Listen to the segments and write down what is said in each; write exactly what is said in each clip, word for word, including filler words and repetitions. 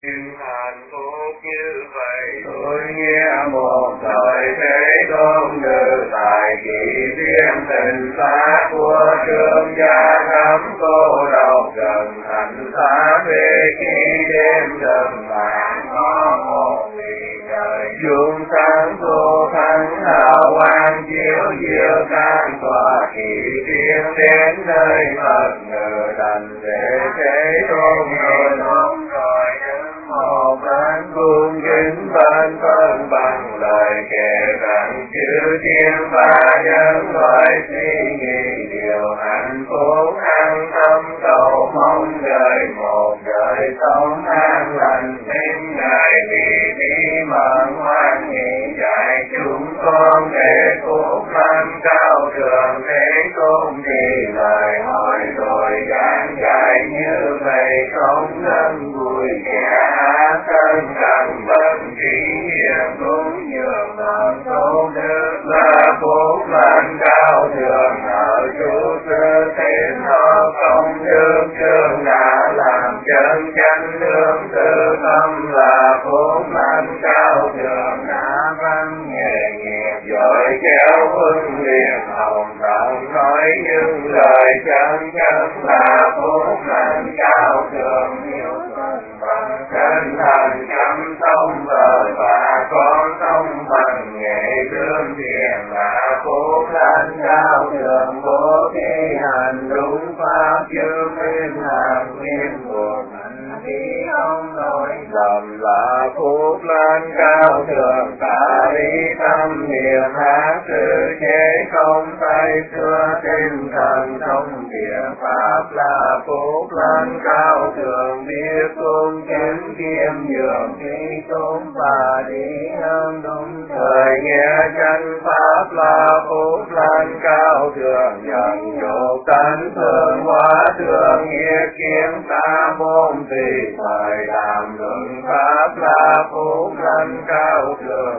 hạnh phúc như vậy. Tôi nghe một thời thế tôn ngự tại kỳ viên tình xa của trương gia thắm cô độc gần thành xa về khi đêm dần vàng có một vì trời chuông sáng vô thắng hào quang chiếu diệu can tòa kỳ viên đến nơi Phật ngự đành để thế tôn rồi đúng rồi đứng một bên cung kính bên phân bằng lời kể rằng chữ thiên ba nhân loại suy nghĩ điều hạnh phúc an tâm cầu mong đời một đời sống an lành nên ngài vì bí mật hoan hỷ dạy chúng con để phúc lành cao thượng thế tôn thì lời hỏi rồi giảng dạy như vậy không nên vui kẻ thân cần bất trí hiền cũng nhường bằng tôn đức là phúc lành cao thượng ở chủ sư thế nó không được trường đã làm chân chánh lương tư tâm là phúc lành cao thượng đã văn nghề nghiệp giỏi kéo huân liền hồng tận nói những lời chân chánh là phúc lành cao thượng nhiều phần bằng chân thành chăm sông vợ và con sông bằng nghệ lương thiện là phúc lành cao thượng bố thí hành đúng pháp chư nguyên hàng nguyên buộc hành khí ông nói lầm là phúc lành cao thượng ta lý tâm niệm hát sự chế không tay xưa tinh thần thông địa pháp là phúc lành cao thượng biết cung kính kiêm nhường khi tôn và đi hơn đúng thời nghe chân pháp là phúc lành cao thượng nhận dụ tánh thương hóa thượng nghĩa kiếm ta môn tùy thời làm luận pháp là phúc lành cao thượng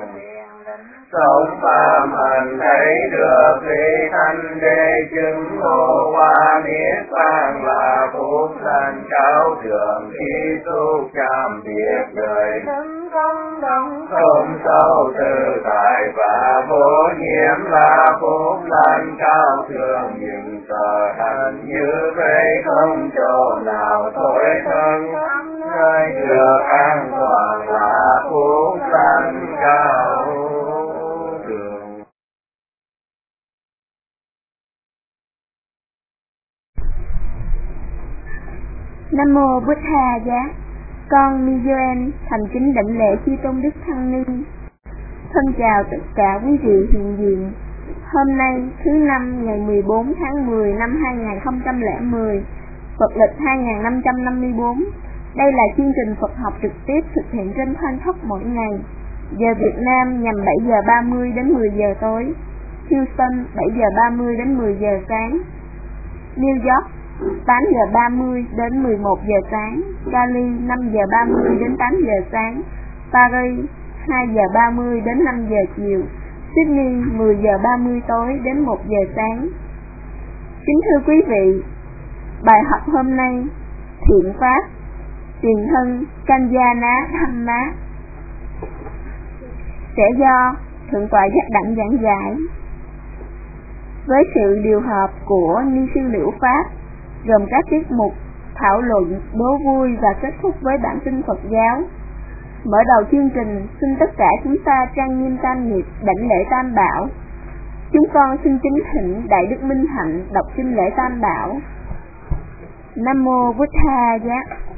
sống phàm hành thấy được vị thanh đế chứng ngộ hoa niết bàn là phúc lành cao thượng khi tu chạm biệt đời thân không động không sâu tự tại và vô nhiễm là phúc lành cao thượng nhưng sở hành như vậy không chỗ nào thối thân nơi được an toàn là phúc lành cao. Nam mô Bụt Tha Giá. Con Mijoen thành kính đảnh lễ chư tôn đức thăng ni. Thân chào tất cả quý vị hiện diện. Hôm nay thứ năm ngày mười bốn tháng mười năm hai nghìn không trăm lẻ mười, Phật lịch hai nghìn năm trăm năm mươi bốn. Đây là chương trình Phật học trực tiếp thực hiện trên Thanh Thất mỗi ngày. Giờ Việt Nam nhằm bảy giờ ba mươi đến mười giờ tối, Houston bảy giờ ba mươi đến mười giờ sáng, New York tám giờ ba mươi đến mười một giờ sáng, Cali năm giờ ba mươi đến tám giờ sáng, Paris hai giờ ba mươi đến năm giờ chiều, Sydney mười giờ ba mươi tối đến một giờ sáng. Kính thưa quý vị, bài học hôm nay thiện pháp tiền thân Kanyana Dhamma sẽ do Thượng tọa Giác Đẳng giảng giải với sự điều hợp của Ni sư Liễu Pháp, gồm các tiết mục thảo luận, đố vui và kết thúc với bản tin Phật giáo. Mở đầu chương trình, xin tất cả chúng ta trang nghiêm tam nghiệp, đảnh lễ Tam Bảo. Chúng con xin kính thỉnh Đại Đức Minh Hạnh đọc kinh lễ Tam Bảo. Nam mô Bụt Tha Giá.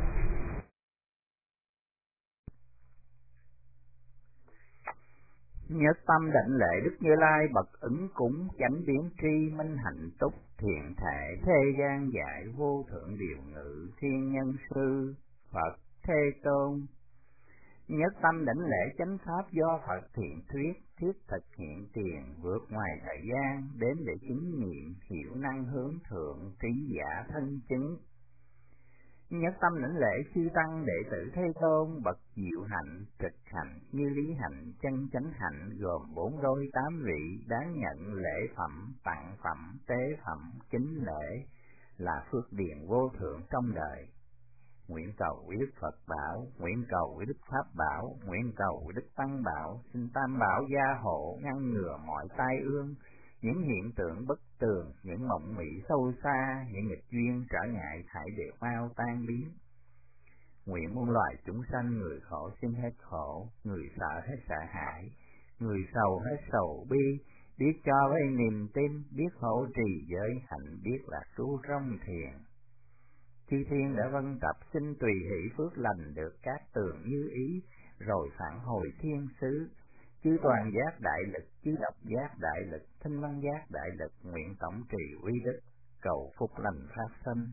Nhất tâm đảnh lễ Đức Như Lai bậc ứng cúng chánh biến tri minh hạnh túc thiện thể thế gian dạy vô thượng điều ngự thiên nhân sư Phật Thế Tôn. Nhất tâm đảnh lễ chánh pháp do Phật thiện thuyết thiết thực hiện tiền vượt ngoài thời gian đến để chứng nghiệm hiểu năng hướng thượng trí giả thân chứng. Nhất tâm đảnh lễ chư tăng đệ tử Thế Tôn bậc diệu hạnh trực hạnh như lý hạnh chân chánh hạnh gồm bốn đôi tám vị đáng nhận lễ phẩm tặng phẩm tế phẩm kính lễ là phước điền vô thượng trong đời. nguyện cầu quý Đức Phật bảo, nguyện cầu quý Đức Pháp bảo, nguyện cầu quý Đức Tăng bảo, xin Tam bảo gia hộ, ngăn ngừa mọi tai ương, những hiện tượng bất tường, những mộng mị sâu xa, những nghịch duyên trở ngại thải đều mau tan biến. Nguyện muôn loài chúng sanh, người khổ xin hết khổ, người sợ hết sợ hãi, người sầu hết sầu bi, biết cho với niềm tin, biết hộ trì giới hạnh, biết là trú trong thiền. Chư thiên đã vân tập, xin tùy hỷ phước lành được các tường như ý, rồi phản hồi thiên xứ. Chư toàn giác đại lực, chư độc giác đại lực, thinh văn giác đại lực, nguyện tổng trì uy đức, cầu phúc lành phát sinh.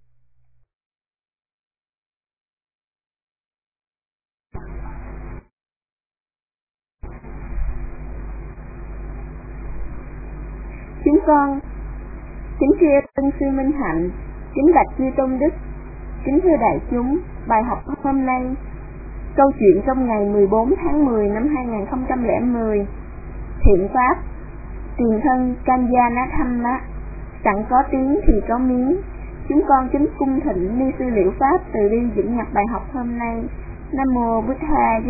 Chúng con kính thưa Tân sư Minh Hạnh, kính bạch chư tôn đức, kính thưa đại chúng. Bài học hôm nay, câu chuyện trong ngày mười bốn tháng mười năm hai nghìn không trăm lẻ mười. Thiện pháp, tiền thân Kanyanathamma, sẵn có tiếng thì có miếng. Chúng con kính cung thỉnh ni sư Liệu Pháp từ bi dẫn nhập bài học hôm nay. Nam mô Bụt Thầy.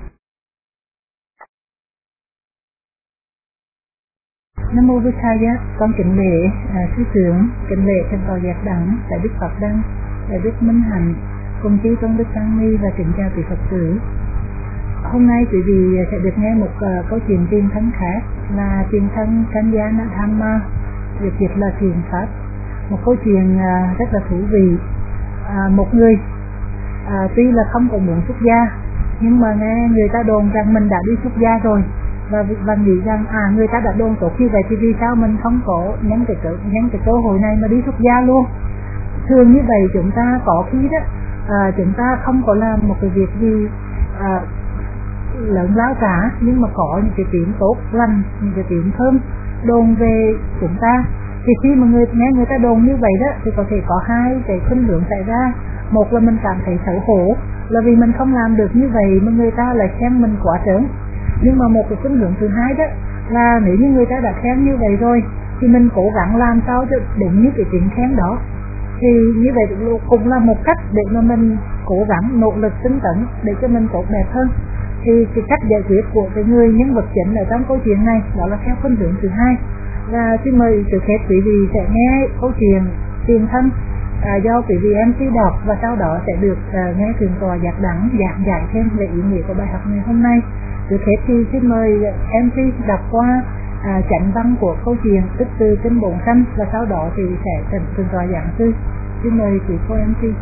Nam mô Bụt Thầy. Con kính lễ à, sư trưởng, kính lễ thượng tọa Giác Đẳng, đại đức Phật Đăng, đại đức Minh Hạnh, cùng chư tôn đức tăng ni và kính chào quý Phật tử. Hôm nay quý vị sẽ được nghe một uh, câu chuyện tiền thân khác là tiền thân Kanyanathamma, việc dịch là thiền pháp. Một câu chuyện uh, rất là thú vị. Uh, một người uh, tuy là không có muốn xuất gia, nhưng mà nghe người ta đồn rằng mình đã đi xuất gia rồi, và và nghĩ rằng à người ta đã đồn tốt như vậy thì vì sao mình không có nhân cái cơ nhân cái cơ hội này mà đi xuất gia luôn. Thường như vậy chúng ta có khi đó à, chúng ta không có làm một cái việc gì à, lớn lao cả, nhưng mà có những cái tiếng tốt lành, những cái tiếng thơm đồn về chúng ta, thì khi mà người nghe người ta đồn như vậy đó thì có thể có hai cái khuynh hướng xảy ra. Một là mình cảm thấy xấu hổ là vì mình không làm được như vậy mà người ta lại khen mình quá trớn. Nhưng mà một cái khuynh hướng thứ hai đó là nếu như người ta đã khen như vậy rồi thì mình cố gắng làm sao cho đúng như cái tiếng khen đó. Thì như vậy cũng là một cách để mà mình cố gắng nỗ lực tinh tấn để cho mình tốt đẹp hơn. Thì cái cách giải quyết của cái người nhân vật chính ở trong câu chuyện này đó là theo khuynh hướng thứ hai. Và xin mời trước hết quý vị sẽ nghe câu chuyện tiền thân à, do quý vị em xê đọc, và sau đó sẽ được à, nghe thượng tọa Giác Đẳng giảng giải thêm về ý nghĩa của bài học ngày hôm nay. Trước hết thì xin mời em xê đọc qua à, chánh văn của câu chuyện tức từ kinh Bốn Sanh, và sau đó thì sẽ thỉnh thượng tọa giảng sư. Xin mời quý cô em xê.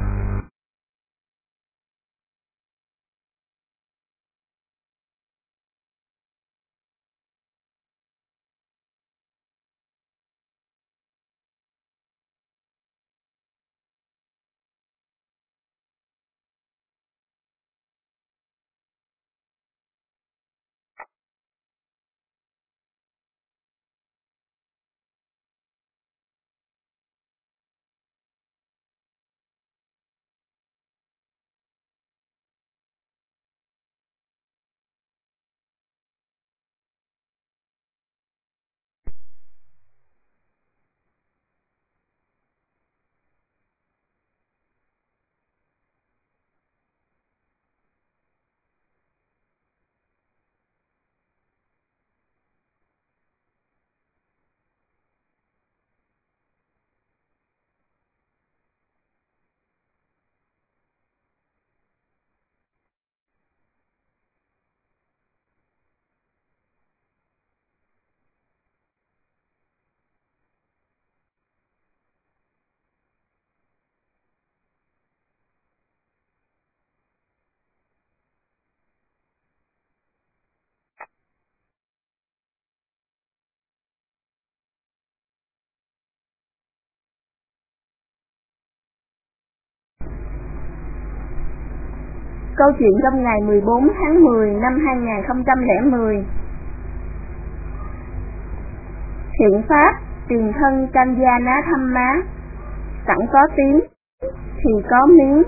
Câu chuyện trong ngày mười bốn tháng mười năm hai nghìn không trăm lẻ mười. Thiện pháp, tiền thân Kanyanathamma, sẵn có tiếng thì có miếng.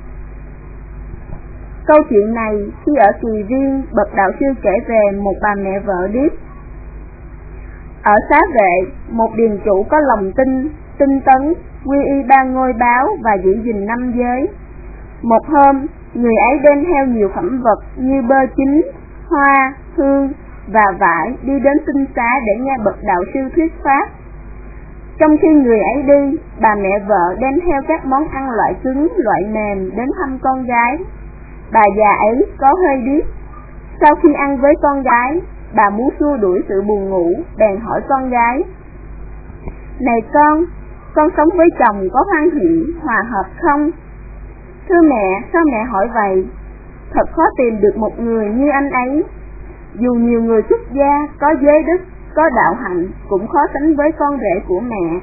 Câu chuyện này khi ở Kỳ Viên, bậc đạo sư kể về một bà mẹ vợ điếc. Ở Xá Vệ, một điền chủ có lòng tin, tinh tấn, quy y ba ngôi báo và giữ gìn năm giới. Một hôm, người ấy đem theo nhiều phẩm vật như bơ chín, hoa, hương và vải đi đến tinh xá để nghe bậc đạo sư thuyết pháp. Trong khi người ấy đi, bà mẹ vợ đem theo các món ăn loại cứng, loại mềm đến thăm con gái. Bà già ấy có hơi điếc. Sau khi ăn với con gái, bà muốn xua đuổi sự buồn ngủ, bèn hỏi con gái: "Này con, con sống với chồng có hoan hỷ, hòa hợp không?" "Thưa mẹ, sao mẹ hỏi vậy? Thật khó tìm được một người như anh ấy. Dù nhiều người xuất gia, có giới đức, có đạo hạnh, cũng khó sánh với con rể của mẹ."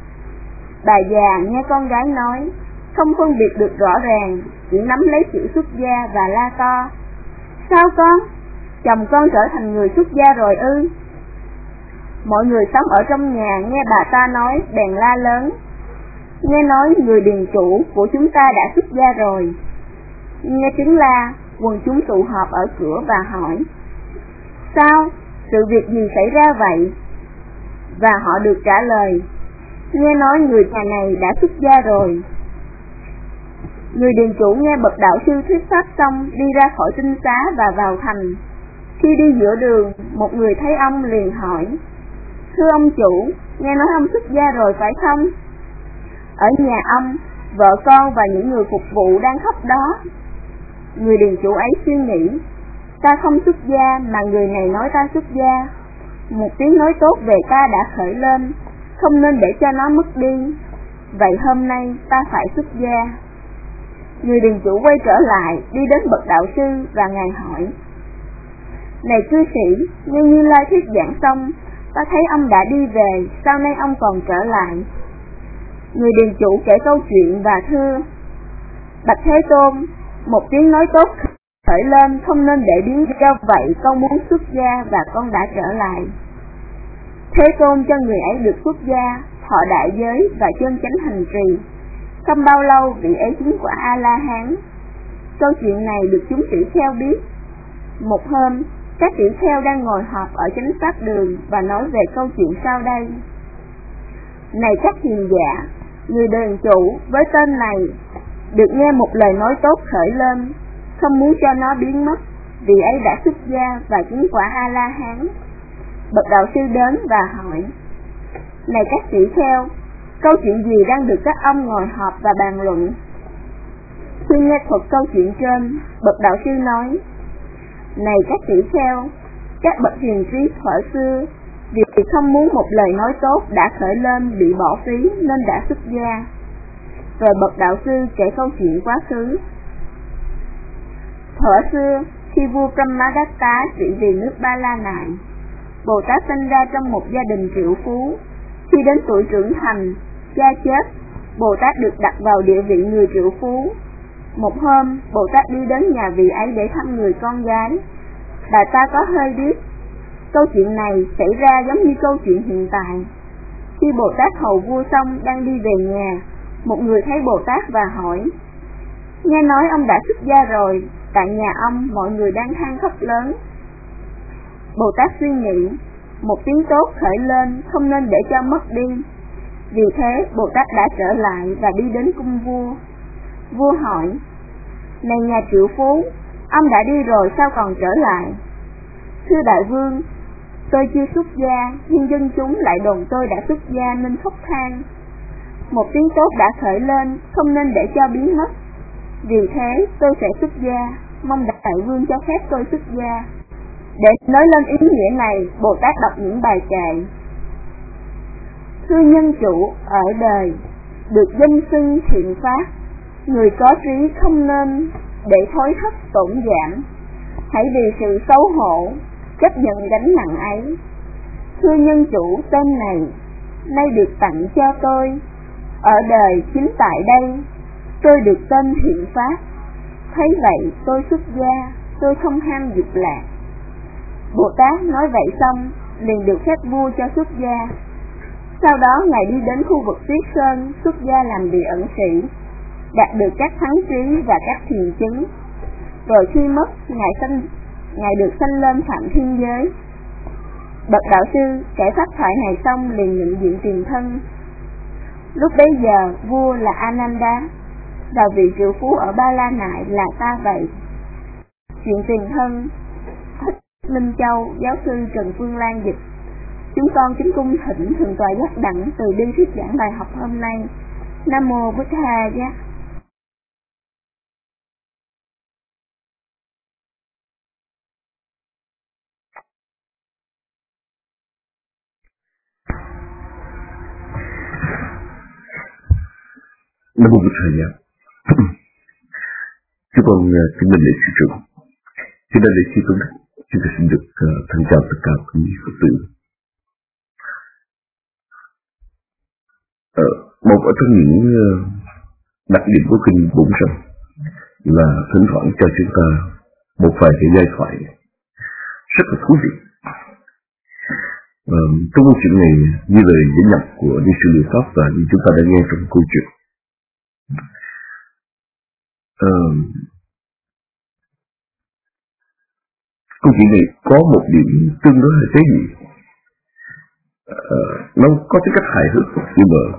Bà già nghe con gái nói, không phân biệt được rõ ràng, chỉ nắm lấy chữ xuất gia và la to: "Sao con? Chồng con trở thành người xuất gia rồi ư?" Mọi người sống ở trong nhà nghe bà ta nói bèn la lớn: "Nghe nói người điền chủ của chúng ta đã xuất gia rồi." Nghe tiếng la, quần chúng tụ họp ở cửa và hỏi: "Sao? Sự việc gì xảy ra vậy?" Và họ được trả lời: "Nghe nói người nhà này đã xuất gia rồi." Người điền chủ nghe bậc đạo sư thuyết pháp xong đi ra khỏi tinh xá và vào thành. Khi đi giữa đường, một người thấy ông liền hỏi: "Thưa ông chủ, nghe nói ông xuất gia rồi phải không?" Ở nhà ông, vợ con và những người phục vụ đang khóc đó. Người điền chủ ấy suy nghĩ: "Ta không xuất gia mà người này nói ta xuất gia. Một tiếng nói tốt về ta đã khởi lên, không nên để cho nó mất đi. Vậy hôm nay ta phải xuất gia." Người điền chủ quay trở lại, đi đến bậc đạo sư và ngài hỏi: "Này cư sĩ, nghe Như Lai thuyết giảng xong, ta thấy ông đã đi về, sao nay ông còn trở lại?" Người điền chủ kể câu chuyện và thưa: "Bạch Thế Tôn, một tiếng nói tốt khởi lên, không nên để biến do vậy con muốn xuất gia và con đã trở lại." Thế Tôn cho người ấy được xuất gia, thọ đại giới và chân chánh hành trì. Không bao lâu vị ấy chứng quả A-la-hán. Câu chuyện này được chúng tỷ kheo biết. Một hôm, các tỷ kheo đang ngồi họp ở chánh pháp đường và nói về câu chuyện sau đây: "Này các hiền giả, người điền chủ với tên này được nghe một lời nói tốt khởi lên, không muốn cho nó biến mất, vì ấy đã xuất gia và chứng quả A-la-hán." Bậc đạo sư đến và hỏi: "Này các tỷ kheo, câu chuyện gì đang được các ông ngồi họp và bàn luận?" Khi nghe thuật câu chuyện trên, bậc đạo sư nói: "Này các tỷ kheo, các bậc hiền trí thuở xưa vì không muốn một lời nói tốt đã khởi lên bị bỏ phí nên đã xuất gia." Rồi bậc đạo sư kể câu chuyện quá khứ. Thuở xưa, khi vua Brahmadatta trị vì nước Ba La Nại, Bồ Tát sinh ra trong một gia đình triệu phú. Khi đến tuổi trưởng thành, cha chết, Bồ Tát được đặt vào địa vị người triệu phú. Một hôm, Bồ Tát đi đến nhà vị ấy để thăm người con gái. Bà ta có hơi điếc. Câu chuyện này xảy ra giống như câu chuyện hiện tại. Khi Bồ Tát hầu vua xong đang đi về nhà, một người thấy Bồ Tát và hỏi: "Nghe nói ông đã xuất gia rồi, tại nhà ông mọi người đang than khóc lớn." Bồ Tát suy nghĩ: một tiếng tốt khởi lên, không nên để cho mất đi. Vì thế Bồ Tát đã trở lại và đi đến cung vua. Vua hỏi: "Này nhà triệu phú, ông đã đi rồi sao còn trở lại?" "Thưa đại vương, tôi chưa xuất gia, nhưng dân chúng lại đồn tôi đã xuất gia nên khóc than. Một tiếng tốt đã khởi lên, không nên để cho biến mất. Vì thế tôi sẽ xuất gia, mong đại vương cho phép tôi xuất gia." Để nói lên ý nghĩa này, Bồ Tát đọc những bài kệ: "Thưa nhân chủ ở đời, được danh xưng thiện pháp, người có trí không nên để thối thất tổn giảm. Hãy vì sự xấu hổ chấp nhận gánh nặng ấy. Thưa nhân chủ tên này, nay được tặng cho tôi. Ở đời chính tại đây, tôi được tên thiện pháp. Thấy vậy tôi xuất gia, tôi không ham dục lạc." Bồ Tát nói vậy xong, liền được phép vua cho xuất gia. Sau đó Ngài đi đến khu vực Tuyết Sơn, xuất gia làm vị ẩn sĩ, đạt được các thắng trí và các thiền chứng. Rồi khi mất, Ngài sanh, Ngài được sanh lên Phạm Thiên Giới. Bậc đạo sư kể pháp thoại này xong liền nhận diện tiền thân. Lúc bấy giờ vua là Ananda. và vị triệu phú ở Ba La Nại là ta vậy. Chuyện tiền thân Thích Minh Châu, giáo sư Trần Phương Lan dịch. Chúng con kính cung thỉnh Thượng tọa Giác Đẳng từ bi thuyết giảng bài học hôm nay. Nam mô Bụt Tha Giác. Nam mô Bụt Tha Giác. Chúng con kính mến lễ sư trụ. Kính mến lễ sư tôn đức. Chúng ta xin được uh, thân chào tất cả quý Phật tử. Uh, một ở trong những uh, đặc điểm của kinh Bổn Sâm là thỉnh thoảng cho chúng ta một vài cái giai thoại rất là thú vị. Uh, trong câu chuyện này như lời diễn nhập của Ni sư Liệu Pháp và như chúng ta đã nghe trong câu chuyện. Uh, câu chuyện này có một điểm tương đối là tế nhị. Uh, nó có tính cách hài hước nhưng mà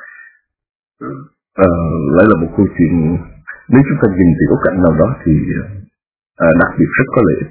uh, lại là một câu chuyện nếu chúng ta nhìn từ góc cạnh nào đó thì uh, đặc biệt rất có lệ.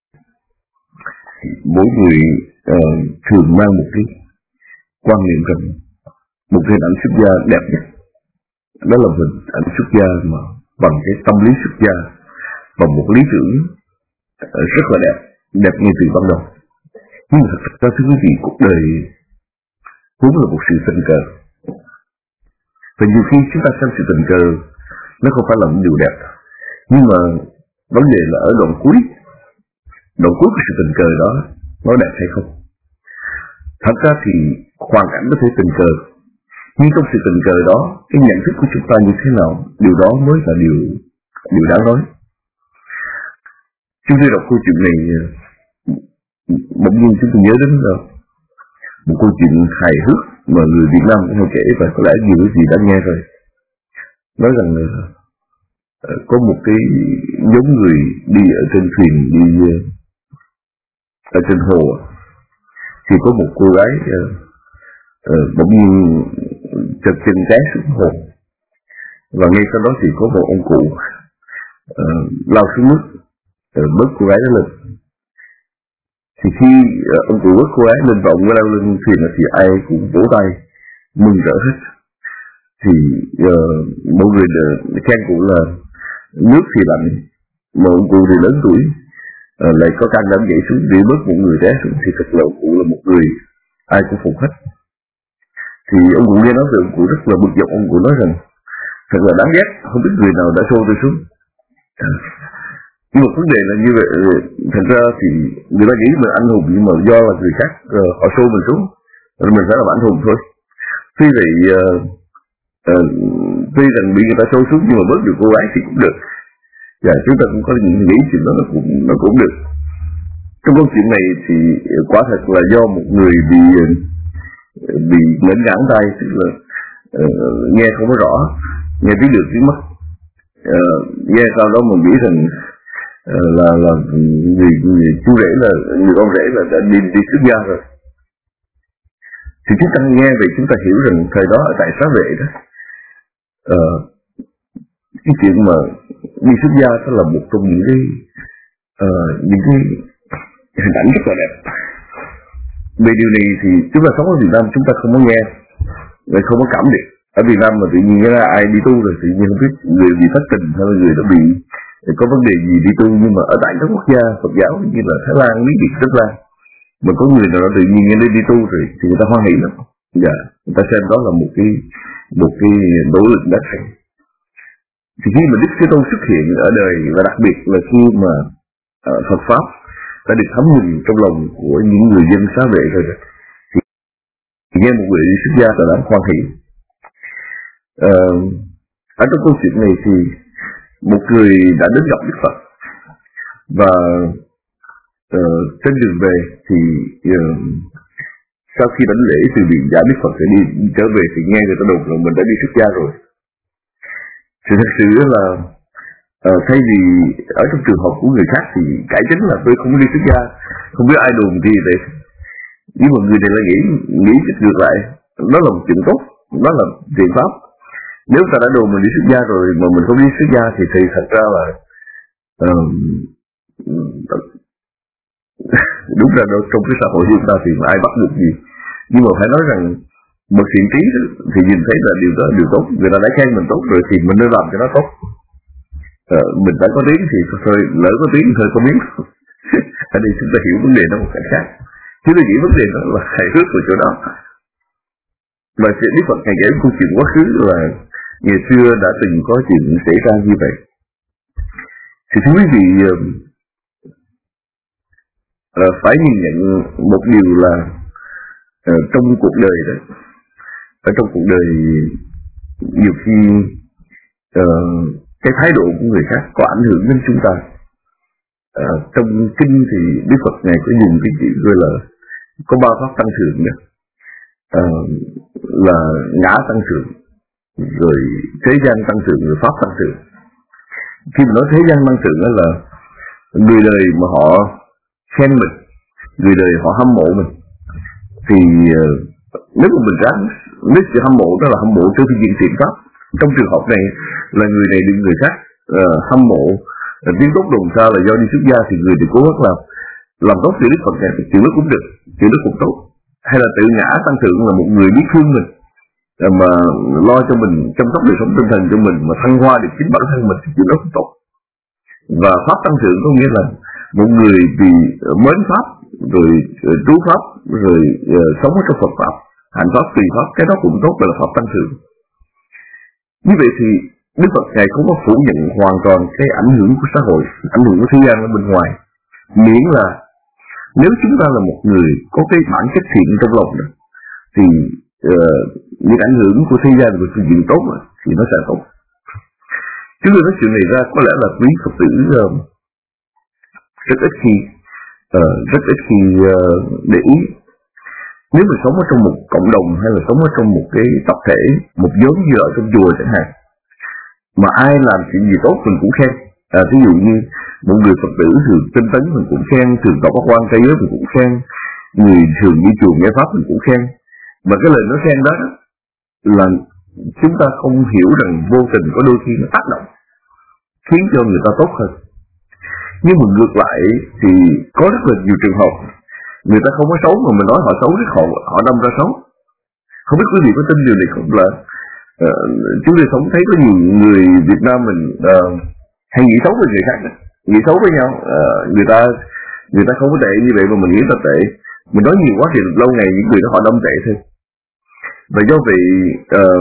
Mỗi người uh, thường mang một cái quan niệm rằng một hình ảnh xuất gia đẹp nhất đó là hình ảnh xuất gia mà bằng cái tâm lý xuất gia, bằng một lý tưởng rất là đẹp, đẹp ngay từ ban đầu. Nhưng mà thật ra thưa quý vị, cuộc đời vốn là một sự tình cờ. Và nhiều khi chúng ta xem sự tình cờ nó không phải là một điều đẹp, nhưng mà vấn đề là ở đoạn cuối, đoạn cuối của sự tình cờ đó nó đẹp hay không. Thật ra thì hoàn cảnh có thể tình cờ, nhưng trong sự tình cờ đó, cái nhận thức của chúng ta như thế nào, điều đó mới là điều điều đáng nói. Chúng tôi đọc câu chuyện này, bỗng nhiên chúng tôi nhớ đến một câu chuyện hài hước mà người Việt Nam hay kể và có lẽ nhiều quý vị đã nghe rồi. Nói rằng có một cái nhóm người đi ở trên thuyền, đi ở trên hồ, thì có một cô gái bỗng nhiên chật chân té xuống hồ, và ngay sau đó thì có một ông cụ uh, lao xuống nước uh, bớt cô gái đó lên. Thì khi uh, ông cụ bớt cô gái lên và ông leo lên thuyền thì ai cũng vỗ tay mừng rỡ hết. Thì uh, mọi người khen cụ là nước thì lạnh mà ông cụ thì lớn tuổi uh, lại có can đảm nhảy xuống để bớt một người té xuống, thì thật là ông cụ là một người ai cũng phục hết. Thì ông cụ nghe nói về ông cụ rất là bực dọc. Ông cụ nói rằng thật là đáng ghét, không biết người nào đã xô tôi xuống. À, nhưng mà vấn đề là như vậy, thật ra thì người ta nghĩ mình anh hùng, nhưng mà do là người khác uh, họ xô mình xuống, rồi mình phải làm anh hùng thôi. Tuy vậy, uh, uh, tuy rằng bị người ta xô xuống nhưng mà bớt được cô gái thì cũng được. Và chúng ta cũng có những nghĩ chuyện đó nó cũng nó cũng được. Trong câu chuyện này thì quả thật là do một người bị uh, bị ngẩn ngãn tay, tức là uh, nghe không có rõ, nghe tiếng được tiếng mất, uh, nghe sau đó mình nghĩ rằng uh, là là người, người chú rể là người con rể là đã đi đi xuất gia rồi. Thì chúng ta nghe vậy chúng ta hiểu rằng thời đó ở tại Xá Vệ đó, uh, cái chuyện mà đi xuất gia đó là một trong những cái uh, những cái hình ảnh rất là đẹp. Về điều này thì chúng ta sống ở Việt Nam chúng ta không có nghe, người không có cảm được. Ở Việt Nam mà tự nhiên là ai đi tu rồi tự nhiên không biết người bị thất tình hay là người đã bị có vấn đề gì đi tu, nhưng mà ở tại các quốc gia Phật giáo như là Thái Lan, Mỹ Việt, Rất Lan mà có người nào đó tự nhiên lên đi tu rồi thì người ta hoan hỉ lắm. Dạ, người ta xem đó là một cái một cái nỗ lực đã thành. Thì khi mà Đức Thế Tôn xuất hiện ở đời, và đặc biệt là khi mà uh, Phật pháp đã được thấm nhuần trong lòng của những người dân Xá Vệ rồi, thì, thì nghe một người đi xuất gia là đáng hoan hỉ. Uh, ở trong câu chuyện này thì một người đã đến gặp Đức Phật, và uh, trên đường về thì uh, sau khi đánh lễ từ biển giả Đức Phật sẽ đi trở về thì nghe người ta đồn là mình đã đi xuất gia rồi. Thì thật sự là uh, thay vì ở trong trường hợp của người khác thì cải chính là tôi không đi xuất gia, không biết ai đồn gì vậy, nhưng mà người này là nghĩ nghĩ ngược lại, đó là một chuyện tốt, đó là thiện pháp. Nếu ta đã đồ mình đi xuất gia rồi mà mình không đi xuất gia thì thì thật ra là uh, đúng ra đâu trong cái xã hội chúng ta thì ai bắt được gì. Nhưng mà phải nói rằng bậc thiện trí thì nhìn thấy là điều đó là điều tốt, người ta đã khen mình tốt rồi thì mình nên làm cho nó tốt. Ờ, mình đã có tiếng thì thôi, lỡ có tiếng thôi có miếng. Ở đây chúng ta hiểu vấn đề đó một cách khác. Chứ tôi nghĩ vấn đề đó là hài hước của chỗ đó. Và Đức Phật Ngài kể câu chuyện quá khứ là ngày xưa đã từng có chuyện xảy ra như vậy. Thì thưa quý vị, uh, phải nhìn nhận một điều là uh, trong cuộc đời đó, ở trong cuộc đời nhiều khi uh, cái thái độ của người khác có ảnh hưởng đến chúng ta. Uh, trong kinh thì Đức Phật Ngài có dùng cái chữ gọi là có ba pháp tăng trưởng nữa. Uh, là ngã tăng trưởng, rồi thế gian tăng trưởng, rồi pháp tăng trưởng. Khi mà nói thế gian tăng trưởng đó là người đời mà họ khen mình, người đời họ hâm mộ mình, thì uh, nếu mà mình ráng, nếu sự hâm mộ đó là hâm mộ theo phương diện thiện pháp. Trong trường hợp này là người này được người khác uh, hâm mộ, uh, tiếng tốt đồn xa là do đi xuất gia thì người thì cố gắng làm làm tốt sự Đức Phật này, chuyện đó cũng được, chuyện đó cũng tốt. Hay là tự ngã tăng trưởng là một người biết thương mình, mà lo cho mình, chăm sóc đời sống tinh thần cho mình, mà thăng hoa được chính bản thân mình thì chuyện đó cũng tốt. Và pháp tăng trưởng có nghĩa là một người vì mến pháp, rồi trú pháp, rồi uh, sống ở trong Phật pháp, hành pháp tùy pháp, cái đó cũng tốt, là pháp tăng trưởng. Như vậy thì Đức Phật Ngài không có phủ nhận hoàn toàn cái ảnh hưởng của xã hội, ảnh hưởng của thế gian ở bên ngoài, miễn là nếu chúng ta là một người có cái bản chất thiện trong lòng đó, thì uh, những ảnh hưởng của thế gian về phương diện tốt mà, thì nó sẽ tốt. Chúng tôi nói chuyện này ra có lẽ là quý Phật tử uh, rất ít khi uh, rất ít khi uh, để ý. Nếu mình sống ở trong một cộng đồng hay là sống ở trong một cái tập thể, một nhóm như ở trong chùa chẳng hạn, mà ai làm chuyện gì tốt mình cũng khen. À, ví dụ như một người Phật tử thường tinh tấn mình cũng khen, thường đọc Bát Quan Trai Giới mình cũng khen, người thường đi chùa nghe pháp mình cũng khen. Mà cái lời nói khen đó là chúng ta không hiểu rằng vô tình có đôi khi nó tác động khiến cho người ta tốt hơn. Nhưng mà ngược lại thì có rất là nhiều trường hợp người ta không có xấu mà mình nói họ xấu, họ họ đâm ra xấu. Không biết quý vị có tin điều này không, là uh, chúng tôi sống thấy có nhiều người Việt Nam mình uh, hay nghĩ xấu với người khác, nghĩ xấu với nhau. Uh, người ta người ta không có tệ như vậy mà mình nghĩ ta tệ. Mình nói nhiều quá thì lâu ngày những người đó họ đâm tệ thôi. Và do vậy uh,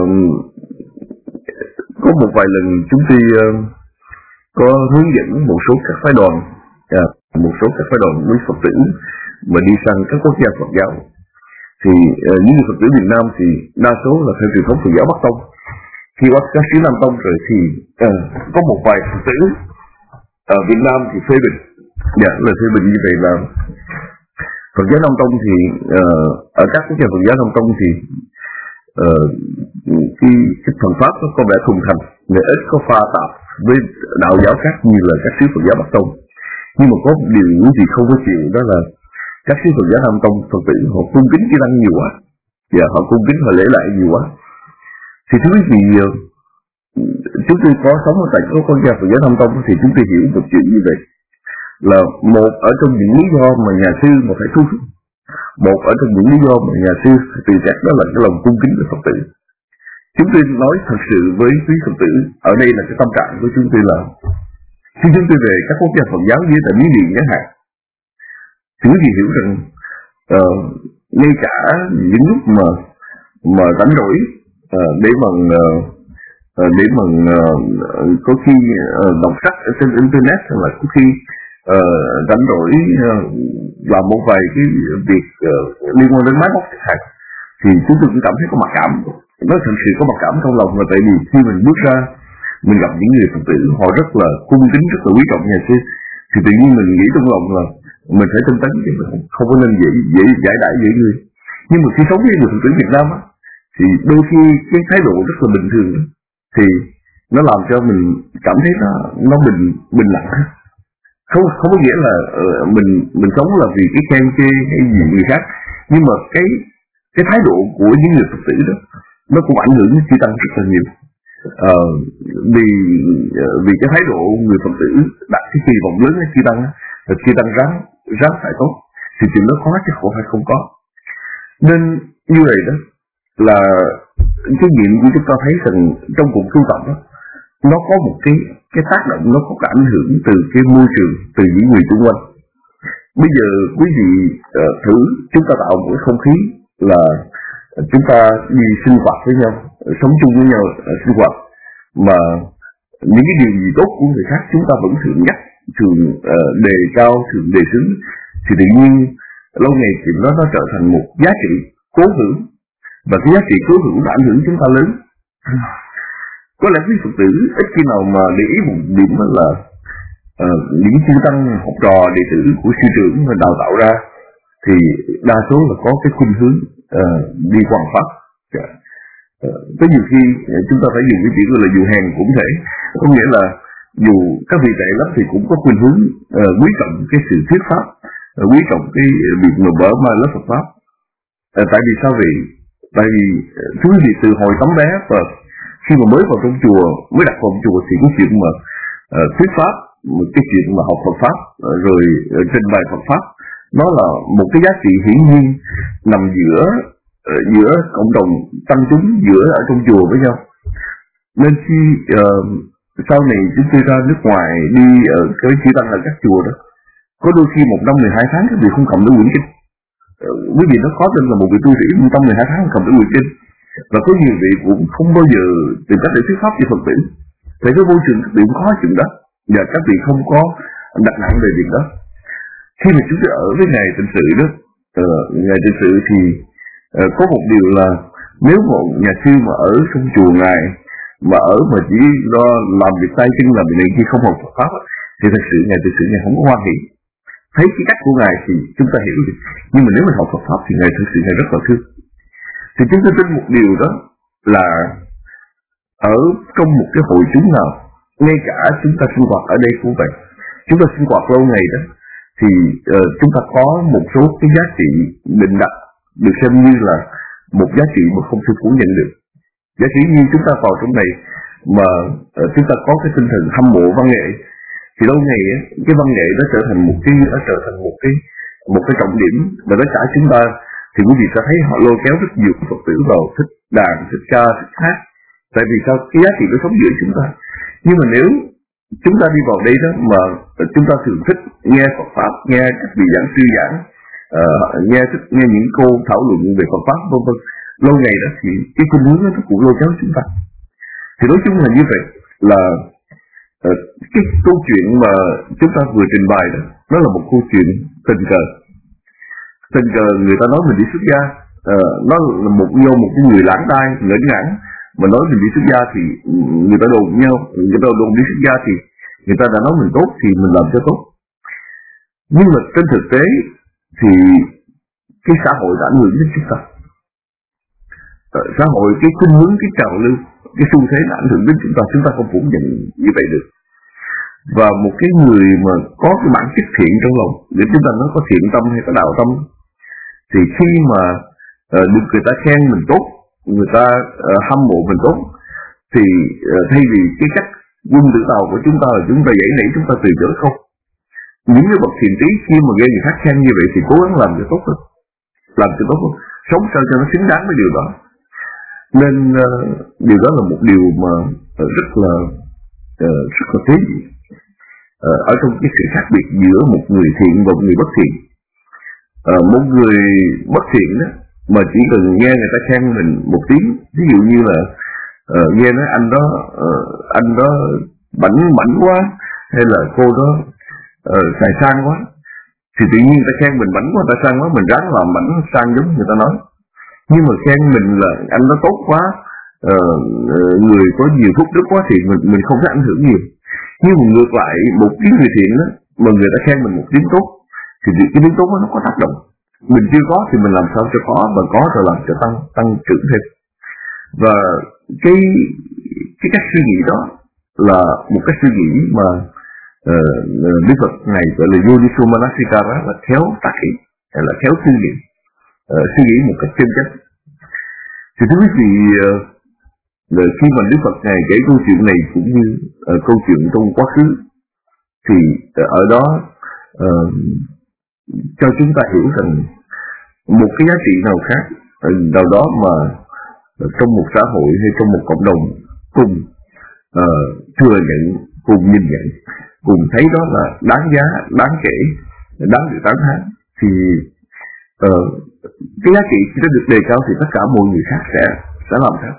có một vài lần chúng tôi uh, có hướng dẫn một số các phái đoàn, uh, một số các phái đoàn quý Phật tử mà đi sang các quốc gia Phật giáo. Thì uh, những người Phật tử Việt Nam thì đa số là theo truyền thống Phật giáo Bắc Tông. Khi qua các xứ Nam Tông rồi thì uh, có một vài Phật tử ở Việt Nam thì phê bình, dạ là phê bình như vậy là Phật giáo Nam Tông thì uh, ở các quốc gia Phật giáo Nam Tông thì uh, cái, cái phần pháp nó có vẻ thuần thành, người ít có pha tạp với đạo giáo khác như là các xứ Phật giáo Bắc Tông. Nhưng mà có một điều những gì không có chịu, đó là các xứ Phật giáo Nam Tông Phật tử họ cung kính cái tăng nhiều quá, và họ cung kính họ lễ lại nhiều quá. Thì thưa quý vị, chúng tôi có sống ở tại các quốc gia Phật giáo Nam Tông thì chúng tôi hiểu một chuyện như vậy, là một ở trong những lý do mà nhà sư mà phải thu hút, một ở trong những lý do mà nhà sư từ chắc đó là cái lòng cung kính của Phật tử. Chúng tôi nói thật sự với quý Phật tử, ở đây là cái tâm trạng của chúng tôi là khi chúng tôi về các quốc gia Phật giáo như tại Miến Điện chẳng hạn, thì quý vị hiểu rằng uh, ngay cả những lúc mà mà rảnh rỗi uh, để mà uh, để mà uh, có khi uh, đọc sách ở trên internet, hay là có khi uh, rảnh rỗi uh, làm một vài cái việc uh, liên quan đến máy móc chẳng hạn, thì chúng tôi cũng cảm thấy có mặc cảm. Nó thật sự có mặc cảm trong lòng, là tại vì khi mình bước ra mình gặp những người Phật tử họ rất là cung kính, rất là quý trọng nhà sư, thì tự nhiên mình nghĩ trong lòng là mình phải tinh tấn chứ không có nên dễ dễ giải đãi dễ người. Nhưng mà khi sống với người Phật tử Việt Nam á, thì đôi khi cái thái độ rất là bình thường, thì nó làm cho mình cảm thấy nó nó bình bình lặng. Không không có nghĩa là uh, mình mình sống là vì cái khen chê hay gì người khác, nhưng mà cái cái thái độ của những người Phật tử đó nó cũng ảnh hưởng đến chư tăng rất là nhiều. À, vì vì cái thái độ người Phật tử đặt cái kỳ vọng lớn lên chư tăng, là chư tăng ráng ráng phải tốt, thì chuyện đó có chứ không phải không có. Nên như vậy đó là cái nhiệm của chúng ta thấy rằng trong cuộc tu tập đó, nó có một cái cái tác động, nó có cái ảnh hưởng từ cái môi trường, từ những người xung quanh. Bây giờ quý vị uh, thử chúng ta tạo một cái không khí là chúng ta đi sinh hoạt với nhau, sống chung với nhau, uh, sinh hoạt mà những cái điều gì tốt của người khác chúng ta vẫn thường nhắc, thường uh, đề cao, thường đề xướng, thì tự nhiên lâu ngày thì nó nó trở thành một giá trị cố hữu, và cái giá trị cố hữu đã ảnh hưởng chúng ta lớn. Có lẽ quý Phật tử ít khi nào mà để ý một điểm đó là uh, những chư tăng học trò đệ tử của sư trưởng mà đào tạo ra thì đa số là có cái khuynh hướng uh, đi hoàn pháp. Uh, có nhiều khi uh, chúng ta phải dùng cái chữ gọi là dù hèn cũng thể, có nghĩa là dù các vị tệ lắm thì cũng có khuynh hướng uh, quý trọng cái sự thuyết pháp, uh, quý trọng cái việc mà mở ma lớp Phật pháp. Uh, tại vì sao vậy? Tại vì uh, thú vị từ hồi tấm bé và khi mà mới vào trong chùa, mới đặt vào trong chùa thì cái chuyện mà uh, thuyết pháp, một cái chuyện mà học Phật pháp uh, rồi uh, trình bày Phật pháp, nó là một cái giá trị hiển nhiên nằm giữa uh, giữa cộng đồng tăng chúng, giữa ở trong chùa với nhau. Nên khi uh, sau này chúng tôi ra nước ngoài đi ở uh, cái chữ tăng ở các chùa đó, có đôi khi một năm mười hai tháng các vị không cầm được quyển kinh. Uh, quý vị nó khó tin là một vị tu sĩ một năm mười hai tháng không cầm được quyển kinh. Và có nhiều vị cũng không bao giờ tìm cách để thuyết pháp cho Phật tử. Tại cái môi trường các vị cũng khó chuyện đó, và các vị không có đặt nặng về việc đó. Khi mà chúng tôi ở với Ngài Tịnh Sự đó, uh, Ngài Tịnh Sự thì uh, có một điều là nếu một nhà sư mà ở trong chùa Ngài mà ở mà chỉ lo làm việc tay chân, làm việc này khi không học Phật pháp thì thật sự Ngài Tịnh Sự Ngài không có hoan hỷ. Thấy cái cách của Ngài thì chúng ta hiểu được, nhưng mà nếu mình học Phật pháp thì Ngài thật sự Ngài rất là thương. Thì chúng tôi tin một điều đó là ở trong một cái hội chúng nào, ngay cả chúng ta sinh hoạt ở đây cũng vậy, chúng ta sinh hoạt lâu ngày đó thì uh, chúng ta có một số cái giá trị định đặt được xem như là một giá trị mà không thể phủ nhận được. Giả sử như chúng ta vào trong này mà uh, chúng ta có cái tinh thần hâm mộ văn nghệ, thì lâu ngày ấy, cái văn nghệ nó trở thành một cái nó trở thành một cái một cái trọng điểm, và tất cả chúng ta thì quý vị sẽ thấy họ lôi kéo rất nhiều Phật tử vào thích đàn, thích ca, thích hát. Tại vì sao? Cái giá trị nó sống giữa chúng ta. Nhưng mà nếu chúng ta đi vào đây đó mà chúng ta thường thích nghe Phật pháp, nghe các vị giảng sư giảng, uh, nghe thích nghe những cô thảo luận về Phật pháp vân vân, lâu ngày đó thì cái khuynh hướng nó cũng lôi kéo chúng ta. Thì nói chung là như vậy, là uh, cái câu chuyện mà chúng ta vừa trình bày đó, nó là một câu chuyện tình cờ. Tình cờ người ta nói mình đi xuất gia, uh, nó là một do một cái người lãng đai, ngẩn ngãn mà nói mình đi xuất gia thì người ta đồn nhau, người ta đồn đi xuất gia thì người ta đã nói mình tốt thì mình làm cho tốt. Nhưng mà trên thực tế thì cái xã hội đã ảnh hưởng đến chúng ta. Uh, xã hội, cái khuynh hướng, cái trào lưu, cái xu thế đã ảnh hưởng đến chúng ta, chúng ta không phủ nhận như vậy được. Và một cái người mà có cái bản chất thiện trong lòng, để chúng ta nói có thiện tâm hay có đạo tâm, thì khi mà uh, được người ta khen mình tốt, người ta uh, hâm mộ mình tốt, thì uh, thay vì cái cách quân tử tàu của chúng ta là chúng ta dãy nảy, chúng ta từ chối không. Những cái bậc thiện trí khi mà nghe người khác khen như vậy thì cố gắng làm cho tốt hơn, làm cho tốt hơn, sống sao cho nó xứng đáng với điều đó. Nên uh, điều đó là một điều mà uh, rất là uh, rất là tế nhị. Uh, ở trong cái sự khác biệt giữa một người thiện và một người bất thiện. Uh, một người bất thiện đó mà chỉ cần nghe người ta khen mình một tiếng, ví dụ như là uh, nghe nói anh đó uh, anh đó bảnh mảnh quá, hay là cô đó uh, xài sang quá, thì tự nhiên người ta khen mình bảnh quá, ta sang quá, mình ráng làm bảnh sang giống người ta nói. Nhưng mà khen mình là anh đó tốt quá, uh, người có nhiều phúc đức quá thì mình mình không có ảnh hưởng nhiều. Nhưng mà ngược lại một cái người thiện đó mà người ta khen mình một tiếng tốt thì cái tiếng tốt đó nó có tác động. Mình chưa có thì mình làm sao cho có, và có rồi làm cho tăng tăng trưởng thêm. Và cái cái cách suy nghĩ đó là một cách suy nghĩ mà uh, Đức Phật này gọi là Yoniso Manasikara, là khéo tác ý, hay là khéo suy nghĩ, uh, suy nghĩ một cách chân chất. Thì thưa quý vị, uh, Rồi khi mà Đức Phật Ngài kể câu chuyện này cũng như uh, câu chuyện trong quá khứ, thì uh, ở đó uh, cho chúng ta hiểu rằng một cái giá trị nào khác uh, nào đó mà uh, trong một xã hội hay trong một cộng đồng cùng uh, thừa nhận, cùng nhìn nhận, cùng thấy đó là đáng giá, đáng kể, đáng được tán thán, thì uh, cái giá trị khi nó được đề cao thì tất cả mọi người khác sẽ sẽ làm theo.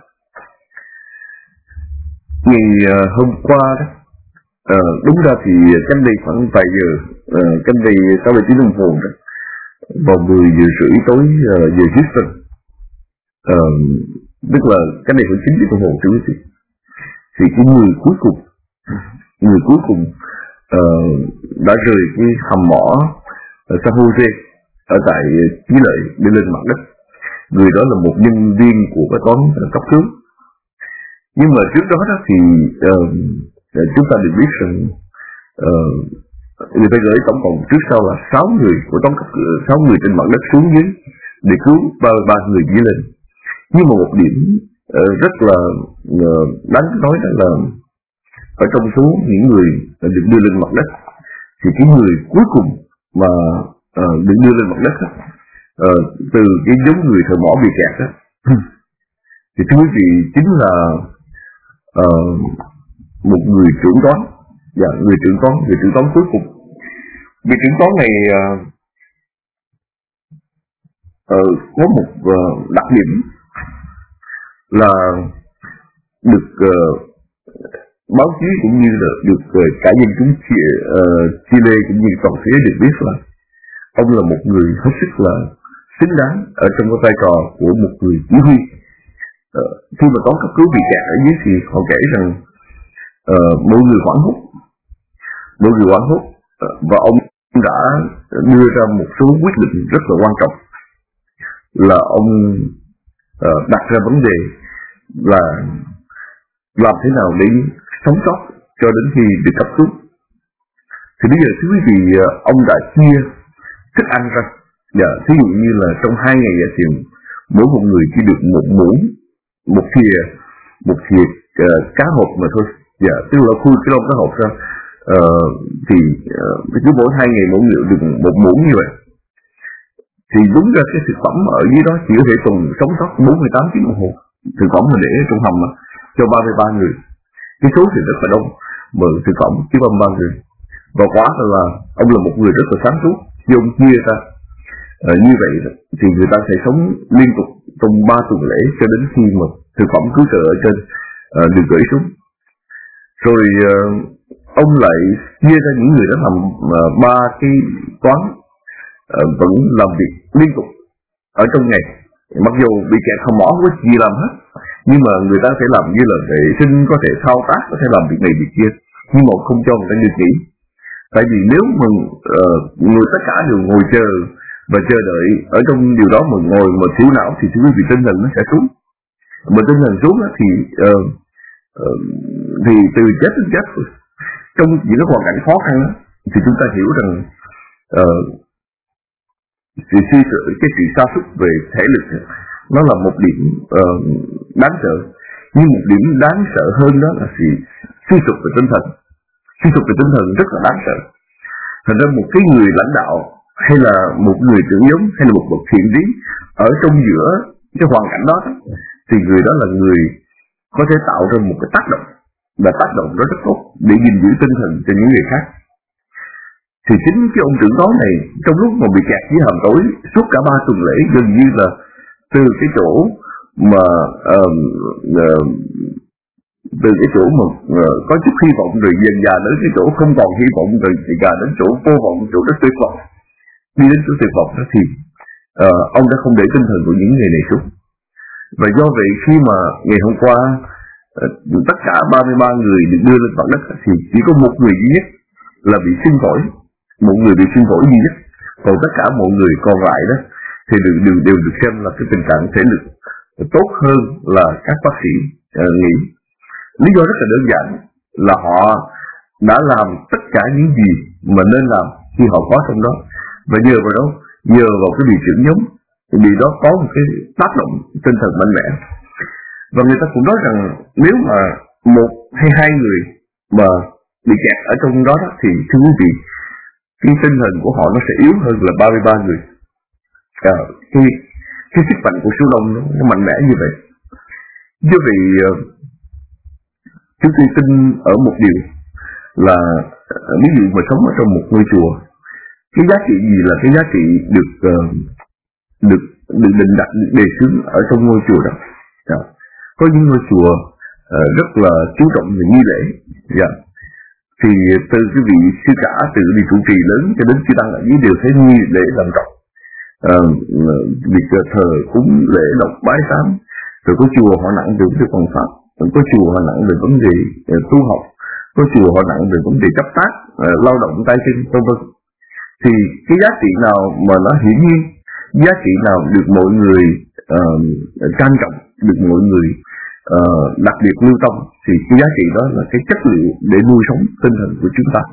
Ngày uh, hôm qua đó, uh, đúng ra thì cách đây khoảng vài giờ, uh, cách đây sáu bảy tiếng đồng hồ đó, vào mười giờ rưỡi tối uh, giờ Houston, uh, tức là cách đây khoảng chín tiếng đồng hồ chứ gì, thì cái người cuối cùng, người cuối cùng uh, đã rời cái hầm mỏ ở San Jose ở tại Chí Lợi để lên mặt đất. Người đó là một nhân viên của cái toán cấp cứu. Nhưng mà trước đó, đó thì uh, chúng ta được biết rằng uh, người ta gửi tổng cộng trước sau là sáu người của toán cấp cứu, sáu người trên mặt đất xuống dưới để cứu ba ba người dưới lên. Nhưng mà một điểm uh, rất là uh, đáng nói đó là ở trong số những người được đưa lên mặt đất thì cái người cuối cùng mà uh, được đưa lên mặt đất đó, uh, từ cái giống người thợ mỏ bị kẹt đó, thì thưa quý vị chính là uh, một người trưởng toán, dạ, người trưởng toán, người trưởng toán cuối cùng. Người trưởng toán này uh, uh, có một uh, đặc điểm là được uh, báo chí cũng như là được uh, cả dân chúng uh, Chile cũng như toàn thế được biết là ông là một người hết sức là xứng đáng ở trong cái vai trò của một người chỉ huy. Uh, khi mà toán cấp cứu bị kẹt ở dưới thì họ kể rằng uh, mỗi người hoảng hốt, mỗi người hoảng hốt uh, và ông đã đưa ra một số quyết định rất là quan trọng, là ông uh, đặt ra vấn đề là làm thế nào để sống sót cho đến khi được cấp cứu. Thì bây giờ thưa quý vị, ông đã chia thức ăn ra. Dạ, thí dụ như là trong hai ngày dạ thì mỗi một người chỉ được một muỗng, một thìa, một thìa uh, cá hộp mà thôi. Dạ, tức là khui cái lông cá hộp ra, uh, thì uh, cứ mỗi hai ngày mỗi người được một muỗng như vậy. Thì đúng ra cái thực phẩm ở dưới đó chỉ có thể tuần sống sót bốn mươi tám tiếng đồng hồ. Thực phẩm mà để trong hầm mà, cho ba mươi ba người. Cái số thì rất là đông, mà thực phẩm chỉ ba mươi ba người. Và quả là ông là một người rất là sáng suốt, khi ông chia ra à, như vậy thì người ta sẽ sống liên tục trong ba tuần lễ cho đến khi mà thực phẩm cứu trợ ở trên à, được gửi xuống. Rồi à, ông lại chia ra những người đã làm ba à, cái toán à, vẫn làm việc liên tục ở trong ngày. Mặc dù bị kẹt không mỏ không có gì làm hết, nhưng mà người ta sẽ làm như là vệ sinh, có thể thao tác, có thể làm việc này việc kia, nhưng mà không cho người ta được nghỉ. Tại vì nếu mà uh, người tất cả đều ngồi chờ và chờ đợi ở trong điều đó mà ngồi mà thiếu não thì quý vị tinh thần nó sẽ xuống. Mà tinh thần xuống thì uh, uh, thì từ chết đến chết trong những cái hoàn cảnh khó khăn đó, thì chúng ta hiểu rằng uh, sự suy cái sự sa sút về thể lực nó là một điểm uh, đáng sợ, nhưng một điểm đáng sợ hơn đó là sự suy sụp về tinh thần. Suy sụp về tinh thần rất là đáng sợ. Thành ra một cái người lãnh đạo hay là một người trưởng nhóm hay là một bậc thiện trí ở trong giữa cái hoàn cảnh đó, thì người đó là người có thể tạo ra một cái tác động, và tác động đó rất tốt để gìn giữ tinh thần cho những người khác. Thì chính cái ông trưởng toán này trong lúc mà bị kẹt dưới hầm tối suốt cả ba tuần lễ, gần như là từ cái chỗ mà uh, uh, từ cái chỗ mà uh, có chút hy vọng rồi dần dà đến cái chỗ không còn hy vọng, rồi dần đến chỗ vô vọng, chỗ rất tuyệt vọng, đi đến chỗ tuyệt vọng đó thì uh, ông đã không để tinh thần của những người này xuống. Và do vậy khi mà ngày hôm qua uh, tất cả ba mươi ba người được đưa lên mặt đất thì chỉ có một người duy nhất là bị sưng phổi, một người bị sưng phổi duy nhất, còn tất cả mọi người còn lại đó thì đều, đều, đều được xem là cái tình trạng thể lực tốt hơn là các bác sĩ uh, nghĩ. Lý do rất là đơn giản là họ đã làm tất cả những gì mà nên làm khi họ có trong đó, và nhờ vào đó, nhờ vào cái vị trưởng nhóm, vì đó có một cái tác động tinh thần mạnh mẽ. Và người ta cũng nói rằng nếu mà một hay hai người mà bị kẹt ở trong đó, đó thì thưa quý vị, cái tinh thần của họ nó sẽ yếu hơn là ba mươi ba người. À, cái cái sức mạnh của số đông nó, nó mạnh mẽ như vậy. Do vậy chúng tôi tin ở một điều là ví dụ mà sống ở trong một ngôi chùa, cái giá trị gì là cái giá trị được uh, được được định đặt, được đề xướng ở trong ngôi chùa đó. Yeah. Có những ngôi chùa uh, rất là chú trọng về nghi lễ. Yeah. Thì từ cái vị sư cả, từ vị trụ trì lớn cho đến chư tăng ở dưới đều thấy nghi lễ làm trọng. Uh, việc thờ cúng lễ lộc bái sám, rồi có chùa họ nặng về vấn đề còn pháp, có chùa họ nặng về vấn đề uh, tu học, có chùa họ nặng về vấn đề cấp tác, uh, lao động tay chân, vân vân. Thì cái giá trị nào mà nó hiển nhiên, giá trị nào được mọi người uh, trang trọng, được mọi người uh, đặc biệt lưu tâm, thì cái giá trị đó là cái chất liệu để nuôi sống tinh thần của chúng ta.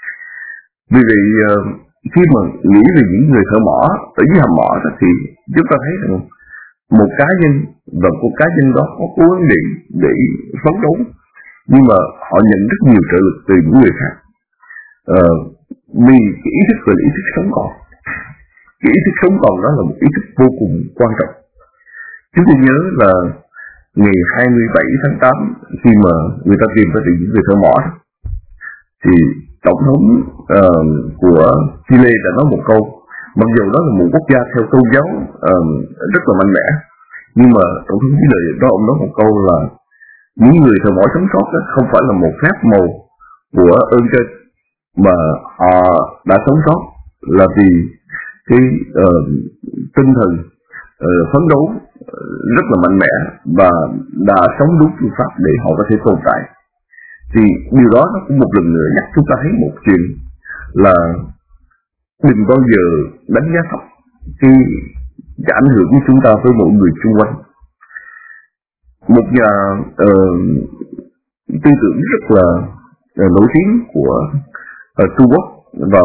Vì vậy uh, khi mà nghĩ về những người thợ mỏ ở dưới hầm mỏ đó, thì chúng ta thấy rằng một cá nhân và một cá nhân đó có cố gắng để để phấn đấu, nhưng mà họ nhận rất nhiều trợ lực từ những người khác. Uh, vì cái ý thức gọi là ý thức sống còn. Cái ý thức sống còn đó là một ý thức vô cùng quan trọng. Chúng tôi nhớ là ngày hai mươi bảy tháng tám, khi mà người ta tìm ra những người thợ mỏ, thì tổng thống uh, của Chile đã nói một câu, mặc dù đó là một quốc gia theo tôn giáo uh, rất là mạnh mẽ, nhưng mà tổng thống Chile đó ông nói một câu là những người thợ mỏ sống sót đó không phải là một phép màu của ơn trên, mà họ đã sống sót là vì cái uh, tinh thần uh, phấn đấu uh, rất là mạnh mẽ và đã sống đúng phương pháp để họ có thể tồn tại. Thì điều đó nó cũng một lần nữa nhắc chúng ta thấy một chuyện là đừng bao giờ đánh giá thấp cái, cái ảnh hưởng của chúng ta với mọi người xung quanh. Một nhà uh, tư tưởng rất là uh, nổi tiếng của ở Trung Quốc vào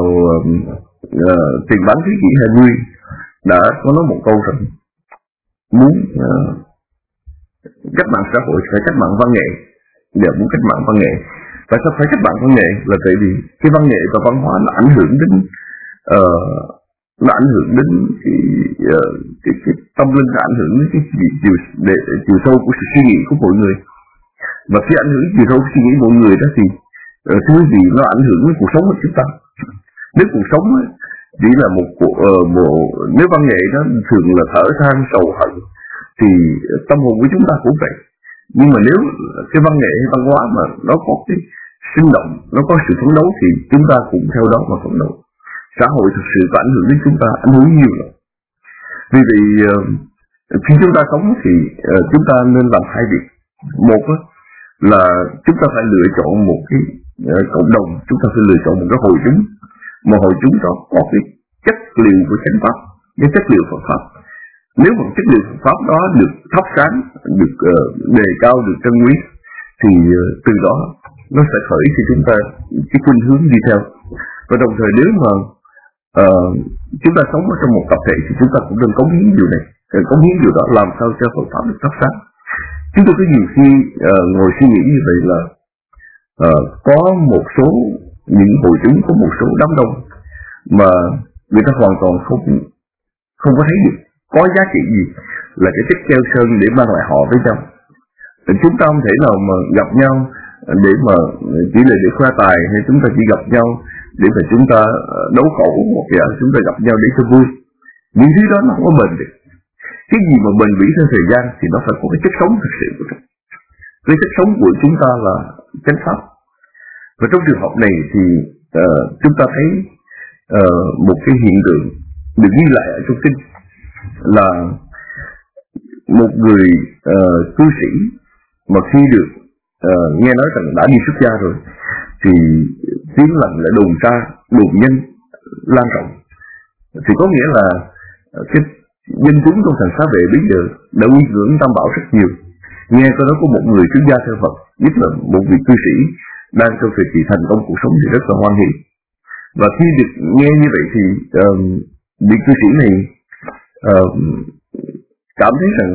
uh, tiền bán thế kỷ hai mươi đã có nói một câu rằng muốn uh, cách mạng xã hội phải cách mạng văn nghệ, để muốn cách mạng văn nghệ. Tại sao phải cách mạng văn nghệ? Là tại vì cái văn nghệ và văn hóa nó ảnh hưởng đến uh, nó ảnh hưởng đến cái, uh, cái, cái tâm linh, nó ảnh hưởng đến cái chiều, để, chiều sâu của sự suy nghĩ của mọi người. Và khi ảnh hưởng chiều sâu của suy nghĩ của mọi người đó thì uh, thứ gì nó ảnh hưởng đến cuộc sống của chúng ta. Nếu cuộc sống ấy, chỉ là một, uh, một nếu văn nghệ nó thường là thở than sầu hận, thì tâm hồn của chúng ta cũng vậy. Nhưng mà nếu cái văn nghệ hay văn hóa mà nó có cái sinh động, nó có sự phấn đấu, thì chúng ta cũng theo đó mà phấn đấu. Xã hội thực sự có ảnh hưởng đến chúng ta, ảnh hưởng nhiều lắm. Vì vậy uh, khi chúng ta sống thì uh, chúng ta nên làm hai việc. Một uh, là chúng ta phải lựa chọn một cái uh, cộng đồng, chúng ta phải lựa chọn một cái hội chúng, mà hội chúng đó có cái chất liệu của chánh pháp, cái chất liệu Phật pháp. Nếu mà chất liệu Phật pháp đó được thắp sáng, được uh, đề cao, được trân quý, thì uh, từ đó nó sẽ khởi cho chúng ta cái khuynh hướng đi theo. Và đồng thời nếu mà uh, chúng ta sống ở trong một tập thể thì chúng ta cũng nên cống hiến điều này, cống hiến điều đó làm sao cho Phật pháp được thắp sáng. Chúng tôi có nhiều khi uh, ngồi suy nghĩ như vậy là uh, có một số những hội chứng, có một số đám đông mà người ta hoàn toàn không không có thấy được có giá trị gì là cái chất keo sơn để mang lại họ với nhau. Chúng ta không thể nào mà gặp nhau để mà chỉ là để khoe tài, hay chúng ta chỉ gặp nhau để mà chúng ta đấu khẩu, hoặc là chúng ta gặp nhau để cho vui. Những thứ đó nó không có bền được. Cái gì mà bền vững theo thời gian thì nó phải có cái chất sống thực sự của nó. Cái chất sống của chúng ta là chánh pháp. Và trong trường hợp này thì uh, chúng ta thấy uh, một cái hiện tượng được ghi lại ở trong kinh là một người uh, cư sĩ mà khi được uh, nghe nói rằng đã đi xuất gia rồi thì tiếng lành lại đồn ra, đồn nhanh lan rộng. Thì có nghĩa là uh, cái dân chúng trong thành Xá Vệ bây giờ đã uy ngưỡng Tam Bảo rất nhiều. Nghe có nói có một người xuất gia theo Phật, nhất là một vị cư sĩ đang trong thời kỳ thành công cuộc sống thì rất là hoan hỷ. Và khi được nghe như vậy thì uh, vị cư sĩ này uh, cảm thấy rằng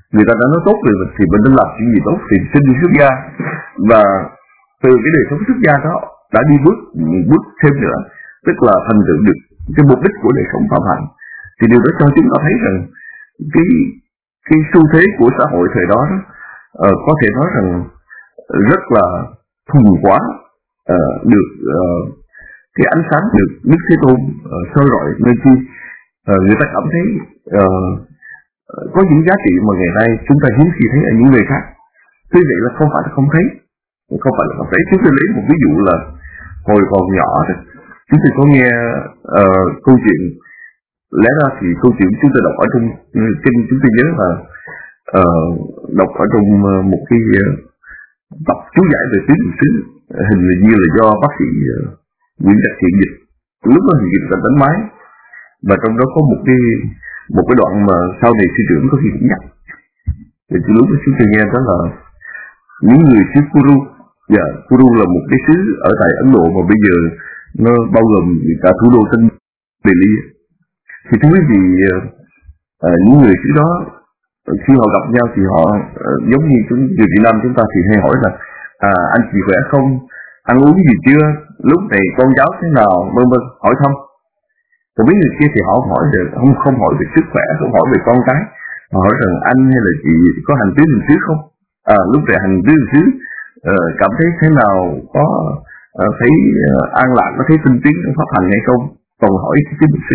người ta đã nói tốt rồi thì mình nên làm chuyện gì tốt thì xin đi xuất gia, và từ cái đời sống xuất gia đó đã đi bước bước thêm nữa, tức là thành tựu được cái mục đích của đời sống phạm hạnh. Thì điều đó cho chúng ta thấy rằng cái cái xu thế của xã hội thời đó, đó uh, có thể nói rằng rất là thuần quá, uh, được uh, cái ánh sáng được Đức Thế Tôn uh, soi rọi nên chi uh, người ta cảm thấy uh, có những giá trị mà ngày nay chúng ta hiếm khi thấy ở những người khác. Tuy vậy là không phải là không thấy, không phải là không thấy. Chúng tôi lấy một ví dụ là hồi còn nhỏ đó, chúng tôi có nghe uh, câu chuyện. Lẽ ra thì câu chuyện chúng tôi đọc ở trong kinh, chúng tôi nhớ là uh, đọc ở trong một cái uh, tập chú giải về tứ niệm xứ, hình như là do bác sĩ uh, Nguyễn Trạch Thiện dịch. Lúc đó thì dịch là đánh máy, và trong đó có một cái một cái đoạn mà sau này sư trưởng có khi cũng nhắc. Thì từ lúc đó chúng tôi nghe đó là những người xứ Kuru, dạ, Kuru là một cái xứ ở tại Ấn Độ mà bây giờ nó bao gồm cả thủ đô Tân Delhi. Thì thưa quý vị, uh, những người xứ đó khi họ gặp nhau thì họ uh, giống như chúng người Việt Nam chúng ta thì hay hỏi là à, anh chị khỏe không, ăn uống gì chưa, lúc này con cháu thế nào, vân vân, hỏi thăm. Còn mấy người kia thì họ hỏi được, không không hỏi về sức khỏe, không hỏi về con cái, họ hỏi rằng anh hay là chị có hành tứ niệm xứ không, à, lúc này hành tứ niệm xứ uh, cảm thấy thế nào, có uh, thấy uh, an lạc, có thấy tinh tiến trong pháp hành hay không, còn hỏi cái tứ niệm xứ.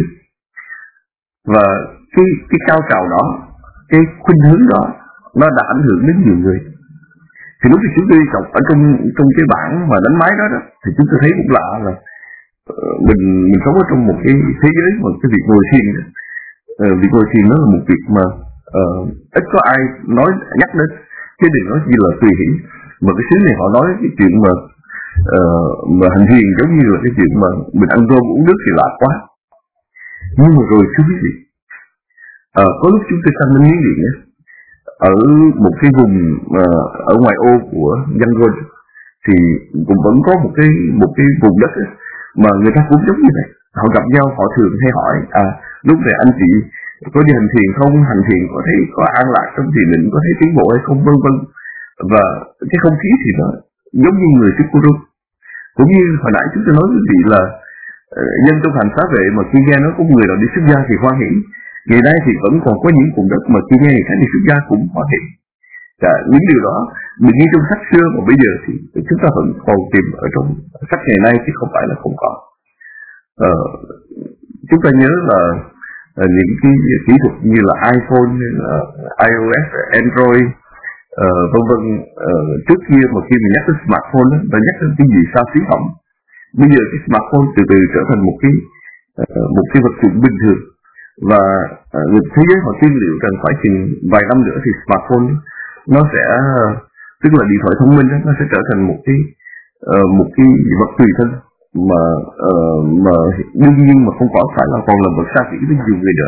Và cái cái cao trào đó, cái khuynh hướng đó, nó đã ảnh hưởng đến nhiều người. Thì lúc khi chúng tôi đọc ở trong trong cái bảng mà đánh máy đó, đó thì chúng tôi thấy cũng lạ là uh, mình mình sống ở trong một cái thế giới mà cái việc ngồi thiền, uh, việc ngồi thiền nó là một việc mà uh, ít có ai nói nhắc đến, chứ đừng nói gì là tùy hỷ. Mà cái xứ này họ nói cái chuyện mà uh, mà hành thiền giống như là cái chuyện mà mình ăn cơm uống nước thì lạ quá. Nhưng mà rồi thưa quý vị, à, có lúc chúng tôi sang bên Miến Điện ở một cái vùng uh, ở ngoài ô của Yangon, thì cũng vẫn có một cái một cái vùng đất ấy, mà người ta cũng giống như vậy. Họ gặp nhau họ thường hay hỏi à lúc này anh chị có đi hành thiền không, hành thiền có thấy có an lạc trong thiền định, có thấy tiến bộ hay không, vân vân. Và cái không khí thì nó giống như người Thích Kuru. Cũng như hồi nãy chúng tôi nói với quý vị là nhân trong hành xá vệ mà khi nghe nói có người nào đi xuất gia thì hoan hỷ. Ngày nay thì vẫn còn có những vùng đất mà khi nghe người khác đi xuất gia cũng hoan hỷ. Và những điều đó mình ghi trong sách xưa mà bây giờ thì chúng ta vẫn còn tìm ở trong sách ngày nay chứ không phải là không có. Ờ, chúng ta nhớ là uh, những cái kỹ thuật như là iPhone, uh, iOS, Android, uh, vân vân. Uh, trước kia mà khi mình nhắc đến smartphone đó, ta nhắc đến cái gì xa xí phẩm. Bây giờ cái smartphone từ từ trở thành một cái uh, một cái vật dụng bình thường, và uh, thế giới họ tiên liệu rằng phải chừng vài năm nữa thì smartphone nó sẽ uh, tức là điện thoại thông minh đó, nó sẽ trở thành một cái uh, một cái vật tùy thân mà uh, mà đương nhiên mà không có phải là còn là vật xa xỉ với nhiều người nữa.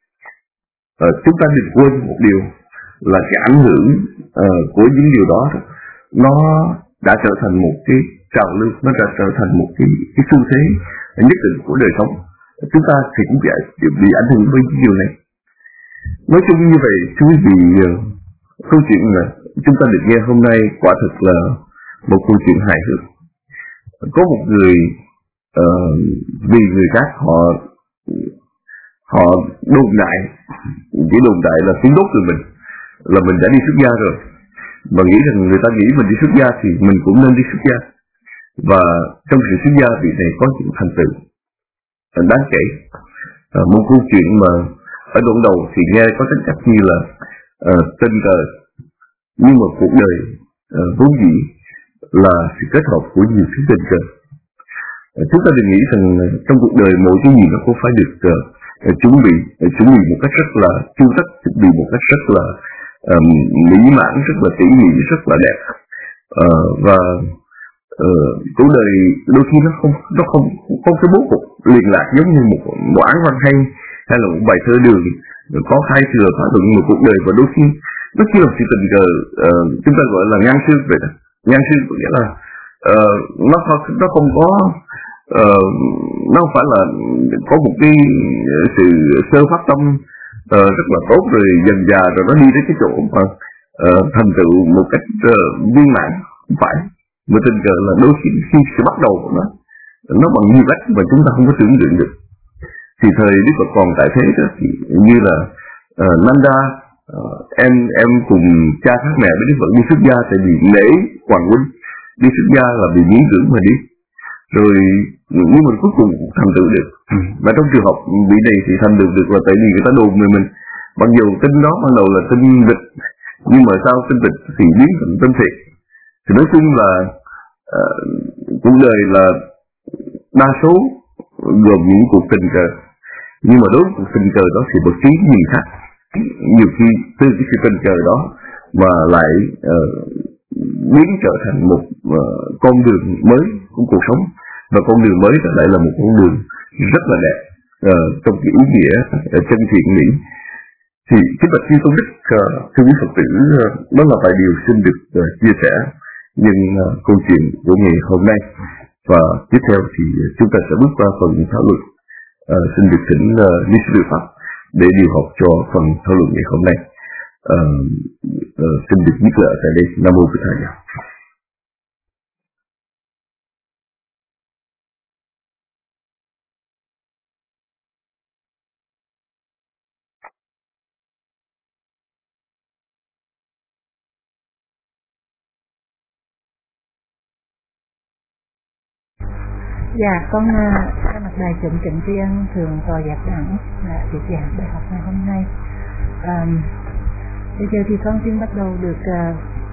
Uh, chúng ta đừng quên một điều là cái ảnh hưởng uh, của những điều đó nó đã trở thành một cái trào lưu, nó đã trở thành một cái cái xu thế nhất định của đời sống. Chúng ta thì cũng bị, bị ảnh hưởng với những điều này. Nói chung như vậy, thưa quý vị, uh, câu chuyện là chúng ta được nghe hôm nay quả thực là một câu chuyện hài hước. Có một người uh, vì người khác họ họ đồn đại, chỉ đồn đại là tiếng đốt từ mình là mình đã đi xuất gia rồi, mà nghĩ rằng người ta nghĩ mình đi xuất gia thì mình cũng nên đi xuất gia, và trong sự xuất gia vị này có những thành tựu đáng kể. Uh, một câu chuyện mà ở đoạn đầu thì nghe có tính chất như là uh, tình cờ, nhưng mà cuộc đời uh, vốn dĩ là sự kết hợp của nhiều thứ tình cờ. Uh, chúng ta đừng nghĩ rằng uh, trong cuộc đời mỗi cái gì nó cũng phải được uh, uh, chuẩn bị uh, chuẩn bị một cách rất là chu tất, chuẩn bị một cách rất là uh, mỹ mãn, rất là tỉ mỉ, rất là đẹp. Uh, và uh, cuộc đời đôi khi nó không nó không không cái bố cục liền lạc giống như một một án văn hay hay là một bài thơ đường có khai thừa phá luận một cuộc đời, và đôi khi nó chỉ là sự tình cờ, uh, chúng ta gọi là ngang xương vậy đó. Ngang xương có nghĩa là uh, nó không nó không có uh, nó không phải là có một cái sự sơ phát tâm uh, rất là tốt, rồi dần dà rồi nó đi đến cái chỗ mà uh, thành tựu một cách uh, viên mãn. Không phải, mà tình cờ là đôi khi khi sự bắt đầu của nó nó bằng nhiều cách mà chúng ta không có tưởng tượng được. Thì thời Đức Phật còn tại thế đó, thì như là uh, Nanda, uh, em em cùng cha khác mẹ với Đức Phật đi xuất gia tại vì lễ Hoàng huynh, đi xuất gia là vì miễn cưỡng mà đi, rồi nhưng mà cuối cùng thành tựu được. Và trong trường hợp vị này thì thành tựu được là tại vì người ta đồn về mình, mặc dù tin đó ban đầu là tin vịt, nhưng mà sau tin vịt thì biến thành tin thiệt. Thì nói chung là uh, cuộc đời là đa số gồm những cuộc tình cờ, nhưng mà đối với cuộc tình cờ đó thì bậc trí nhìn khác. Nhiều khi từ cái sự tình cờ đó mà lại uh, biến trở thành một uh, con đường mới của cuộc sống, và con đường mới đó lại là một con đường rất là đẹp uh, trong cái ý nghĩa uh, chân thiện mỹ. Thì cái bậc chư tôn đức uh, thưa quý Phật tử, uh, đó là vài điều xin được uh, chia sẻ nhưng uh, câu chuyện của ngày hôm nay. Và tiếp theo thì chúng ta sẽ bước qua phần thảo luận. Uh, xin được thỉnh uh, Ni Sư Pháp để điều học cho phần thảo luận ngày hôm nay. Uh, uh, xin được nhắc lại tại đây. Nam mô Bổn Thầy. Dạ, con thay mặt đại chúng kính tri ân thượng tọa giác đẳng là thuyết giảng bài học ngày hôm nay. À, bây giờ thì con xin bắt đầu được uh,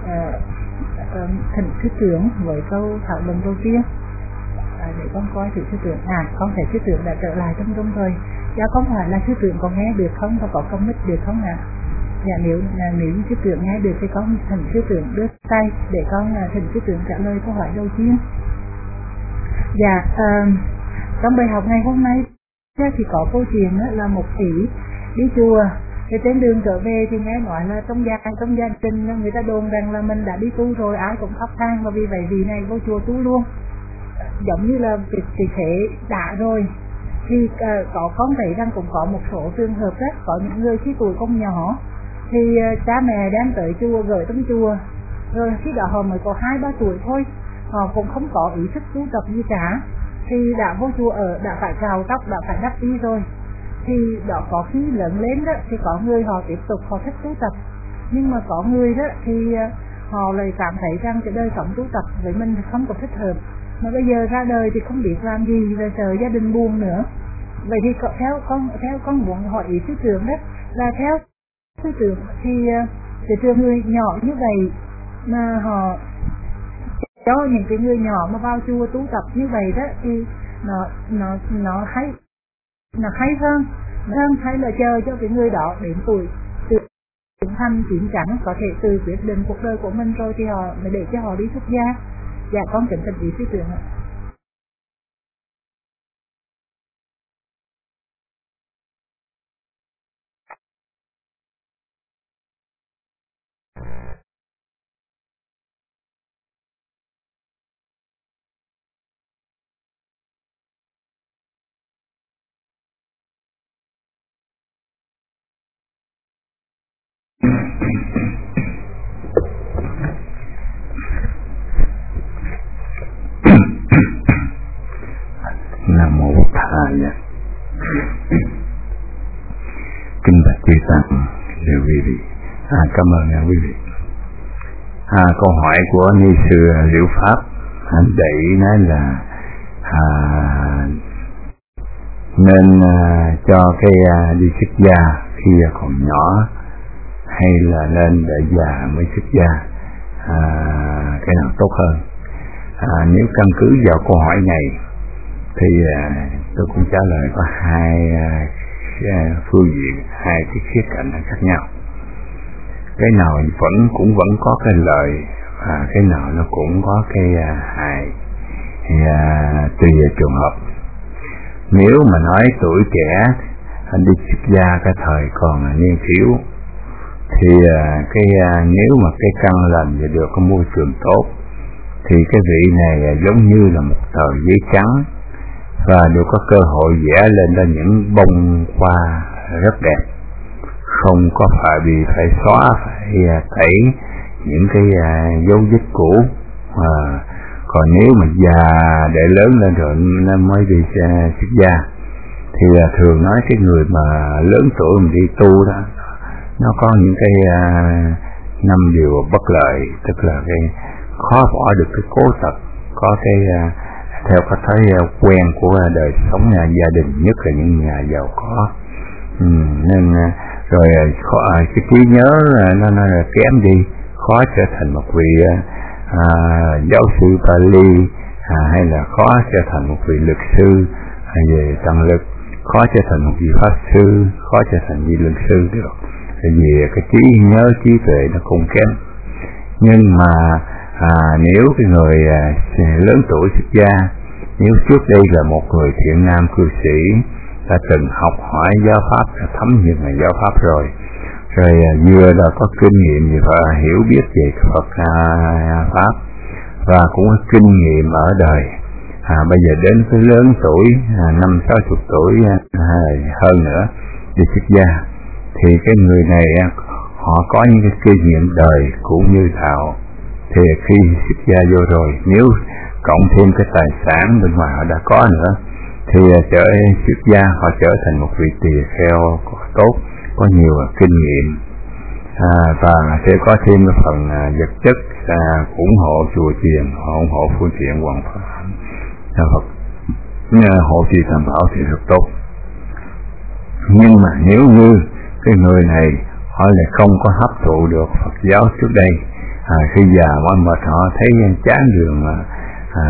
uh, thỉnh sư trưởng với câu thảo luận đầu tiên. À, để con coi thử sư trưởng. À, con thấy sư trưởng đã trở lại trong trong rồi. Dạ, con hỏi là sư trưởng có nghe được không và có comment được không ạ? À? Dạ, nếu là nếu sư trưởng nghe được thì con thỉnh sư trưởng đưa tay để con uh, thỉnh sư trưởng trả lời câu hỏi đầu tiên. Dạ, uh, trong bài học ngày hôm nay thì có câu chuyện là một tỷ đi chùa, thì trên đường trở về thì nghe nói là trong gia trong gia đình người ta đồn rằng là mình đã đi tu rồi, ai cũng khóc than, và vì vậy vì này vô chùa tu luôn, giống như là việc thì thế đã rồi. Thì uh, có con thấy rằng cũng có một số trường hợp đó, có những người khi tuổi còn nhỏ thì uh, cha mẹ đem tới chùa, gửi tới chùa, rồi khi đó họ mới có hai ba tuổi thôi, họ cũng không có ý thức tu tập gì cả, thì đã vô chùa ở, đã phải cạo tóc, đã phải đắp y rồi, thì đó có khi lớn lên đó thì có người họ tiếp tục họ thích tu tập, nhưng mà có người đó thì họ lại cảm thấy rằng cái đời sống tu tập với mình không có thích hợp, mà bây giờ ra đời thì không biết làm gì, rồi sợ gia đình buồn nữa. Vậy thì theo con theo con muốn hỏi ý sư trưởng đó là theo sư trưởng thì cái trường người nhỏ như vậy mà họ cho những cái người nhỏ mà vào chùa tu tập như vậy đó thì nó nó nó hay nó hay hơn hơn hay là chờ cho cái người đó đến tuổi trưởng thành chín chắn có thể tự quyết định cuộc đời của mình rồi thì họ mới để cho họ đi xuất gia. Dạ, con kính thỉnh ý sư trưởng ạ. Nam mô Bổn Thầy. Kính bạch chư tăng, thưa quý vị. À, cảm ơn quý vị. À, câu hỏi của Ni Sư Liễu Pháp anh đẩy nói là à, nên à, cho cái à, đi xuất gia khi còn nhỏ hay là nên đợi già mới xuất gia, à, cái nào tốt hơn? À, nếu căn cứ vào câu hỏi này thì à, tôi cũng trả lời có hai à, phương diện, hai cái khía cạnh khác nhau. Cái nào vẫn cũng vẫn có cái lợi và cái nào nó cũng có cái à, hại, à, tùy vào trường hợp. Nếu mà nói tuổi trẻ anh đi xuất gia cái thời còn niên thiếu thì à, cái à, nếu mà cái căn lành và được cái môi trường tốt thì cái vị này à, giống như là một tờ giấy trắng và đều có cơ hội vẽ lên ra những bông hoa rất đẹp. không có phải bị phải xóa, phải tẩy những cái dấu vết cũ. À, còn nếu mà già để lớn lên rồi nó mới đi xuất gia thì thường nói cái người mà lớn tuổi mình đi tu đó, nó có những cái năm điều bất lợi, tức là cái khó bỏ được cái cố tật, có cái theo cái thói quen của đời sống nhà gia đình, nhất là những nhà giàu có. Ừ, nên rồi khó, cái trí nhớ nó, nó kém đi, khó trở thành một vị à, giáo sư Pali, à, hay là khó trở thành một vị luật sư à, về tăng lực, khó trở thành một vị pháp sư, khó trở thành vị luật sư được, vì cái trí nhớ trí tuệ nó không kém. Nhưng mà à, nếu cái người à, lớn tuổi xuất gia, nếu trước đây là một người thiện nam cư sĩ, ta từng học hỏi giáo pháp, đã thấm nhiều ngày giáo pháp rồi, rồi à, vừa là có kinh nghiệm và hiểu biết về Phật à, pháp, và cũng có kinh nghiệm ở đời. À, bây giờ đến cái lớn tuổi, à, năm sáu chục tuổi à, hơn nữa đi xuất gia, thì cái người này họ có những cái kinh nghiệm đời cũng như đạo, thì khi xuất gia vô rồi, nếu cộng thêm cái tài sản bên ngoài họ đã có nữa, thì trở xuất gia họ trở thành một vị tỳ kheo tốt, có nhiều kinh nghiệm, à, và sẽ có thêm cái phần à, vật chất à, ủng hộ chùa chiền, ủng hộ phương tiện hoàng pháp, Phật hộ trì tam bảo thì rất tốt. Nhưng mà nếu như cái người này họ lại không có hấp thụ được Phật giáo trước đây, à, khi già quá mệt họ thấy chán đường mà à,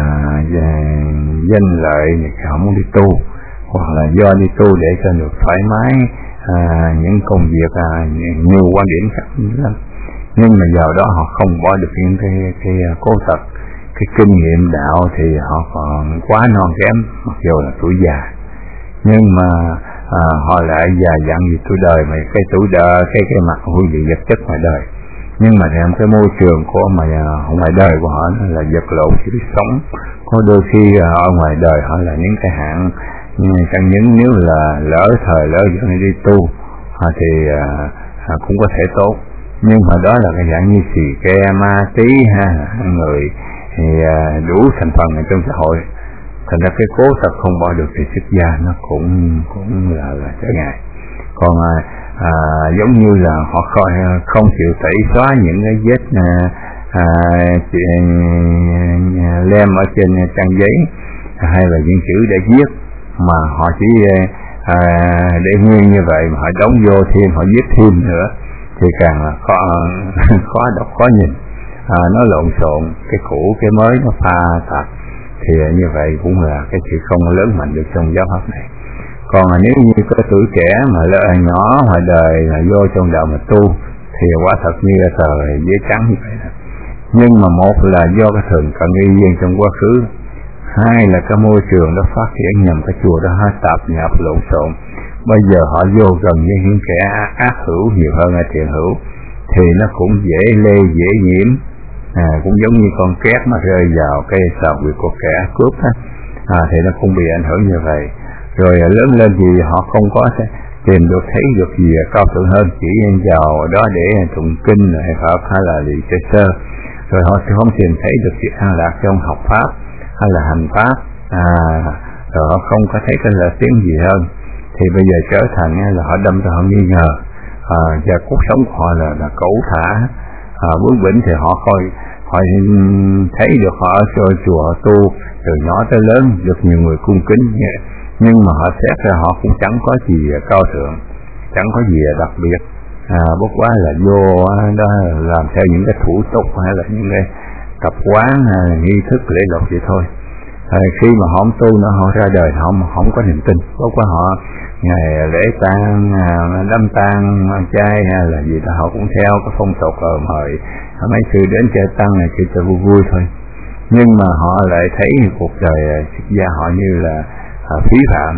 danh lợi họ muốn đi tu, hoặc là do đi tu để cho được thoải mái à, những công việc à, nhiều quan điểm khác lắm, nhưng mà vào đó họ không bỏ được những cái cái cố tật, cái kinh nghiệm đạo thì họ còn quá non kém, mặc dù là tuổi già, nhưng mà à, họ lại già dặn gì tuổi đời mà cái tuổi đời cái cái mặt hương vị vật chất ngoài đời, nhưng mà trong cái môi trường của mà ngoài đời của họ là vật lộn chỉ biết sống. Có đôi khi ở ngoài đời họ là những cái hạng chẳng những nếu là lỡ thời lỡ dẫn đi tu thì à, cũng có thể tốt, nhưng mà đó là cái dạng như xì ke ma tí ha, người thì à, đủ thành phần ở trong xã hội, thành ra cái cố tật không bỏ được thì xuất gia nó cũng cũng là, là trở ngại. Còn à, à, giống như là họ không, không chịu tẩy xóa những cái vết à, à, lem ở trên trang giấy hay là những chữ để viết, mà họ chỉ à, để nguyên như vậy mà họ đóng vô thêm, họ viết thêm nữa thì càng là khó, khó đọc khó nhìn, à, nó lộn xộn, cái cũ cái mới nó pha tạp, thì như vậy cũng là cái sự không lớn mạnh được trong giáo pháp này. Còn nếu như cái tuổi trẻ mà lợi nhỏ ngoài đời là vô trong đạo mà tu thì quả thật như là tờ giấy trắng như vậy đó. Nhưng mà một là do cái thường cận y viên trong quá khứ, hai là cái môi trường đó phát triển nhằm cái chùa đó hơi tạp nhạp lộn xộn, bây giờ họ vô gần như những kẻ ác hữu nhiều hơn là thiện hữu, thì nó cũng dễ lây dễ nhiễm, à, cũng giống như con két mà rơi vào cái sào huyệt của kẻ cướp á, à, thì nó cũng bị ảnh hưởng như vậy. Rồi lớn lên thì họ không có tìm được thấy được gì cao thượng hơn, chỉ vào đó để tụng kinh hay Phật hay là lì chơi sơ, rồi họ sẽ không tìm thấy được sự an lạc trong học pháp hay là hành pháp, à, rồi họ không có thấy cái là tiếng gì hơn, thì bây giờ trở thành là họ đâm ra họ nghi ngờ, à, và cuộc sống của họ là, là cẩu thả, à, bướng bỉnh, thì họ coi họ thấy được họ ở chùa họ tu từ nhỏ tới lớn được nhiều người cung kính, nhưng mà họ xét ra họ cũng chẳng có gì cao thượng, chẳng có gì đặc biệt, à, bất quá là vô đó làm theo những cái thủ tục hay là những cái tập quán hay là nghi thức lễ lộc vậy thôi. À, khi mà họ không tu nữa, họ ra đời họ không có niềm tin, bất quá họ ngày lễ tang, đám tang trai hay là gì đó họ cũng theo cái phong tục rồi mời mấy sư đến chơi tăng này chỉ cho vui vui thôi, nhưng mà họ lại thấy cuộc đời xuất gia họ như là à, phí phạm,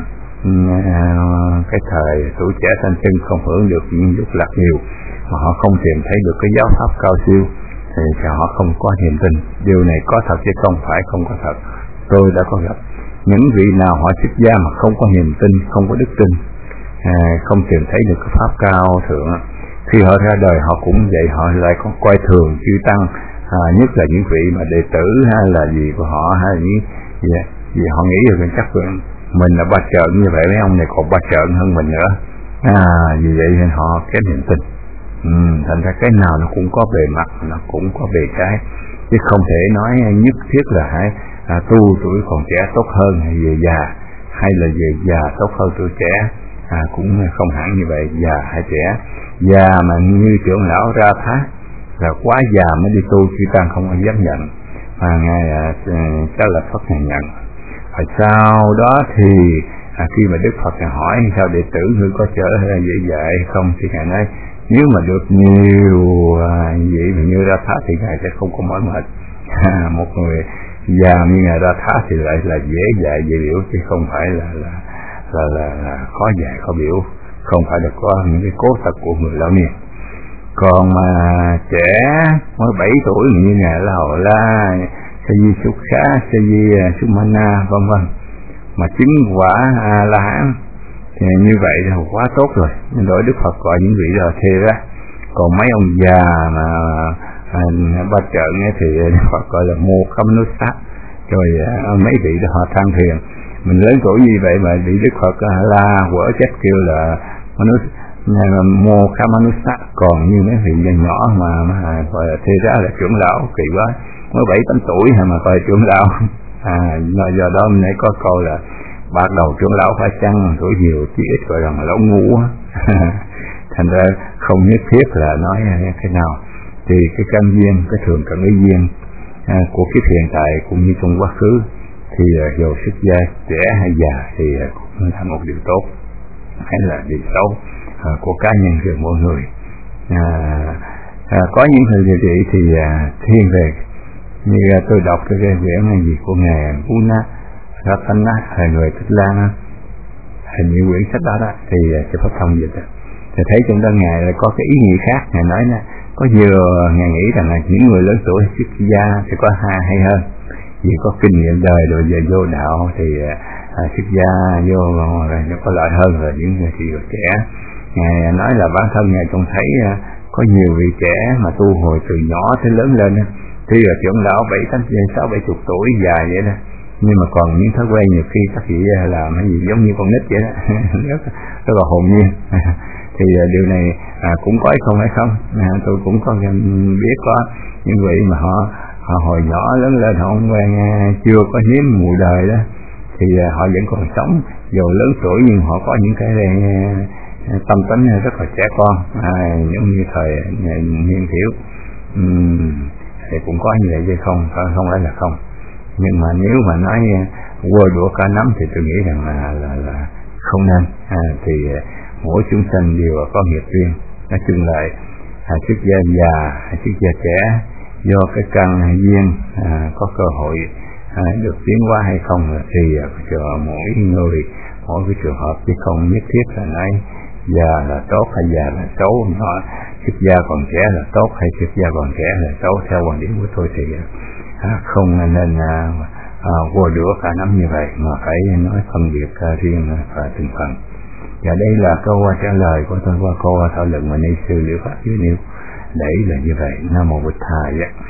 à, cái thời tuổi trẻ thanh xuân không hưởng được những lúc lạc nhiều, mà họ không tìm thấy được cái giáo pháp cao siêu, thì họ không có niềm tin. Điều này có thật chứ không phải không có thật. Tôi đã có gặp những vị nào họ xuất gia mà không có niềm tin, không có đức tin, à, không tìm thấy được cái pháp cao thượng. Khi họ ra đời họ cũng vậy, họ lại còn coi thường chư tăng, à, nhất là những vị mà đệ tử hay là gì của họ, hay là những gì, gì họ nghĩ được chắc mình là ba trợn như vậy, mấy ông này còn ba trợn hơn mình nữa, à, vì vậy nên họ kém niềm tin. Ừ, thành ra cái nào nó cũng có bề mặt, nó cũng có bề trái, chứ không thể nói nhất thiết là hãy à, tu tuổi còn trẻ tốt hơn hay về già, hay là về già tốt hơn tuổi trẻ, à, cũng không hẳn như vậy, già hay trẻ. Già mà như trưởng lão Ra Thát là quá già mới đi tu, chư tăng không ai dám nhận, à, ngài à, chắc là Phật ngài nhận. Và sau đó thì à, khi mà Đức Phật ngài hỏi sao đệ tử ngươi có trở dễ dạy không, thì ngài nói nếu mà được nhiều à, vậy mà như Ra Thát thì ngài sẽ không có mỏi mệt. À, một người già như ngài Ra Thát thì lại là dễ dạy dễ biểu, chứ không phải là là là, là, là khó dạy khó biểu, không phải là có những cái cố tật của người lão niên. Còn mà trẻ mới bảy tuổi như ngài La Hầu La, Sa Di Súc Khá, Sa Di Súc Ma Na vân vân, mà chứng quả a la hán thì như vậy là quá tốt rồi, nên đối Đức Phật gọi những vị đó thê ra. Còn mấy ông già mà à, ba trợn thì Đức Phật gọi là mô khâm nút sát, rồi à, mấy vị đó họ than phiền mình lớn tuổi như vậy mà bị Đức Phật à, la quở trách kêu là manus mô khâm nút sát, còn như mấy vị nhỏ mà, mà gọi là thê ra là trưởng lão, kỳ quá, mới bảy tám tuổi hay mà coi trưởng lão. À, do đó mình có câu là bắt đầu trưởng lão phải chăng tuổi nhiều chỉ ít gọi rằng lão ngu. Thành ra không nhất thiết là nói cái nào, thì cái căn duyên, cái thường căn cái duyên à, của kiếp hiện tại cũng như trong quá khứ thì uh, dù xuất gia trẻ hay già thì uh, cũng là một điều tốt hay là điều xấu uh, của cá nhân của mỗi người. À, à, có những thời kỳ thì uh, thiên về như uh, tôi đọc cái quyển này gì của ngài Buna Ratana hay người Thích Lan, hình như quyển sách đó đó thì uh, sẽ phát thông dịch. Thì thấy trong đó ngài là có cái ý nghĩa khác, ngài nói nè, có nhiều ngài nghĩ rằng là những người lớn tuổi xuất gia thì có hai hay hơn, vì có kinh nghiệm đời rồi giờ vô đạo thì à, xuất gia vô rồi nó có lợi hơn là những người thì trẻ. Ngài nói là bản thân ngài trông thấy à, có nhiều vị trẻ mà tu hồi từ nhỏ tới lớn lên, thì là trưởng lão bảy tám sáu bảy chục tuổi già vậy đó, nhưng mà còn những thói quen nhiều khi các vị làm cái gì giống như con nít vậy đó. rất, rất là hồn nhiên. Thì uh, điều này à, cũng có hay không hay không, à, tôi cũng có biết có những vị mà họ họ hồi nhỏ lớn lên họ không quen, chưa có nếm mùi đời đó, thì uh, họ vẫn còn sống dù lớn tuổi nhưng họ có những cái uh, tâm tính rất là trẻ con, à, giống như thời niên thiếu. uhm, thì cũng có như vậy chứ không không phải là không, nhưng mà nếu mà nói quơ đũa cả nắm thì tôi nghĩ rằng là là, là không nên. À, thì uh, mỗi chúng sanh đều có nghiệp duyên, nói chung lại à, xuất gia già hay xuất gia trẻ do cái căn duyên à, có cơ hội à, được tiến hóa hay không thì à, cho mỗi người mỗi cái trường hợp, chứ không nhất thiết là nói già là tốt hay già là xấu, nó xuất gia còn trẻ là tốt hay xuất gia còn trẻ là xấu. Theo quan điểm của tôi thì à, không nên à, à, vô đũa cả nắm như vậy, mà phải nói phân biệt à, riêng và từng phần. Và đây là câu trả lời của tôi qua câu thảo luận mà Ni sư Liễu Pháp dưới nêu để là như vậy. Nam mô Bụt Thầy.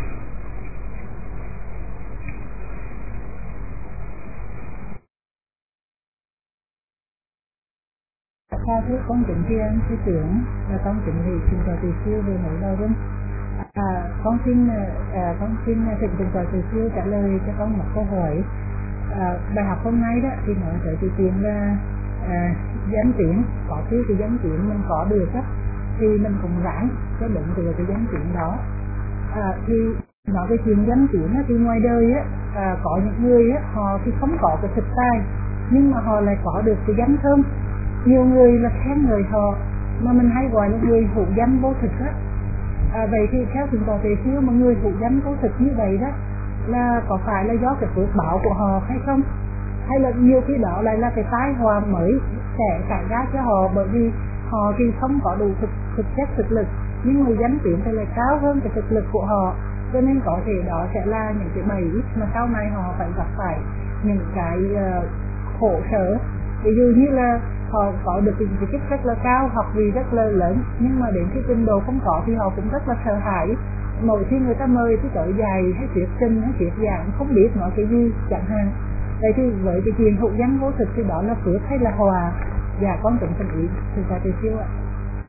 Tha thứ con kính thiên sư trưởng và con kính vị xin chào từ siêu về nỗi đau rung. À, con xin à, con xin thỉnh cùng chào từ siêu trả lời cho con một câu hỏi. À, bài học hôm nay đó thì nói tới từ tiền là à, danh tiếng, có thứ cái danh tiếng mình có được á thì mình cũng ráng cho đựng từ cái danh tiếng đó. À, thì nói về chuyện danh tiếng á, thì ngoài đời á à, có những người á họ thì không có cái thực tài nhưng mà họ lại có được cái danh thơm, nhiều người là khen người họ mà mình hay gọi là người hữu danh vô thực á. À, vậy thì theo chúng ta về xưa mà người hữu danh vô thực như vậy đó là có phải là do cái phước báo của họ hay không, hay là nhiều khi đó lại là cái tai họa mới sẽ xảy ra cho họ, bởi vì họ thì không có đủ thực, thực chất thực lực, nhưng người danh tiếng thì lại cao hơn cái thực lực của họ, cho nên có thể đó sẽ là những cái bẫy mà sau này họ phải gặp phải những cái uh, khổ sở. Ví dụ như là họ có được cái vị chức rất là cao, học vị rất là lớn, nhưng mà đến khi trình độ không có thì họ cũng rất là sợ hãi. Mỗi khi người ta mời tôi tới dạy hay thuyết trình hay thuyết giảng không biết nói cái gì chẳng hạn. Vậy thì với cái chuyện hữu danh vô thực thì đó là phước hay là hòa? Dạ con cũng thành ý từ gia từ siêu ạ.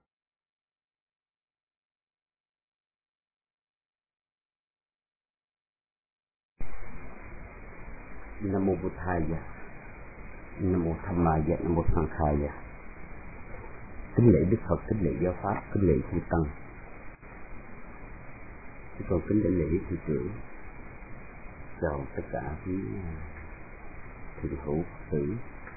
Nam mô Bụt Thầy, Nam mô Tham Ma, Nam mô Sang Khai. Kính lễ Đức Phật, kính lễ Giáo Pháp, kính lễ chư tăng. Chúng tôi kính lễ lễ sư trưởng, chào tất cả quý thiền hữu Phật tử.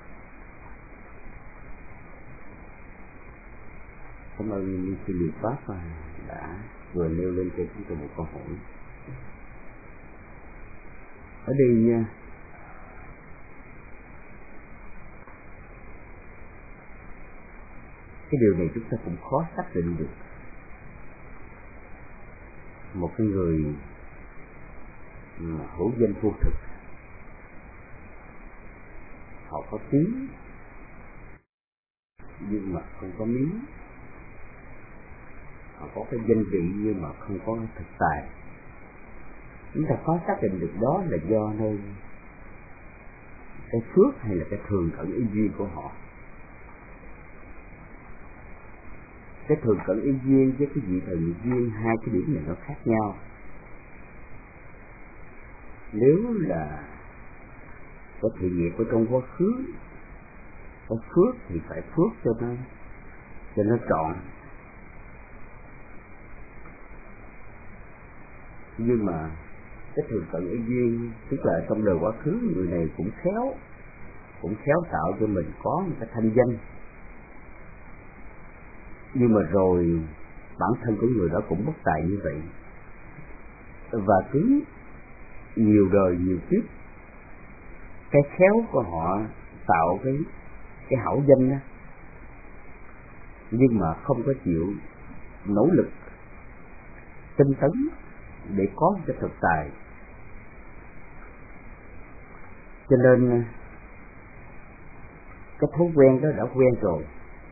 Cảm ơn Ni Sư Liệu Pháp đã vừa nêu lên cho chúng tôi một câu hỏi. Ở đây nha, cái điều này chúng ta cũng khó xác định được. Một cái người mà hữu danh vô thực, họ có tiếng nhưng mà không có miếng, họ có cái danh vị nhưng mà không có thực tài. Chúng ta khó xác định được đó là do nơi cái phước hay là cái thường cận ý duyên của họ. Cái thường cận ý duyên với cái vị thần duyên, hai cái điểm này nó khác nhau. Nếu là có thiện nghiệp của trong quá khứ, có phước thì phải phước cho nó cho nó trọn. Nhưng mà cái thường cận ý duyên tức là trong đời quá khứ người này cũng khéo, cũng khéo tạo cho mình có một cái thanh danh. Nhưng mà rồi bản thân của người đó cũng bất tài như vậy, và cứ nhiều đời nhiều kiếp cái khéo của họ tạo cái cái hảo danh đó, nhưng mà không có chịu nỗ lực tinh tấn để có cái thực tài. Cho nên cái thói quen đó đã quen rồi.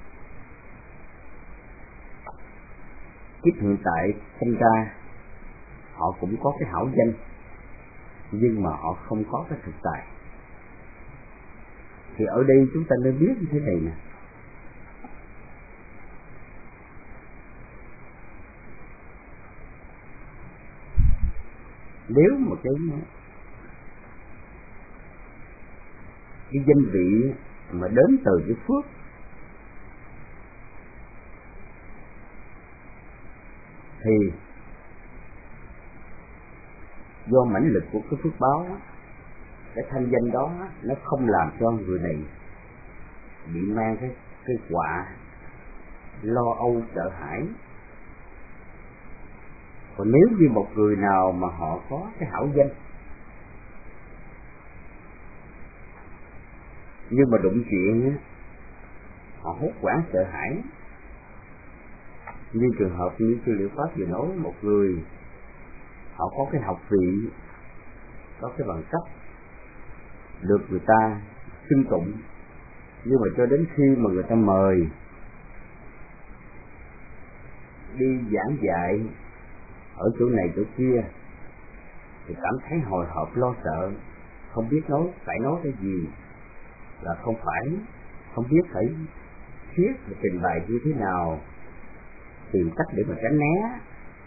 Kiếp hiện tại sinh ra họ cũng có cái hảo danh, nhưng mà họ không có cái thực tài. Thì ở đây chúng ta nên biết như thế này nè, nếu một cái cái danh vị mà đến từ cái phước thì do mãnh lực của cái phước báo, cái thanh danh đó nó không làm cho người này bị mang cái cái họa lo âu sợ hãi. Còn nếu như một người nào mà họ có cái hảo danh nhưng mà đụng chuyện họ hốt hoảng sợ hãi, như trường hợp như Sư Liệu Pháp vừa nói, một người họ có cái học vị, có cái bằng cấp, được người ta xưng tụng, nhưng mà cho đến khi mà người ta mời đi giảng dạy ở chỗ này chỗ kia thì cảm thấy hồi hộp lo sợ, không biết nói phải nói cái gì, là không phải không biết phải thuyết và trình bày như thế nào, tìm cách để mà tránh né,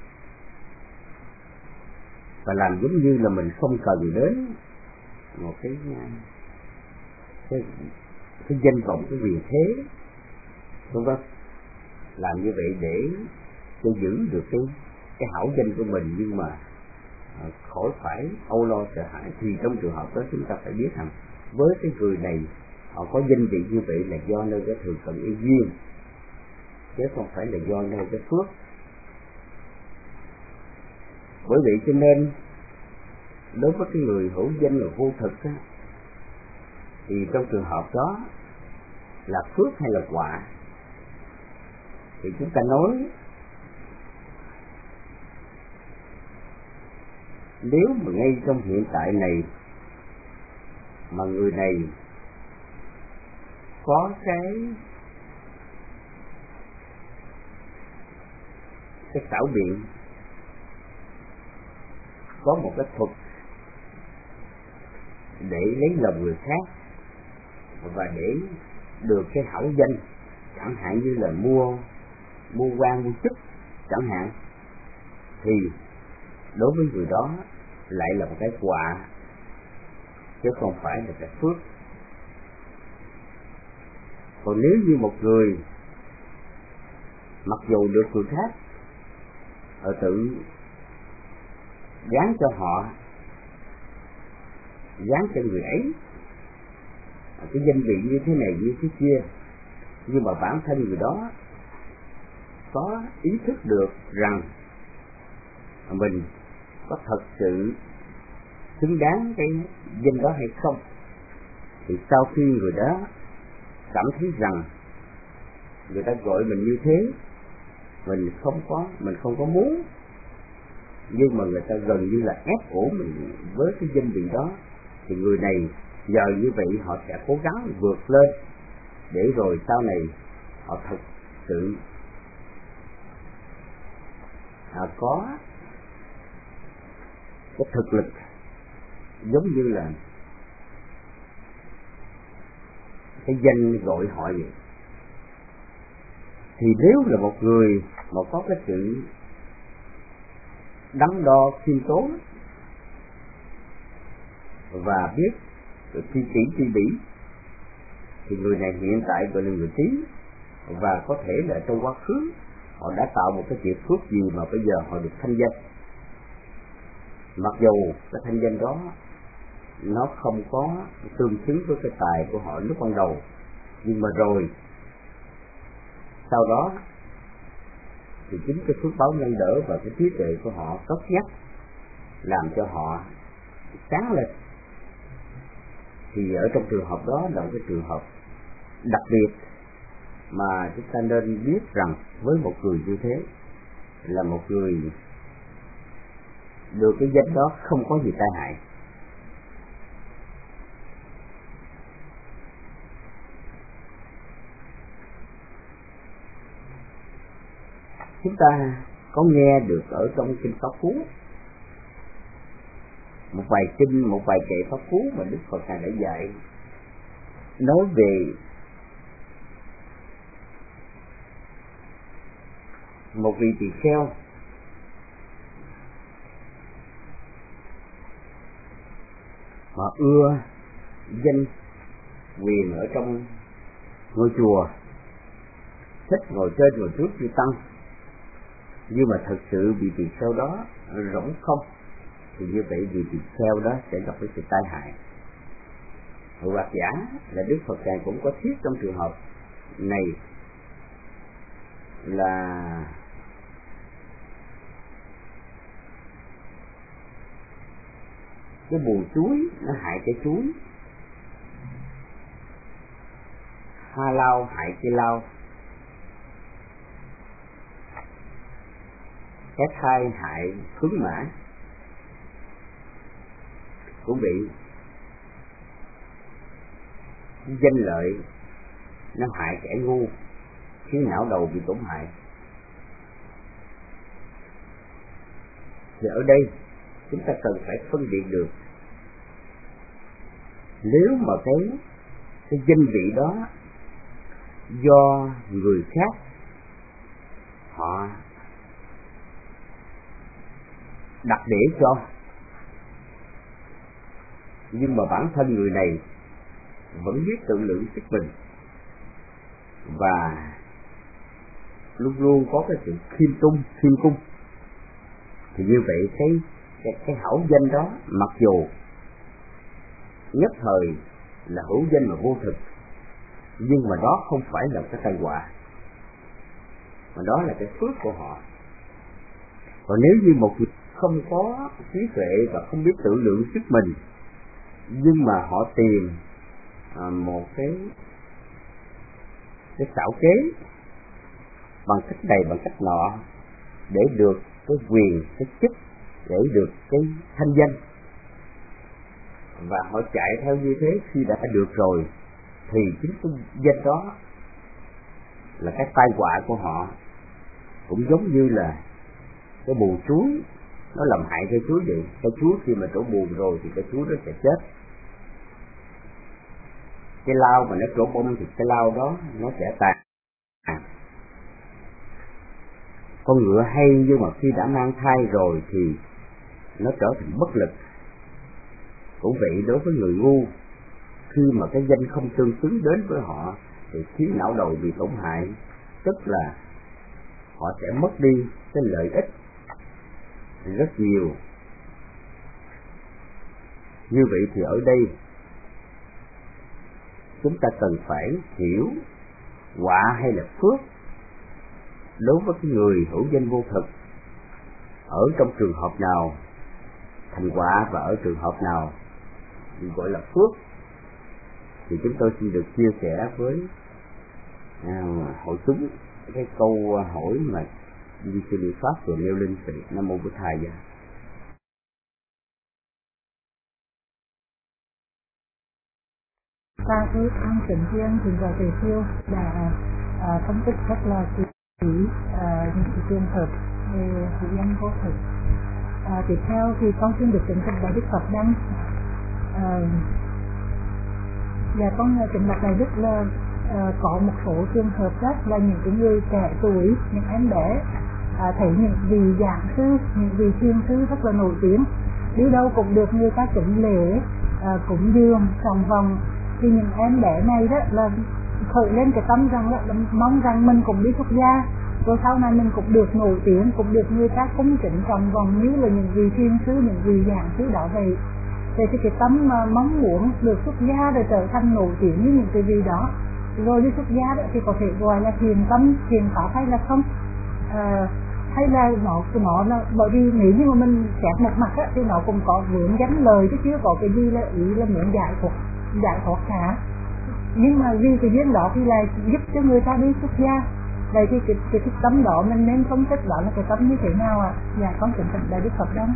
và làm giống như là mình không cần đến một cái cái, cái danh vọng, cái quyền thế, vân vân. Làm như vậy để cho giữ được cái cái hảo danh của mình, nhưng mà khỏi phải âu lo sợ hãi. Thì trong trường hợp đó chúng ta phải biết rằng với cái người này họ có danh vị như vậy là do nơi cái thường cận ý duyên, chứ không phải là do nơi cái phước. Bởi vậy cho nên đối với cái người hữu danh là vô thực á, thì trong trường hợp đó là phước hay là quả thì chúng ta nói nếu mà ngay trong hiện tại này mà người này có cái cái xảo biện, có một cái thuật để lấy lòng người khác và để được cái hảo danh, chẳng hạn như là mua mua quan mua chức chẳng hạn, thì đối với người đó lại là một cái quả chứ không phải là cái phước. Còn nếu như một người mặc dù được người khác họ tự gán cho họ, gán cho người ấy cái danh vị như thế này như thế kia, nhưng mà bản thân người đó có ý thức được rằng mình có thật sự xứng đáng cái danh đó hay không, thì sau khi người đó cảm thấy rằng người ta gọi mình như thế, mình không có mình không có muốn, nhưng mà người ta gần như là ép ổ mình với cái danh vị đó, thì người này giờ như vậy họ sẽ cố gắng vượt lên để rồi sau này họ thật sự họ có cái thực lực giống như là cái danh gọi họ vậy. Thì nếu là một người mà có cái sự đắn đo khiêm tốn và biết chi kỷ chi bỉ, thì người này hiện tại gọi là người trí, và có thể là trong quá khứ họ đã tạo một cái việc phước gì mà bây giờ họ được thanh danh, mặc dù cái thanh danh đó nó không có tương xứng với cái tài của họ lúc ban đầu, nhưng mà rồi sau đó thì chính cái phước báo nâng đỡ và cái trí tuệ của họ tốt nhất làm cho họ sáng lên. Thì ở trong trường hợp đó là một cái trường hợp đặc biệt mà chúng ta nên biết rằng với một người như thế là một người được cái danh đó không có gì tai hại. Chúng ta có nghe được ở trong kinh Pháp Cú một vài kinh, một vài kệ Pháp Cú mà Đức Phật Ngài đã dạy, nói về một vị tỳ kheo mà ưa danh quyền ở trong ngôi chùa, thích ngồi trên ngồi trước chư tăng, nhưng mà thật sự vị tỳ kheo đó rỗng không, thì như vậy vị tỳ kheo đó sẽ gặp cái sự tai hại. Hoặc giả là Đức Phật Ngài cũng có thuyết trong trường hợp này là cái bùn chuối nó hại cái chuối, ha lao hại cây lao, cái thai hại khứng mã. Cũng bị danh lợi nó hại kẻ ngu, khiến não đầu bị tổn hại. Thì ở đây chúng ta cần phải phân biệt được, nếu mà cái cái danh vị đó do người khác họ đặt để cho, nhưng mà bản thân người này vẫn biết tự lượng sức mình và luôn luôn có cái sự khiêm tung khiêm cung, thì như vậy cái cái, cái hảo danh đó mặc dù nhất thời là hữu danh mà vô thực, nhưng mà đó không phải là cái tai họa, mà đó là cái phước của họ. Còn nếu như một người không có trí tuệ và không biết tự lượng sức mình, nhưng mà họ tìm à, một cái cái xảo kế bằng cách này bằng cách nọ để được cái quyền, cái chức, để được cái thanh danh, và họ chạy theo như thế, khi đã được rồi thì chính cái danh đó là cái tai họa của họ, cũng giống như là cái bùn chuối nó làm hại cây chuối vậy. Cây chuối khi mà trổ bùn rồi thì cây chuối nó sẽ chết. Cái lao mà nó trổ bông thì cái lao đó nó sẽ tàn. À, con ngựa hay nhưng mà khi đã mang thai rồi thì nó trở thành bất lực. Cũng vậy đối với người ngu, khi mà cái danh không tương xứng đến với họ thì khiến não đầu bị tổn hại, tức là họ sẽ mất đi cái lợi ích rất nhiều. Như vậy thì ở đây chúng ta cần phải hiểu họa hay là phước đối với cái người hữu danh vô thực, ở trong trường hợp nào thành họa và ở trường hợp nào gọi là phước, thì chúng tôi xin được chia sẻ với à, hội chúng cái câu hỏi mà Di Sư Liên Pháp vừa nêu lên sự Nam Mô Bụt Thầy. Ta thứ an tịnh thiên thì vào về siêu là à, phân tích rất là kỹ à, những cái trường hợp về hữu danh vô thực. À, tiếp theo thì con xin được kính bạch Đại Đức Phật Đăng. À, và con kính bạch Đại Đức là à, có một số trường hợp đó là những cái người trẻ tuổi, những em bé à, thấy những vị giảng sư, những vị thiền sư rất là nổi tiếng, đi đâu cũng được người ta kính lễ, à, cúng dường, tròng vòng, thì những em bé này đó là khởi lên cái tâm rằng là mong rằng mình cũng đi xuất gia, rồi sau này mình cũng được nổi tiếng, cũng được người ta cung kính tròng vòng như là những vị thiền sư, những vị giảng sư đó vậy. Vậy thì cái tâm mà mong muốn được xuất gia rồi trở thành nổi tiếng như những cái vị đó, rồi đi xuất gia đó thì có thể gọi là thiền tâm, thiền pháp hay là không? À, hay là nó nó là bởi vì nếu như mà mình xét một mặt á, thì nó cũng có vướng gắn lời chứ chưa có cái gì là ý là muốn giải thoát giải thoát cả. Nhưng mà vì cái duyên đó thì là giúp cho người ta đi xuất gia. Vậy thì cái, cái, cái tâm đó mình nên phân tích đó là cái tâm như thế nào ạ? À? Dạ con kính bạch Đại Đức Phật Đăng.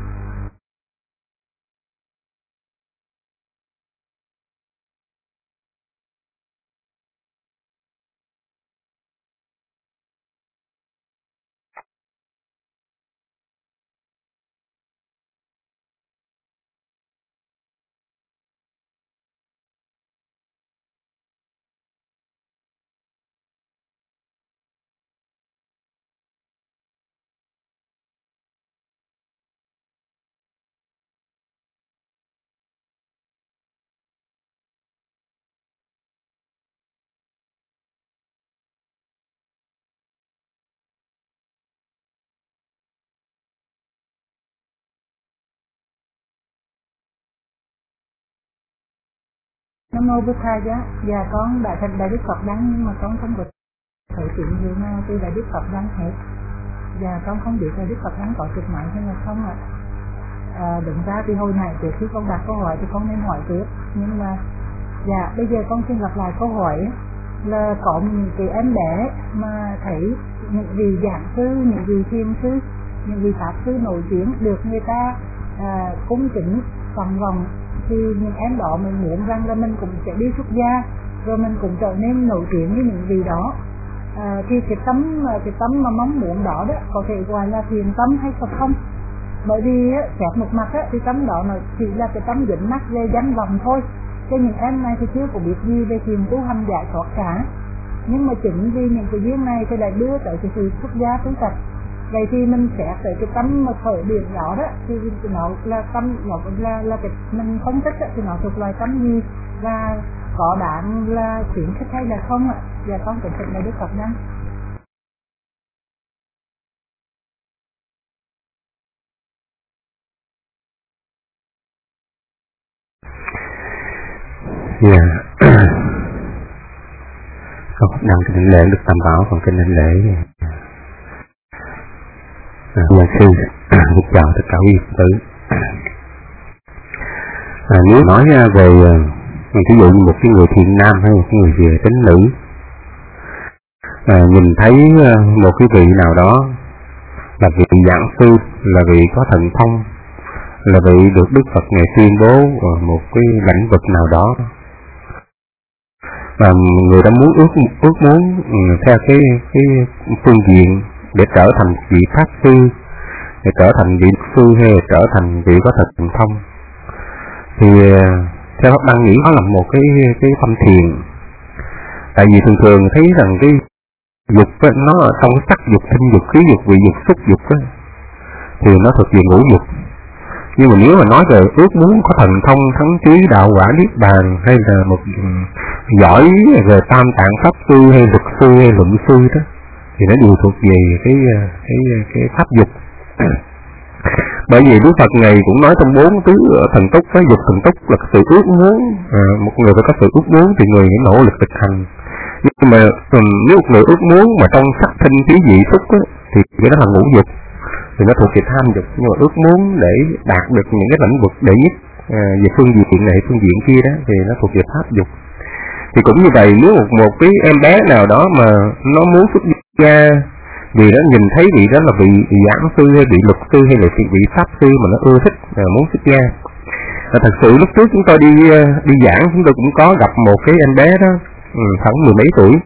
Nam Mô Bụt Thầy giá, và con đã thành Đại Đức Phật Đăng nhưng mà con không được thể chuyện gì nào từ Đại Đức Phật Đăng hết. Và con không biết Đại Đức Phật Đăng có trực mạng hay là không ạ. À, đúng ra thì hồi nãy trước khi con đặt câu hỏi thì con nên hỏi trước, nhưng mà dạ bây giờ con xin lặp lại câu hỏi là có những cái em bé mà thấy những vị giảng sư, những vị thiền sư, những vị pháp sư nổi tiếng được người ta à, cung kính vòng vòng, thì những em đó mình muốn rằng là mình cũng sẽ đi xuất gia rồi mình cũng trở nên nổi tiếng như những vị đó. À, thì cái tâm cái tâm mà mong muốn đó đó có thể gọi là thiền tâm hay không? Bởi vì á, xét một mặt á, thì tâm đó nó chỉ là cái tâm dính mắc về danh vọng thôi. Cho những em này thì chưa có biết gì về thiền tu hành giải thoát cả. Nhưng mà chính vì những cái duyên này thì lại đưa tới cái sự xuất gia tu tập. Vậy thì mình xét tới cái tâm mà khởi điểm đó đó thì nó là tâm nó là là cái mình phân tích đó, thì nó thuộc loại tâm gì và có đáng là khuyến khích hay là không ạ? Và con kính thỉnh Đại Đức Phật Đăng. Dạ, con Phật Đăng kính lễ Đức Tam Bảo, còn kính lễ Nhà sư, chào tất cả quý Phật tử. À, nếu nói về ví dụ như một cái người thiện nam hay một cái người về tính nữ, à, nhìn thấy một cái vị nào đó là vị giảng sư, là vị có thần thông, là vị được Đức Phật ngài tuyên bố một cái lĩnh vực nào đó, mà người ta muốn ước ước muốn theo cái cái phương diện để trở thành vị pháp sư, để trở thành vị sư hay là trở thành vị có thần thông, thì theo Pháp Đăng nghĩ nó là một cái cái tâm thiền. Tại vì thường thường thấy rằng cái dục ấy, nó ở trong cái sắc dục, thanh dục, khí dục, vị dục, xúc dục ấy, thì nó thuộc về ngũ dục. Nhưng mà nếu mà nói về ước muốn có thần thông, thắng trí, đạo quả, niết bàn, hay là một giỏi về tam tạng pháp sư hay luật sư hay luận sư đó, thì nó đều thuộc về cái cái cái pháp dục. Bởi vì Đức Phật Ngài cũng nói trong bốn tứ thần túc, cái dục thần túc là sự ước muốn, à, một người phải có sự ước muốn thì người phải nỗ lực thực hành. Nhưng mà nếu một người ước muốn mà trong sắc thanh khí vị xúc á, thì cái đó là ngũ dục, thì nó thuộc về tham dục. Nhưng mà ước muốn để đạt được những cái lĩnh vực đệ nhất à, về phương diện này phương diện kia đó thì nó thuộc về pháp dục. Thì cũng như vậy, nếu một, một cái em bé nào đó mà nó muốn xuất gia vì nó nhìn thấy vị đó là vị, vị giảng sư hay vị luật sư hay là vị pháp sư mà nó ưa thích à, muốn xuất gia. Và thật sự lúc trước chúng tôi đi đi giảng, chúng tôi cũng có gặp một cái em bé đó, ừ, khoảng mười mấy tuổi.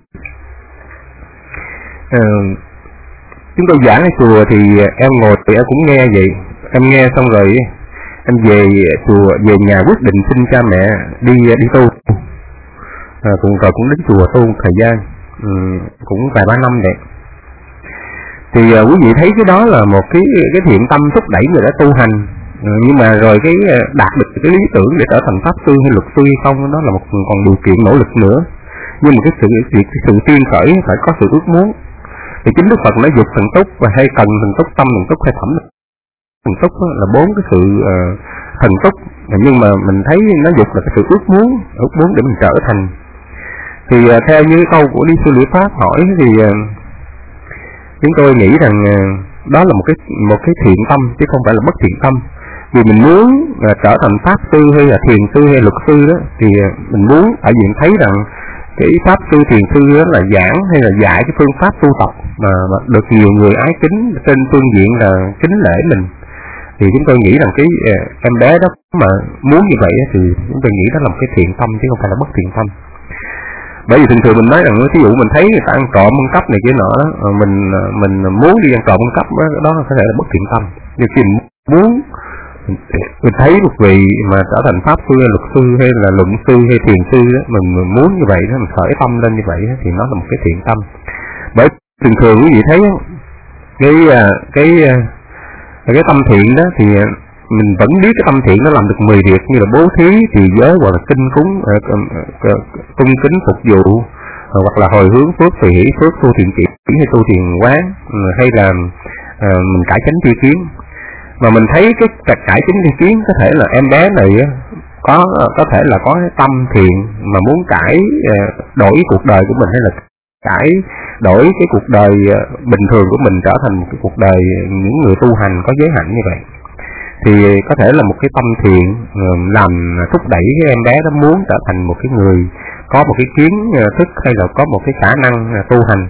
À, chúng tôi giảng ở chùa thì em ngồi thì em cũng nghe vậy. Em nghe xong rồi em về chùa, về nhà quyết định xin cha mẹ đi đi tu. À, cũng rồi cũng đến chùa tu thời gian, ừ, cũng vài ba năm vậy. Thì uh, quý vị thấy cái đó là một cái cái thiện tâm thúc đẩy người đã tu hành, uh, nhưng mà rồi cái uh, đạt được cái lý tưởng để trở thành pháp sư hay luật sư hay không, đó là một còn điều kiện nỗ lực nữa. Nhưng mà cái sự cái, cái sự tiên khởi phải có sự ước muốn. Thì chính Đức Phật nói dục thần túc và hay cần thần túc, tâm thần túc hay thẩm thần túc là bốn cái sự uh, thần túc, nhưng mà mình thấy nó dục là cái sự ước muốn, ước muốn để mình trở thành. Thì uh, theo như câu của Đi Sư Lý Pháp hỏi thì uh, chúng tôi nghĩ rằng đó là một cái một cái thiện tâm chứ không phải là bất thiện tâm. Vì mình muốn uh, trở thành pháp sư hay là thiền sư hay luật sư đó, thì uh, mình muốn tại vì thấy rằng cái pháp sư thiền sư đó là giảng hay là dạy cái phương pháp tu tập mà, mà được nhiều người ái kính trên phương diện là kính lễ mình, thì chúng tôi nghĩ rằng cái uh, em bé đó mà muốn như vậy thì chúng tôi nghĩ đó là một cái thiện tâm chứ không phải là bất thiện tâm. Bởi vì thường thường mình nói rằng ví dụ mình thấy người ta ăn trộm ăn cắp này kia nọ, mình mình muốn đi ăn trộm ăn cắp đó, đó có thể là bất thiện tâm. Nhưng khi mình muốn mình thấy một vị mà trở thành pháp sư hay luật sư hay là luận sư hay thiền sư đó, mình, mình muốn như vậy đó, mình khởi tâm lên như vậy đó, thì nó là một cái thiện tâm. Bởi thường thường quý vị thấy cái cái cái, cái tâm thiện đó thì mình vẫn biết cái tâm thiện nó làm được mười việc như là bố thí, trì giới hoặc là kinh cúng, cung kính phục vụ, hoặc là hồi hướng phước, tùy hỷ phước, tu thiện kỷ hay tu thiền quán, hay là uh, mình cải chánh tri kiến. Mà mình thấy cái cải chánh tri kiến có thể là em bé này có có thể là có cái tâm thiện mà muốn cải uh, đổi cuộc đời của mình, hay là cải đổi cái cuộc đời uh, bình thường của mình trở thành một cái cuộc đời những người tu hành có giới hạnh như vậy. Thì có thể là một cái tâm thiện làm thúc đẩy cái em bé đó muốn trở thành một cái người có một cái kiến thức hay là có một cái khả năng tu hành.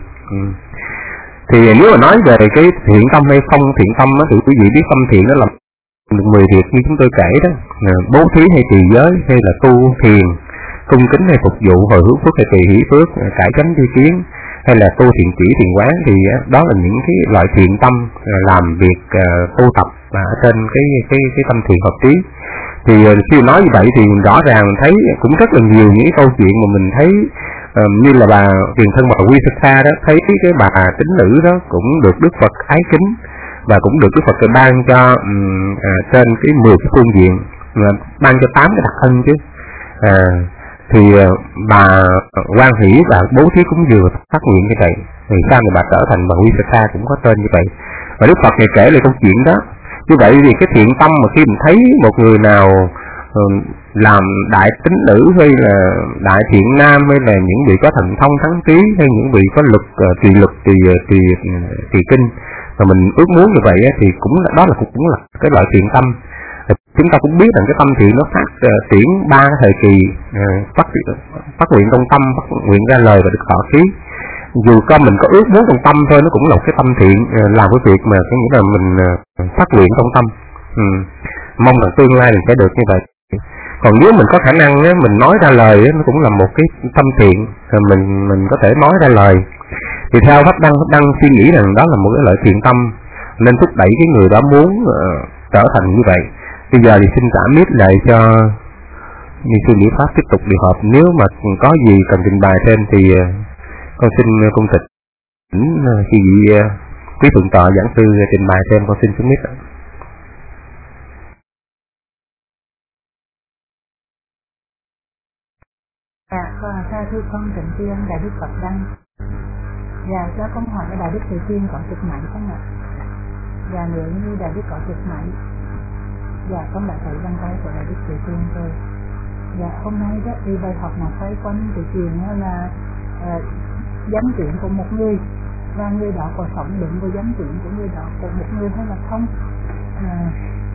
Thì nếu mà nói về cái thiện tâm hay không thiện tâm đó, thì quý vị biết tâm thiện nó làm được mười việc như chúng tôi kể đó, bố thí hay trì giới hay là tu thiền, cung kính hay phục vụ, hồi hướng phước hay tùy hỷ phước, cải chánh tri kiến hay là tu thiện chỉ thiền quán, thì đó là những cái loại thiện tâm làm việc tu tập và ở trên cái cái cái tâm thiện hợp trí. Thì khi nói như vậy thì rõ ràng mình thấy cũng rất là nhiều những câu chuyện mà mình thấy uh, như là bà tiền thân bà Quy Sắc Sa đó, thấy cái bà tín nữ đó cũng được Đức Phật ái kính và cũng được Đức Phật ban cho um, uh, trên cái mười cái phương diện, uh, ban cho tám cái đặc ân chứ. Uh, thì uh, bà hoan hỷ và bố thí cúng dường phát nguyện như vậy, thì sau này bà trở thành bà Quy Sắc Sa cũng có tên như vậy. Và Đức Phật này kể lại câu chuyện đó. Như vậy thì cái thiện tâm mà khi mình thấy một người nào uh, làm đại tín nữ hay là đại thiện nam hay là những vị có thần thông thắng trí hay những vị có lực uh, trì lực trì trì trì kinh mà mình ước muốn như vậy thì cũng đó là cũng là cái loại thiện tâm. Chúng ta cũng biết rằng cái tâm thiện nó phát uh, triển ba thời kỳ, uh, phát phát nguyện trong tâm, phát nguyện ra lời và được thọ ký. Dù có mình có ước muốn trong tâm thôi, nó cũng là một cái tâm thiện làm cái việc mà có nghĩa là mình phát nguyện trong tâm, ừ. mong rằng tương lai mình sẽ được như vậy. Còn nếu mình có khả năng á, mình nói ra lời á, nó cũng là một cái tâm thiện, rồi mình mình có thể nói ra lời. Thì theo Pháp Đăng, Pháp Đăng suy nghĩ rằng đó là một cái lợi thiện tâm, nên thúc đẩy cái người đó muốn uh, trở thành như vậy. Bây giờ thì xin trả mic lại cho Ni sư Nghĩa Pháp tiếp tục điều họp. Nếu mà có gì cần trình bày thêm thì uh, con xin cung tịch uh, khi vị uh, quý thượng tọa giảng sư trình bày thêm, con xin xuống mic. Dạ, theo thưa con Trịnh Tiên, Đại Đức Phật Đăng. Dạ, cho con hỏi là Đại Đức Thầy Tiên có trực mạch không ạ? Dạ, nếu như Đại Đức có trực mạch, dạ, con đã thấy đăng tay của Đại Đức Thầy Tiên rồi. Dạ, hôm nay đó, thì bài học mà xoay quanh cái chuyện là uh, danh tiếng của một người, và người đó có sống đúng với danh tiếng của người đó của một người hay là không. Uh,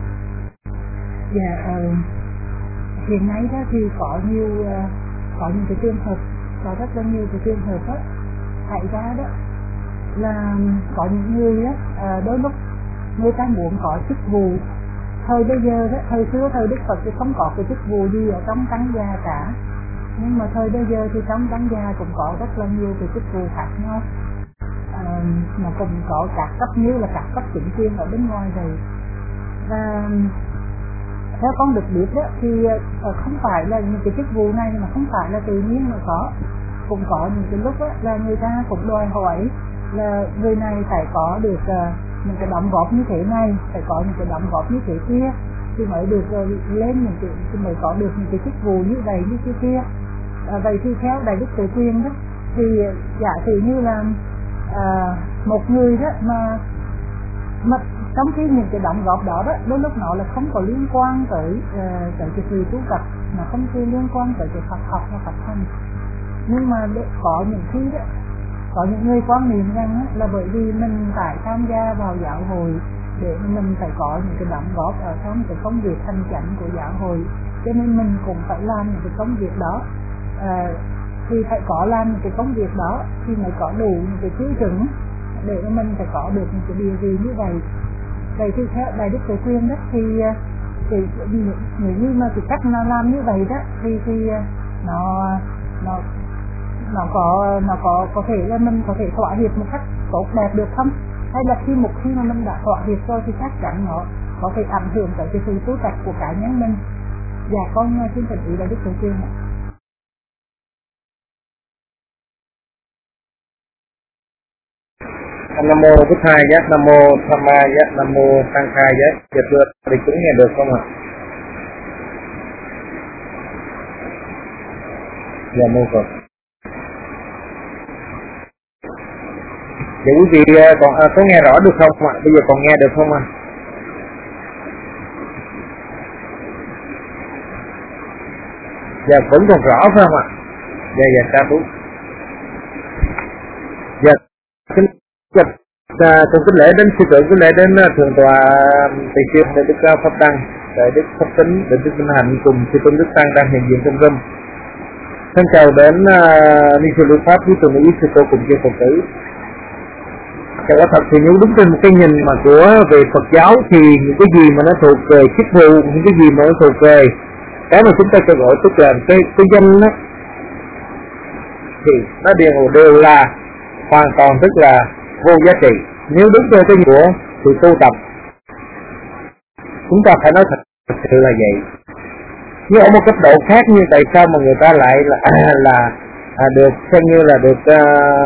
dạ, uh, hiện nay đó thì có nhiều uh, có những cái trường hợp, có rất là nhiều cái trường hợp đó xảy ra đó là có những người đó à, đôi lúc người ta muốn có chức vụ. Thời bây giờ đó, thời xưa thời Đức Phật thì không có cái chức vụ gì ở trong tăng gia cả, nhưng mà thời bây giờ thì trong tăng gia cũng có rất là nhiều cái chức vụ khác nhau, à, mà cũng có các cấp như là các cấp chính quyền ở bên ngoài rồi. Và theo con được biết đó, thì uh, không phải là những cái chức vụ này mà không phải là tự nhiên mà có, cũng có những cái lúc đó, là người ta cũng đòi hỏi là người này phải có được uh, những cái đóng góp như thế này, phải có những cái đóng góp như thế kia thì mới được uh, lên những cái, thì mới có được những cái chức vụ như vậy như kia kia. Uh, vậy thì theo Đại Đức Tự Quyền đó thì giả sử như là uh, một người đó mà mà trong khi những cái đóng góp đó đó đôi lúc nó là không có liên quan tới uh, tới cái sự tu tập, mà không có liên quan tới cái Phật học hay Phật hành, nhưng mà có những khi đó có những người quan niệm rằng là bởi vì mình phải tham gia vào giáo hội để mình phải có những cái đóng góp ở trong cái công việc hành chánh của giáo hội, cho nên mình cũng phải làm những cái công việc đó. À, thì phải có làm những cái công việc đó thì mới có đủ những cái tiêu chuẩn để mình phải có được những cái địa vị như vậy. Vậy thì theo Đại Đức Tự Quyền đó thì thì nếu như mà cái cách nào làm như vậy đó thì thì nó nó nó có nó có có thể là mình có thể thỏa hiệp một cách tốt đẹp được không, hay là khi một khi mà mình đã thỏa hiệp rồi thì chắc chắn nó có thể ảnh hưởng tới cái sự tu tập của cá nhân mình. Dạ con xin thành ý Đại Đức Tự Quyền ạ. Nam mô Bụt Thầy Giác, Nam mô Tham Ma Giác, Nam mô Sang Khai Giác. Dạ thưa thì cũng nghe được không ạ? Dạ mô Phật. Dạ quý vị còn à, có nghe rõ được không ạ? Bây giờ còn nghe được không ạ? Dạ vẫn còn rõ phải không ạ? Dạ dạ ca bố. Dạ kính Dạ, con kính lễ đến sư trưởng, kính lễ đến thượng tọa Tỳ Kheo Đại Đức Pháp Đăng, Đại Đức Pháp Tính, Đại Đức Minh Hạnh cùng sư tôn Đức Tăng đang hiện diện trong room. Thân chào đến uh, Ni sư Lưu Pháp với tuần ý sư cô cùng chư Phật tử. Chào quả thật thì nếu đúng trên một cái nhìn mà của về Phật giáo thì những cái gì mà nó thuộc về chức vụ, những cái gì mà nó thuộc về cái mà chúng ta sẽ gọi tức là cái cái danh đó, thì nó đều đều là hoàn toàn tức là vô giá trị. Nếu đúng theo cái của sự tu tập, chúng ta phải nói thật, thật sự là vậy. Nhưng ở một cấp độ khác, như tại sao mà người ta lại là à, là à, được xem như là được à,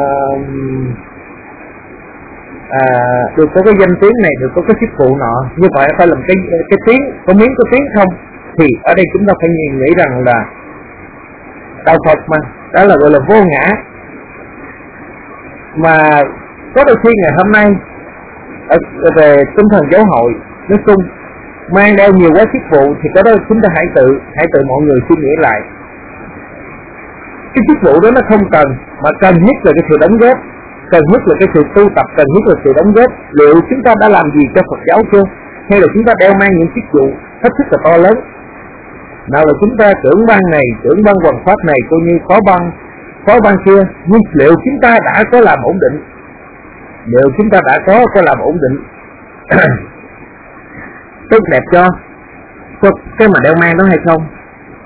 à, được có cái danh tiếng này, được có cái chức vụ nọ, như vậy phải làm cái cái tiếng có miếng có tiếng không? Thì ở đây chúng ta phải nghĩ rằng là đạo Phật mà đó là gọi là vô ngã, mà có đôi khi ngày hôm nay ở, về tinh thần giáo hội nói chung mang đeo nhiều quá chức vụ, thì cái đó chúng ta hãy tự hãy tự mọi người suy nghĩ lại. Cái chức vụ đó nó không cần, mà cần nhất là cái sự đóng góp, cần nhất là cái sự tu tập, cần nhất là sự đóng góp. Liệu chúng ta đã làm gì cho Phật giáo chưa, hay là chúng ta đeo mang những chức vụ hết sức là to lớn? Nào là chúng ta trưởng ban này, trưởng ban hoàn pháp này, coi như phó ban phó ban kia, nhưng liệu chúng ta đã có làm ổn định? Liệu chúng ta đã có có làm ổn định tốt đẹp cho, cho cái mà đeo mang đó hay không?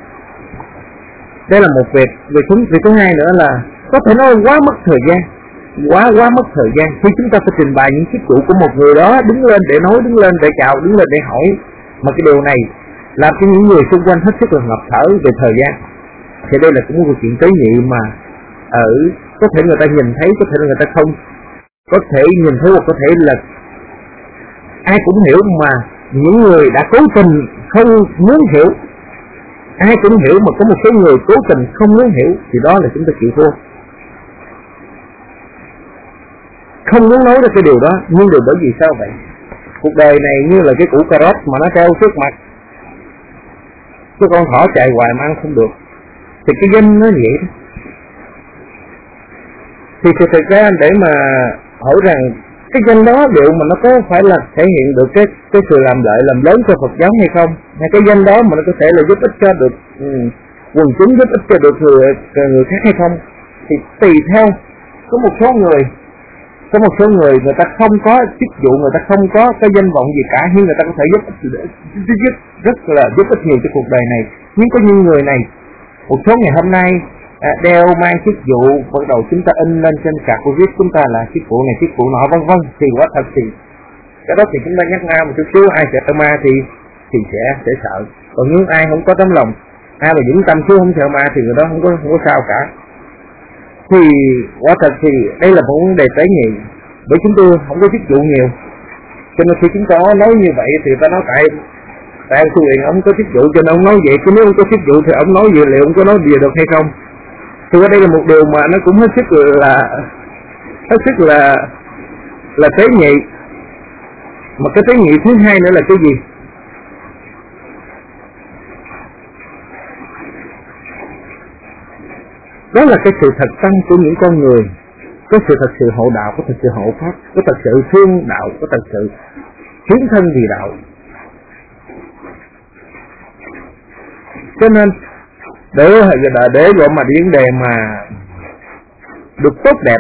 Đây là một việc. Việc thứ, việc thứ hai nữa là có thể nói quá mất thời gian, quá quá mất thời gian khi chúng ta phải trình bày những chức vụ của một người đó, đứng lên để nói, đứng lên để chào, đứng lên để hỏi, mà cái điều này làm cho những người xung quanh hết sức là ngập thở về thời gian. Thì đây là cũng một chuyện tế nhị mà ở có thể người ta nhìn thấy, có thể người ta không có thể nhìn thấy, hoặc có thể là ai cũng hiểu, mà những người đã cố tình không muốn hiểu, ai cũng hiểu, mà có một số người cố tình không muốn hiểu, thì đó là chúng ta chịu thua. Không muốn nói ra cái điều đó, nhưng điều bởi vì sao vậy? Cuộc đời này như là cái củ cà rốt mà nó treo trước mặt, cái con thỏ chạy hoài mà ăn không được, thì cái danh nó vậy đó. Thì thực ra để mà hỏi rằng cái danh đó liệu mà nó có phải là thể hiện được cái cái sự làm lợi làm lớn cho Phật giáo hay không, hay cái danh đó mà nó có thể là giúp ích cho được um, quần chúng, giúp ích cho được người, người khác hay không, thì tùy theo. Có một số người có một số người người ta không có chức vụ, người ta không có cái danh vọng gì cả, nhưng người ta có thể giúp ích giúp rất là giúp ích nhiều cho cuộc đời này. Nhưng có những người này, một số ngày hôm nay à, đeo mang chức vụ, bắt đầu chúng ta in lên trên card của viết chúng ta là chức vụ này, chức vụ nọ, vân vân, thì quá thật thì cái đó thì chúng ta nhắc nga một chút xíu. Ai sợ ma thì thì sẽ sẽ sợ, còn những ai không có tấm lòng, ai mà vững tâm chứ không sợ ma thì người đó không có không có sao cả. Thì quả thật thì đây là một vấn đề tế nhị, bởi chúng tôi không có chức vụ nhiều, cho nên khi chúng ta nói như vậy thì ta nói tại tại ông Sư Nguyện ông có chức vụ cho nên ông nói vậy, chứ nếu ông có chức vụ thì ông nói gì, liệu ông có nói gì được hay không? Thì ở đây là một điều mà nó cũng hết sức là hết sức là là tế nhị. Mà cái tế nhị thứ hai nữa là cái gì? Đó là cái sự thật tăng của những con người, có sự thật sự hộ đạo, có thật sự hộ pháp, có thật sự thương đạo, có thật sự hiến thân vì đạo. Cho nên để để gọi mà vấn đề mà được tốt đẹp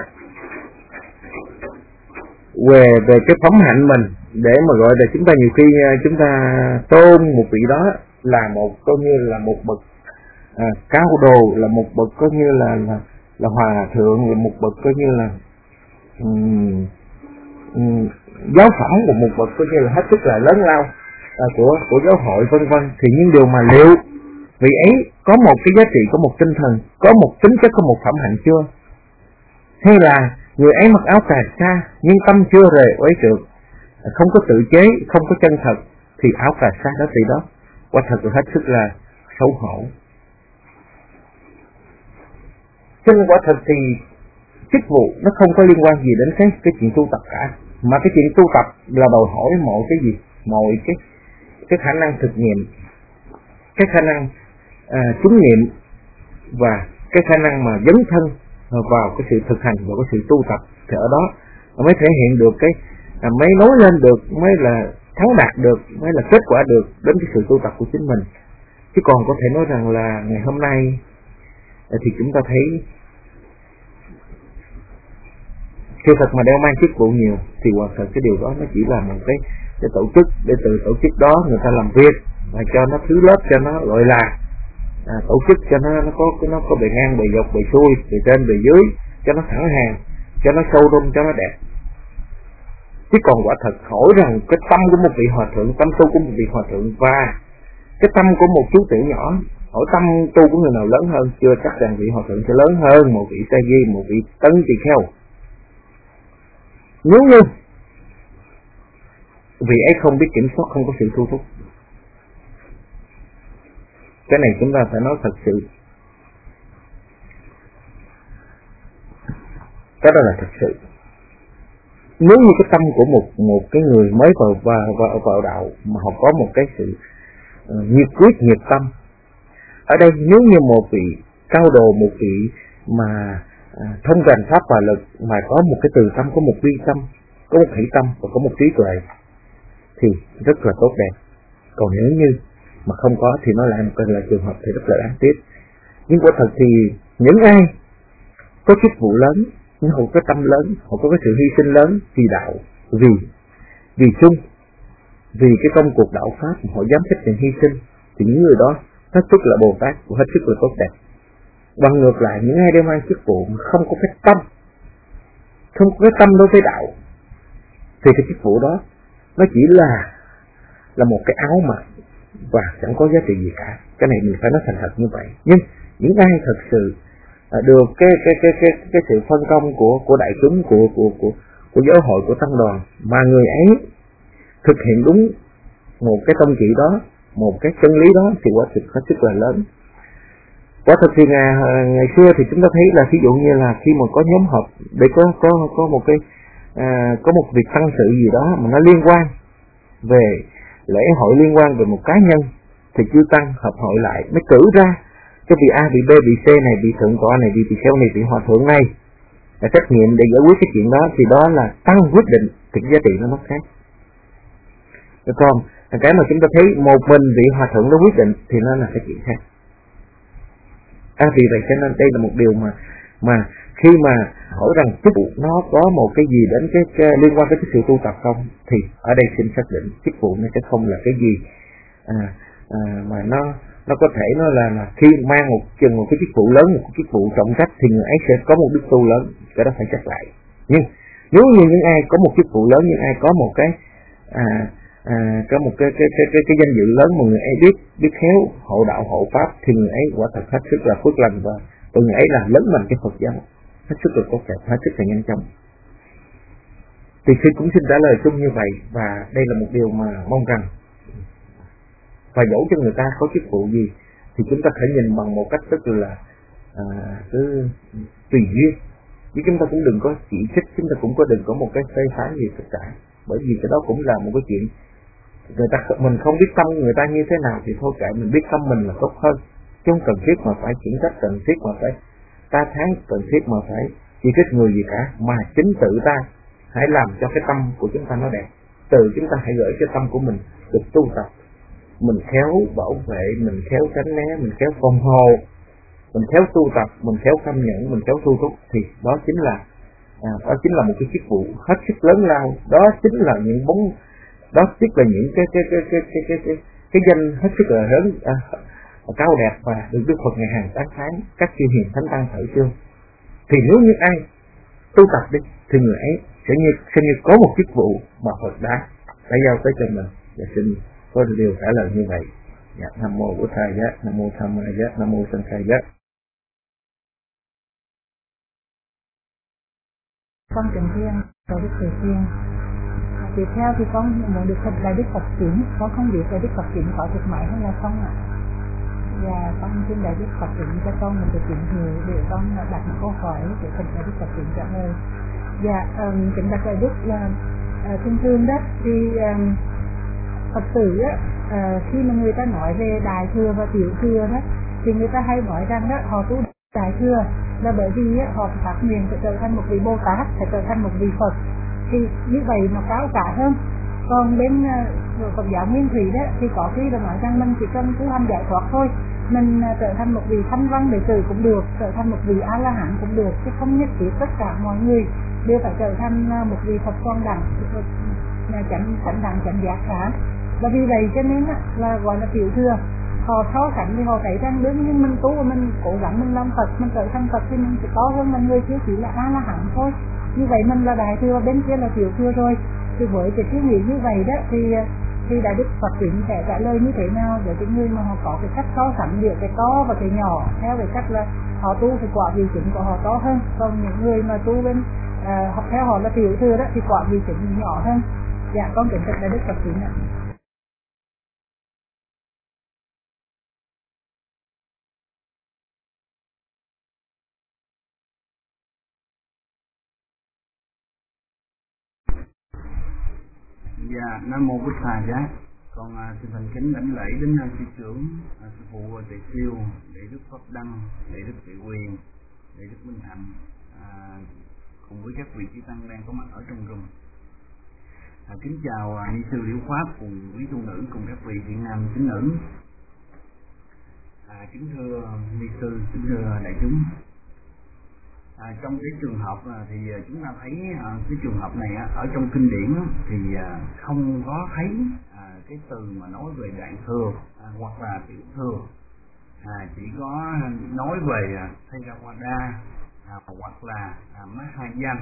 về về cái phẩm hạnh mình, để mà gọi là chúng ta nhiều khi chúng ta tôn một vị đó là một coi như là một bậc à, cao đồ, là một bậc coi như là là, là hòa thượng, là một bậc coi như là um, um, giáo phẩm của một bậc coi như là hết sức là lớn lao à, của của giáo hội vân vân. Thì những điều mà liệu vị ấy có một cái giá trị, có một tinh thần, có một tính chất, có một phẩm hạnh chưa? Hay là người ấy mặc áo cà sa nhưng tâm chưa rời uế trượt, không có tự chế, không có chân thật, thì áo cà sa đó thì đó quả thật là hết sức là xấu hổ. Cho nên quả thật thì chức vụ nó không có liên quan gì đến cái cái chuyện tu tập cả, mà cái chuyện tu tập là đòi hỏi mọi cái gì, mọi cái cái khả năng thực nghiệm, cái khả năng à, chứng nghiệm, và cái khả năng mà dấn thân vào cái sự thực hành, vào cái sự tu tập, thì ở đó mới thể hiện được cái à, mới nói lên được, mới là thắng đạt được, mới là kết quả được đến cái sự tu tập của chính mình. Chứ còn có thể nói rằng là ngày hôm nay thì chúng ta thấy khi thật mà đeo mang chức vụ nhiều thì hoàn toàn cái điều đó nó chỉ là một cái, cái tổ chức, để từ tổ chức đó người ta làm việc và cho nó thứ lớp, cho nó gọi là à, tổ chức cho nó nó có nó có bề ngang, bề dọc, bề xuôi, bề trên, bề dưới, cho nó thẳng hàng, cho nó sâu rung, cho nó đẹp. Chứ còn quả thật hỏi rằng cái tâm của một vị hòa thượng, tâm tu của một vị hòa thượng và cái tâm của một chú tiểu nhỏ, hỏi tâm tu của người nào lớn hơn, chưa chắc rằng vị hòa thượng sẽ lớn hơn một vị sa di, một vị tấn tỳ kheo. Nếu như vị ấy không biết kiểm soát, không có sự thu thúc, cái này chúng ta phải nói thật sự, cái đó là thật sự. Nếu như cái tâm của một một cái người mới vào vào vào, vào đạo mà họ có một cái sự uh, nhiệt quyết, nhiệt tâm, ở đây nếu như một vị cao đồ, một vị mà uh, thông rành pháp và lực, mà có một cái từ tâm, có một vi tâm, có một hỷ tâm và có một trí tuệ thì rất là tốt đẹp. Còn nếu như mà không có thì nó lại một cái là trường hợp thì rất là đáng tiếc. Nhưng quả thật thì những ai có chức vụ lớn, nhưng họ có tâm lớn, họ có cái sự hy sinh lớn vì đạo, vì vì chung, vì cái công cuộc đạo pháp, họ dám chấp nhận hy sinh, thì những người đó hết sức là Bồ Tát, hết sức là tốt đẹp. Bằng ngược lại, những ai đem mang chức vụ mà không có cái tâm, không có cái tâm đối với đạo, thì cái chức vụ đó nó chỉ là là một cái áo mặc và chẳng có giá trị gì cả. Cái này mình phải nói thành thật như vậy. Nhưng những ai thật sự à, được cái cái cái cái cái sự phân công của của đại chúng, của của của của giáo hội, của tăng đoàn, mà người ấy thực hiện đúng một cái tông chỉ đó, một cái chân lý đó, thì quả thực hết sức là lớn. Quả thực thì ngày, ngày xưa thì chúng ta thấy là ví dụ như là khi mà có nhóm họp để có có có một cái à, có một việc tăng sự gì đó mà nó liên quan về lễ hội, liên quan về một cá nhân, thì chư tăng hợp hội lại mới cử ra cái vị A, vị B, vị C này, vị thượng tọa này, vị tỳ kheo này, vị hòa thượng này là trách nhiệm để giải quyết cái chuyện đó, thì đó là tăng quyết định, thì giá trị nó nó khác. Được không? Cái mà chúng ta thấy một mình vị hòa thượng đó quyết định thì nó là cái chuyện khác. À, vì vậy cho nên đây là một điều mà mà khi mà hỏi rằng chức vụ nó có một cái gì đến cái, cái liên quan tới cái sự tu tập không, thì ở đây xin xác định chức vụ nó sẽ không là cái gì à, à, mà nó nó có thể nó là, là khi mang một chừng một cái chức vụ lớn, một cái chức vụ trọng trách thì người ấy sẽ có một đức tu lớn, cái đó phải chắc lại. Nhưng nếu như những ai có một chức vụ lớn, những ai có một cái à, à, có một cái cái cái cái, cái danh dự lớn mà người ấy biết biết khéo hộ đạo hộ pháp, thì người ấy quả thật hết sức là phước lành, và tụi người ấy là lớn mạnh cái Phật giáo, hết sức là tốt đẹp, hết sức là nhanh chóng. Thì khi cũng xin trả lời chung như vậy, và đây là một điều mà mong rằng và dẫu cho người ta có chức vụ gì thì chúng ta phải nhìn bằng một cách rất là à, cứ tùy duyên, chứ chúng ta cũng đừng có chỉ trích, chúng ta cũng có đừng có một cái phê phán gì tất cả, bởi vì cái đó cũng là một cái chuyện người ta mình không biết tâm người ta như thế nào thì thôi kệ, mình biết tâm mình là tốt hơn, chứ không cần thiết mà phải khiển trách, cần thiết mà phải ta thán, cần thiết mà phải chỉ trích người gì cả, mà chính tự ta hãy làm cho cái tâm của chúng ta nó đẹp, từ chúng ta hãy gửi cái tâm của mình được tu tập, mình khéo bảo vệ, mình khéo tránh né, mình khéo phòng hộ, mình khéo tu tập, mình khéo cam nhẫn, mình khéo tu thúc, thì đó chính là à, đó chính là một cái chức vụ hết sức lớn lao, đó chính là những bóng, đó chính là những cái cái cái cái cái cái cái, cái danh hết sức là lớn à, cao đẹp và được Đức Phật ngày hàng tán thán các chư hiền thánh tăng thở chương. Thì nếu như ai tu tập đi thì người ấy sẽ như sẽ như có một chức vụ mà Phật đã đã giao tới cho mình. Và xin có điều trả lời như vậy. Dạ, Nam mô Bổn Thầy Giá, Nam mô Tham Ma Giá, Nam mô Sanh Khai Giá. Con kính thiên cầu Đức Thầy Thiên. Tiếp theo thì con muốn được thật là Đức Phật Chuyển, con không biết là Đức Phật Chuyển có thực mãi hay là không ạ. Và con xin đại Đức Phật Chuyển cho con một cái tín hiệu để con đặt một câu hỏi để thật là Đức Phật Chuyển trả lời. Dạ, um, kính bạch đại Đức là uh, thường thường đó thì um, Phật tử á, uh, khi mà người ta nói về đại thừa và tiểu thừa đó, thì người ta hay nói rằng đó họ tu đại thừa là bởi vì á, họ phát nguyện sẽ trở thành một vị Bồ Tát, sẽ trở thành một vị Phật, thì như vậy nó cao cả hơn. Còn bên uh, Phật giáo Nguyên Thủy đó thì có khi là nói rằng mình chỉ cần tu hành giải thoát thôi, mình uh, trở thành một vị thanh văn đệ tử cũng được, trở thành một vị A La Hán cũng được, chứ không nhất thiết tất cả mọi người đều phải trở thành uh, một vị Phật quan đẳng, chánh chánh đẳng chánh giác cả. Và vì vậy cho nên á, là gọi là tiểu thừa. Họ so sánh thì họ thấy rằng nếu như mình tu và mình cố gắng mình làm Phật, mình trở thành Phật thì mình sẽ có hơn mọi người, chứ chỉ là A La Hán thôi. Như vậy mình là đại thừa, bên kia là tiểu thừa rồi. Thì với cái suy nghĩ như vậy đó thì thì đại Đức Phật Chuyển sẽ trả lời như thế nào để cái người mà họ có cái cách so sánh giữa cái to và cái nhỏ, theo cái cách là họ tu thì quả vị chứng của họ to hơn, còn những người mà tu bên uh, theo họ là tiểu thừa đó thì quả vị chứng nhỏ hơn. Dạ, con kính bạch đại Đức Phật Chuyển ạ. Dạ, Nam mô Bích Thầy Giá. Con uh, xin thành kính đảnh lễ đến uh, sư trưởng, uh, sư phụ Tỳ Siêu, đệ Đức Pháp Đăng, đệ Đức Thị Quyền, đệ Đức Minh Hạnh, uh, cùng với các vị chư tăng đang có mặt ở trong room. Uh, kính chào uh, ni sư Liễu Pháp cùng quý tu nữ cùng các vị thiện nam tín nữ. Uh, kính thưa ni sư, kính thưa đại chúng. À, trong cái trường hợp à, thì chúng ta thấy à, cái trường hợp này à, ở trong kinh điển á, thì à, không có thấy à, cái từ mà nói về đại thừa à, hoặc là tiểu thừa. à, chỉ có nói về Theravada à, hoặc là à, Mahayana.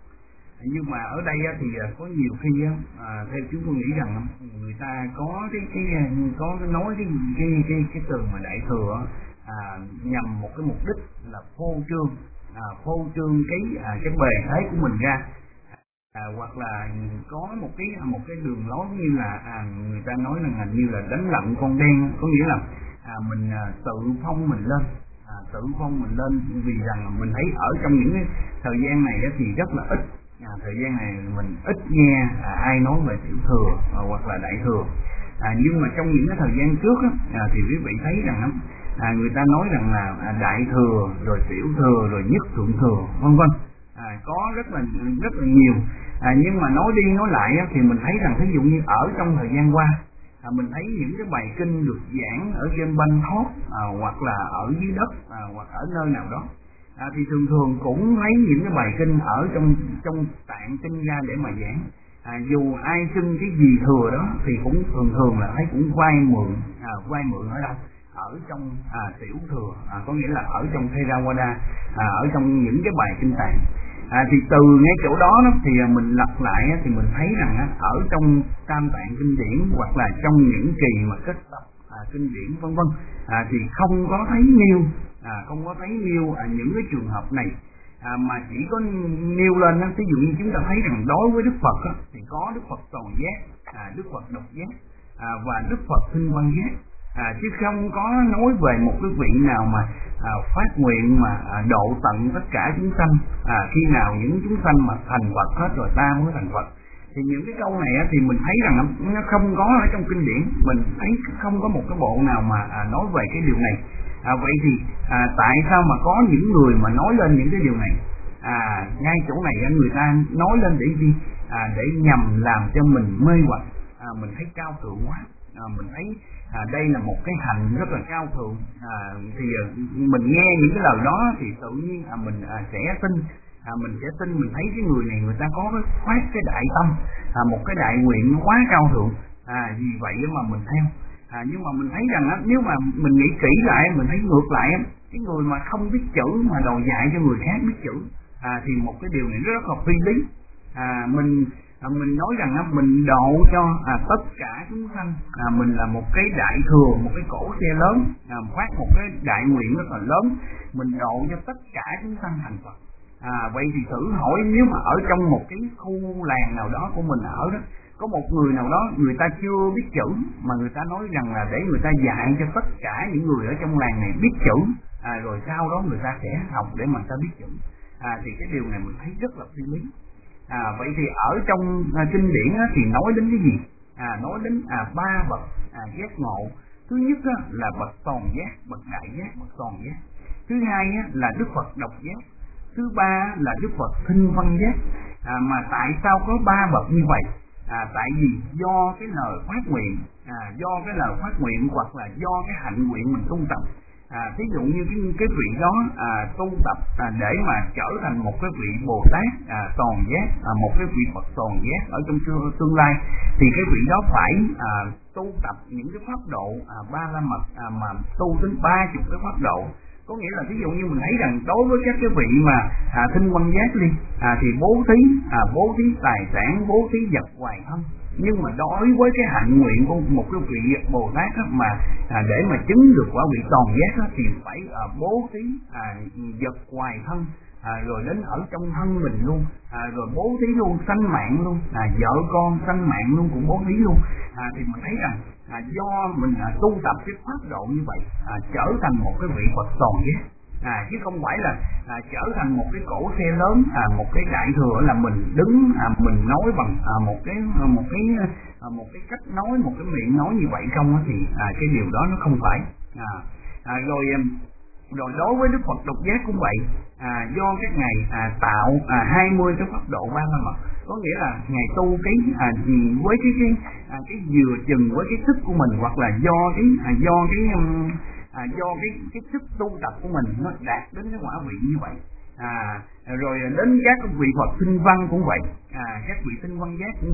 Nhưng mà ở đây á, thì có nhiều khi á, à, theo chúng tôi nghĩ rằng người ta có cái cái có cái nói cái cái cái cái từ mà đại thừa à, nhằm một cái mục đích là phô trương à, phô trương cái à, cái bề thế của mình ra, à, hoặc là có một cái một cái đường lối như là à, người ta nói là như là đánh lận con đen, có nghĩa là à, mình à, tự phong mình lên, à, tự phong mình lên vì rằng mình thấy ở trong những cái thời gian này á, thì rất là ít. À, thời gian này mình ít nghe à, ai nói về tiểu thừa à, hoặc là đại thừa, à, nhưng mà trong những cái thời gian trước á, à, thì quý vị thấy rằng à, người ta nói rằng là à, đại thừa rồi tiểu thừa rồi nhất thượng thừa vân vân, à, có rất là rất là nhiều, à, nhưng mà nói đi nói lại á, thì mình thấy rằng ví dụ như ở trong thời gian qua à, mình thấy những cái bài kinh được giảng ở trên banh thót à, hoặc là ở dưới đất à, hoặc ở nơi nào đó. À, thì thường thường cũng lấy những cái bài kinh ở trong trong tạng kinh ra để mà giảng, à, dù ai xưng cái gì thừa đó thì cũng thường thường là thấy cũng vay mượn, à, vay mượn ở đâu ở trong à, tiểu thừa, à, có nghĩa là ở trong Theravada, à, ở trong những cái bài kinh tạng, à, thì từ ngay chỗ đó, đó thì mình lặp lại thì mình thấy rằng ở trong tam tạng kinh điển hoặc là trong những kỳ mà kết tập à, kinh điển vân vân, à, thì không có thấy nêu À, không có thấy nêu à, những cái trường hợp này, à, mà chỉ có nêu lên á, ví dụ như chúng ta thấy rằng đối với Đức Phật á, thì có Đức Phật toàn giác, à, Đức Phật độc giác, à, và Đức Phật tinh văn giác, à, chứ không có nói về một cái vị nào mà à, phát nguyện mà à, độ tận tất cả chúng sanh, à, khi nào những chúng sanh mà thành Phật hết rồi ta mới thành Phật. Thì những cái câu này á, thì mình thấy rằng nó không có ở trong kinh điển, mình thấy không có một cái bộ nào mà à, nói về cái điều này. À, vậy thì à, tại sao mà có những người mà nói lên những cái điều này? À, ngay chỗ này người ta nói lên để gì? À, để nhằm làm cho mình mê hoặc, à, mình thấy cao thượng quá, à, mình thấy à, đây là một cái hành rất là cao thượng, à, thì à, mình nghe những cái lời đó thì tự nhiên à, mình à, sẽ tin, à, mình sẽ tin, mình thấy cái người này người ta có cái phát cái đại tâm, à, một cái đại nguyện quá cao thượng, à, vì vậy mà mình theo. À, nhưng mà mình thấy rằng á, nếu mà mình nghĩ kỹ lại, mình thấy ngược lại á, cái người mà không biết chữ mà đòi dạy cho người khác biết chữ, à, thì một cái điều này rất là phi lý. À, mình à, mình nói rằng á, mình độ cho à, tất cả chúng sanh, à, mình là một cái đại thừa, một cái cổ xe lớn, à, phát một cái đại nguyện rất là lớn, mình độ cho tất cả chúng sanh thành Phật. À, vậy thì thử hỏi nếu mà ở trong một cái khu làng nào đó của mình ở đó, có một người nào đó người ta chưa biết chữ mà người ta nói rằng là để người ta dạy cho tất cả những người ở trong làng này biết chữ, à, rồi sau đó người ta sẽ học để mà người ta biết chữ, à, thì cái điều này mình thấy rất là phi lý. À, vậy thì ở trong à, kinh điển á, thì nói đến cái gì? À, nói đến à, ba bậc à, giác ngộ. Thứ nhất á, là bậc toàn giác, bậc đại giác, bậc toàn giác. Thứ hai á, là Đức Phật độc giác. Thứ ba là Đức Phật thinh văn giác. À, mà tại sao có ba bậc như vậy? À, tại vì do cái lời phát nguyện, à, do cái lời phát nguyện hoặc là do cái hạnh nguyện mình tu tập. À, thí dụ như cái, cái vị đó à, tu tập à, để mà trở thành một cái vị Bồ Tát à, toàn giác, à, một cái vị Phật toàn giác ở trong tương, tương lai, thì cái vị đó phải à, tu tập những cái pháp độ à, ba la mật, à, mà tu đến ba chục cái pháp độ. Có nghĩa là ví dụ như mình thấy rằng đối với các cái vị mà à, thinh văn giác đi, à, thì bố thí à, bố thí tài sản, bố thí vật hoài thân. Nhưng mà đối với cái hạnh nguyện của một cái vị Bồ Tát đó, mà à, để mà chứng được quả vị toàn giác đó, thì phải à, bố thí à, vật hoài thân, à, rồi đến ở trong thân mình luôn, à, rồi bố thí luôn sanh mạng luôn, à, vợ con sanh mạng luôn cũng bố thí luôn. À, thì mình thấy rằng à, do mình à, tu tập cái pháp độ như vậy, à, trở thành một cái vị Phật toàn giác, à, chứ không phải là à, trở thành một cái cổ xe lớn, à, một cái đại thừa là mình đứng à, mình nói bằng à, một cái một cái à, một cái cách nói, một cái miệng nói như vậy không, thì à, cái điều đó nó không phải. À, à, rồi rồi đối với Đức Phật độc giác cũng vậy, à, do các ngày à, tạo à, hai mươi cái pháp độ ba la mật, có nghĩa là ngày tu cái à, với cái cái à, cái vừa chừng với cái sức của mình, hoặc là do cái à, do cái um, à, do cái cái sức tu tập của mình nó đạt đến cái quả vị như vậy. À, rồi đến các vị Phật tinh văn cũng vậy, à, các vị tinh văn giác cũng vậy.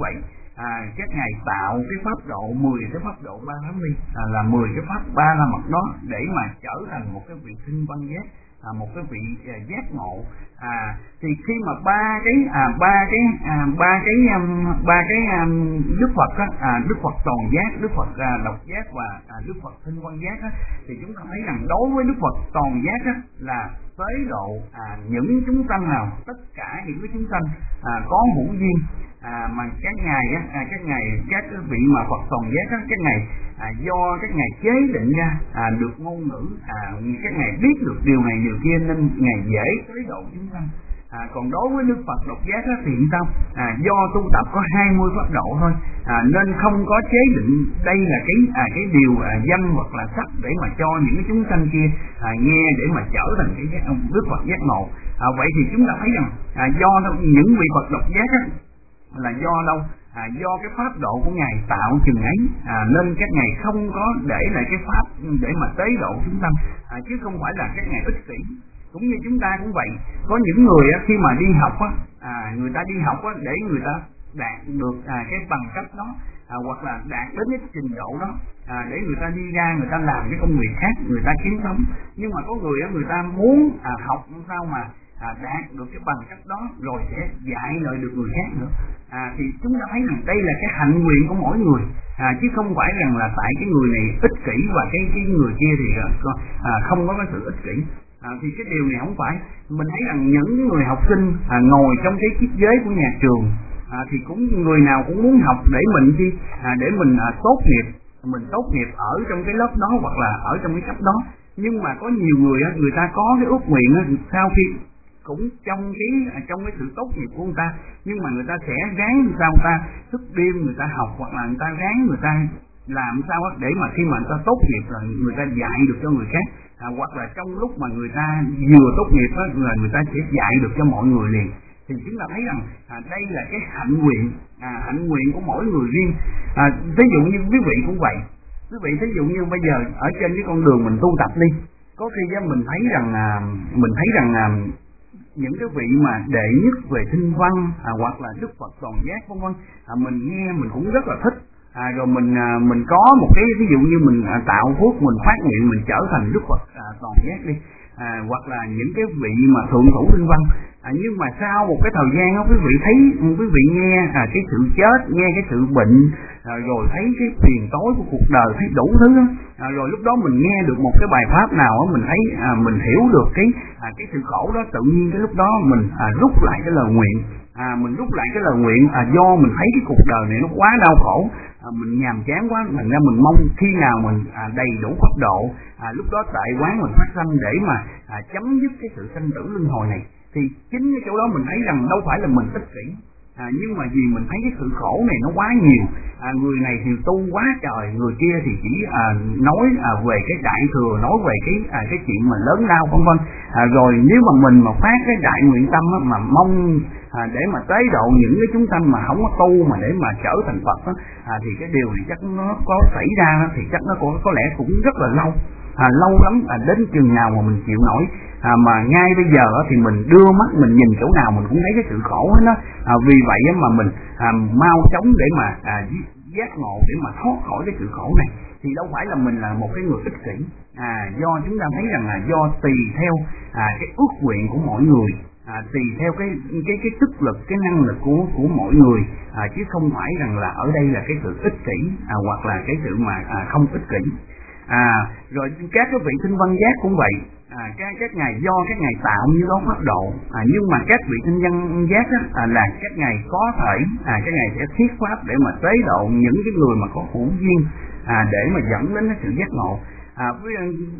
à, các ngài tạo cái pháp độ mười cái pháp độ ba la mật à, là mười cái pháp ba la mật đó để mà trở thành một cái vị sinh văn giác, à, một cái vị à, giác ngộ. À, thì khi mà ba cái à, ba cái à, ba cái um, ba cái um, Đức Phật á, à, Đức Phật toàn giác, Đức Phật à, độc giác và à, Đức Phật sinh văn giác á, thì chúng ta thấy rằng đối với Đức Phật toàn giác á, là tới độ à, những chúng sanh nào, tất cả những cái chúng sanh à, có hữu duyên à, mà các ngài á, à, các ngài các vị mà Phật toàn giác á, các ngài à, do các ngài chế định ra à, được ngôn ngữ, à, các ngài biết được điều này điều kia nên ngài dễ tới độ chúng sanh. À, còn đối với Đức Phật độc giác á, thì sao? À, do tu tập có hai mươi pháp độ thôi, à, nên không có chế định đây là cái à, cái điều à, danh hoặc là sắc để mà cho những cái chúng sanh kia à, nghe để mà trở thành cái giác, Đức Phật giác ngộ. À, vậy thì chúng ta thấy rằng à, do những vị Phật độc giác á, là do đâu? À, do cái pháp độ của ngài tạo chừng ấy, à, nên các ngài không có để lại cái pháp để mà tế độ chúng sanh, à, chứ không phải là các ngài ích kỷ. Cũng như chúng ta cũng vậy, có những người á, khi mà đi học á, à, người ta đi học á, để người ta đạt được à, cái bằng cấp đó, à, hoặc là đạt đến cái trình độ đó, à, để người ta đi ra người ta làm cái công việc khác, người ta kiếm sống. Nhưng mà có người á, người ta muốn à, học sao mà à, đạt được cái bằng cấp đó rồi sẽ dạy lại được người khác nữa. À, thì chúng ta thấy rằng đây là cái hạnh nguyện của mỗi người, à, chứ không phải rằng là tại cái người này ích kỷ và cái cái người kia thì à, không có cái sự ích kỷ. À, thì cái điều này không phải. Mình thấy rằng những người học sinh à, ngồi trong cái chiếc ghế của nhà trường, à, thì cũng người nào cũng muốn học để mình chi à, để mình à, tốt nghiệp, mình tốt nghiệp ở trong cái lớp đó hoặc là ở trong cái cấp đó. Nhưng mà có nhiều người á, người ta có cái ước nguyện á, sau khi cũng trong cái trong cái sự tốt nghiệp của người ta, nhưng mà người ta sẽ ráng làm sao người ta thức đêm người ta học, hoặc là người ta ráng người ta làm sao để mà khi mà người ta tốt nghiệp rồi người ta dạy được cho người khác, à, hoặc là trong lúc mà người ta vừa tốt nghiệp đó, là người ta sẽ dạy được cho mọi người liền. Thì chúng ta thấy rằng à, đây là cái hạnh nguyện, à, hạnh nguyện của mỗi người riêng. À, ví dụ như quý vị cũng vậy, quý vị ví dụ như bây giờ ở trên cái con đường mình tu tập đi, có khi á, mình thấy rằng à, mình thấy rằng à, những cái vị mà đệ nhất về tinh văn, à, hoặc là Đức Phật toàn giác vân vân, à, mình nghe mình cũng rất là thích. À, rồi mình à, mình có một cái ví dụ như mình à, tạo phước, mình phát nguyện mình trở thành Đức Phật à, toàn giác đi, à, hoặc là những cái vị mà thượng thủ tinh văn, à, nhưng mà sau một cái thời gian đó, quý vị thấy quý vị nghe à, cái sự chết, nghe cái sự bệnh, à, rồi thấy cái phiền tối của cuộc đời, thấy đủ thứ đó. À, rồi lúc đó mình nghe được một cái bài pháp nào đó, mình thấy à, mình hiểu được cái à, cái sự khổ đó, tự nhiên cái lúc đó mình à, rút lại cái lời nguyện, à, mình rút lại cái lời nguyện à, do mình thấy cái cuộc đời này nó quá đau khổ, à, mình nhàm chán quá, mình ra mình mong khi nào mình à, đầy đủ pháp độ, à, lúc đó tại quán mình phát sanh để mà à, chấm dứt cái sự sanh tử luân hồi này. Thì chính cái chỗ đó mình thấy rằng đâu phải là mình ích kỷ, à, nhưng mà vì mình thấy cái sự khổ này nó quá nhiều, à, người này thì tu quá trời, người kia thì chỉ à, nói à, về cái đại thừa, nói về cái à, cái chuyện mà lớn lao vân vân, à, rồi nếu mà mình mà phát cái đại nguyện tâm á, mà mong à, để mà tế độ những cái chúng sanh mà không có tu mà để mà trở thành Phật á, à, thì cái điều này chắc nó có xảy ra thì chắc nó có, có lẽ cũng rất là lâu, à, lâu lắm, à, đến chừng nào mà mình chịu nổi. À, mà ngay bây giờ thì mình đưa mắt mình nhìn chỗ nào mình cũng thấy cái sự khổ hết đó, à, vì vậy mà mình à, mau chóng để mà à, giác ngộ, để mà thoát khỏi cái sự khổ này. Thì đâu phải là mình là một cái người ích kỷ, à, do chúng ta thấy rằng là do tùy theo à, cái ước nguyện của mỗi người, à, tùy theo cái cái cái sức lực, cái năng lực của của mỗi người, à, chứ không phải rằng là ở đây là cái sự ích kỷ, à, hoặc là cái sự mà à, không ích kỷ. À, rồi các cái vị tinh văn giác cũng vậy. À, các các ngài do các ngài tạo như đó pháp độ, à, nhưng mà các vị tinh văn giác á, à, là các ngài có thể à, các ngài sẽ thiết pháp để mà tế độ những cái người mà có hữu duyên, à, để mà dẫn đến cái sự giác ngộ. À, với,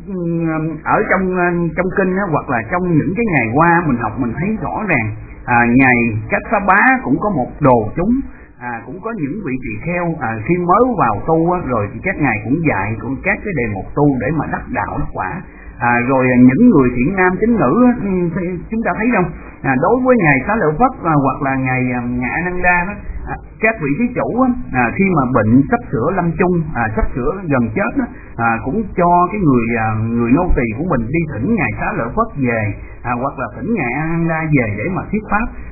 ở trong trong kinh á, hoặc là trong những cái ngày qua mình học mình thấy rõ ràng, à, ngày Cách Xá Bá cũng có một đồ chúng, à, cũng có những vị tỳ kheo à, khi mới vào tu á, rồi thì các ngài cũng dạy cũng các cái đề mục tu để mà đắc đạo đắc quả. À, rồi những người thiện nam tín nữ thì chúng ta thấy không, à, đối với ngài Xá Lợi Phất à, hoặc là ngài ngài A Nan Đa đó, à, các vị thí chủ á, à, khi mà bệnh sắp sửa lâm chung, à, sắp sửa gần chết đó, à, cũng cho cái người à, người nô tỳ của mình đi thỉnh ngài Xá Lợi Phất về, à, hoặc là thỉnh ngài A Nan Đa về để mà thuyết pháp.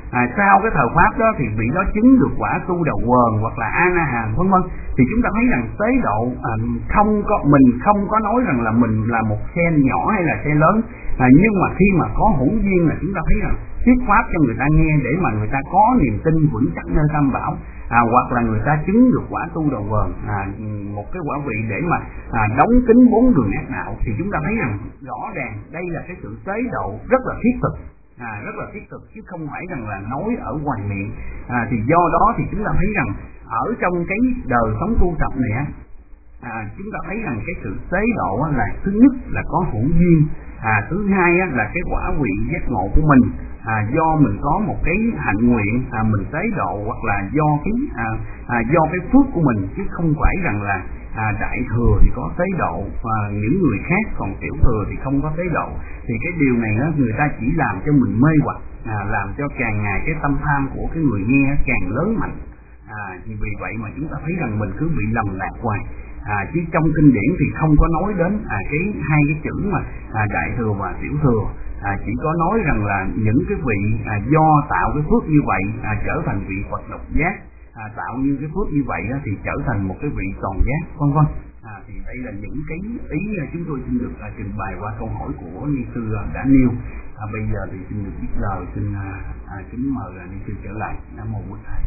à, sau cái thời pháp đó thì vị đó chứng được quả tu đầu quần hoặc là a na hàm vân vân. Thì chúng ta thấy rằng tế độ à, không có mình không có nói rằng là mình là một xe nhỏ hay là xe lớn, à, nhưng mà khi mà có hữu duyên là chúng ta thấy rằng thuyết pháp cho người ta nghe để mà người ta có niềm tin vững chắc nơi Tam Bảo, à, hoặc là người ta chứng được quả tu đầu vần, à, một cái quả vị để mà à, đóng kín bốn đường ác đạo, thì chúng ta thấy rằng rõ ràng đây là cái sự tế độ rất là thiết thực, à, rất là thiết thực chứ không phải rằng là nói ở ngoài miệng. À, thì do đó thì chúng ta thấy rằng ở trong cái đời sống tu tập này á, à, chúng ta thấy rằng cái sự tế độ là thứ nhất là có hữu duyên, à, thứ hai á, là cái quả vị giác ngộ của mình, à, do mình có một cái hạnh nguyện, à, mình tế độ, hoặc là do cái à, à, do cái phước của mình, chứ không phải rằng là à, đại thừa thì có tế độ và những người khác còn tiểu thừa thì không có tế độ. Thì cái điều này á, người ta chỉ làm cho mình mê hoặc, à, làm cho càng ngày cái tâm tham của cái người nghe càng lớn mạnh. À, thì vì vậy mà chúng ta thấy rằng mình cứ bị lầm lạc hoài. À, chứ trong kinh điển thì không có nói đến à, cái hai cái chữ mà à, đại thừa và tiểu thừa, à, chỉ có nói rằng là những cái vị à, do tạo cái phước như vậy à, trở thành vị Phật độc giác, à, tạo như cái phước như vậy á, thì trở thành một cái vị toàn giác, vân vân. À, thì đây là những cái ý chúng tôi xin được à, trình bày qua câu hỏi của ni sư à, đã nêu. À, bây giờ thì xin được biết lời, xin à, à, kính mời à, ni sư trở lại. Nam mô Bổn Thầy.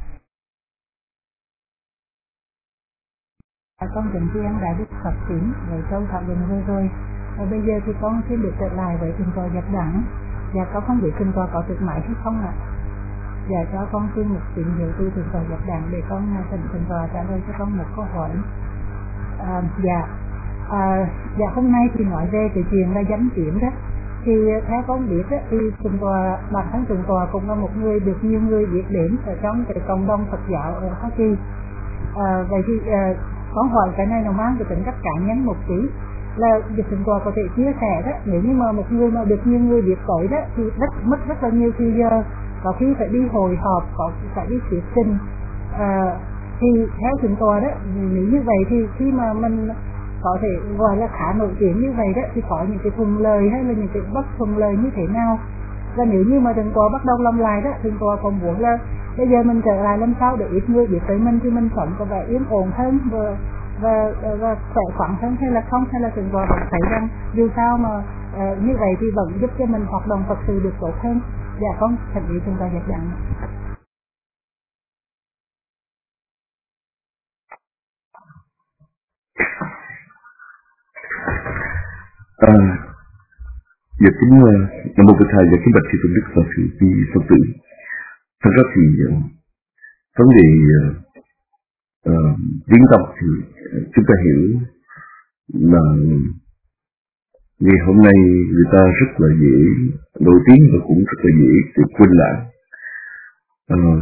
Con kính tri ân Đại Đức Phật Tiến với câu thảo luận vừa rồi. Và bây giờ thì con xin được trở lại với thượng tọa Giác Đẳng. Dạ con không biết thượng tọa có được máy hay không ạ? Dạ cho con xin một tín hiệu từ thượng tọa Giác Đẳng để con thỉnh thượng tọa trả lời cho con một câu hỏi. À, dạ à, dạ hôm nay thì nói về cái chuyện là danh tiếng đó. Thì theo con biết đó, thì thượng tọa bản thân thượng tọa cũng là một người được nhiều người biết đến ở trong cái cộng đồng Phật giáo ở Hoa Kỳ. À, vậy thì à, con hỏi cái này nó mang cái tính cách cá nhân một tí, là việc chúng ta có thể chia sẻ đó, nếu như mà một người mà được nhiều người biết tới đó thì rất mất rất là nhiều thời giờ, có khi phải đi hội họp, có phải đi thuyết trình. À, thì theo chúng ta đó, nếu như vậy thì khi mà mình có thể gọi là khá nổi tiếng như vậy đó thì có những cái thuận lợi hay là những cái bất thuận lợi như thế nào, và nếu như mà chúng ta bắt đầu làm lại đó, chúng ta còn muốn là bây giờ mình trở lại làm sao để ít người biết tới mình thì mình sống có vẻ yên ổn hơn và và và khỏe khoắn hơn, hay là không, hay là chúng ta vẫn thấy rằng dù sao mà uh, như vậy thì vẫn giúp cho mình hoạt động Phật sự được tốt hơn. Dạ con thật ý chúng ta Giác Đẳng. À, dạ kính Nam mô Bổn Thầy và kính bạch sư Đức Phật sự vi Phật tử. Thật ra thì uh, vấn đề uh, biến tâm thì uh, chúng ta hiểu là ngày hôm nay người ta rất là dễ nổi tiếng và cũng rất là dễ được quên lãng. Uh,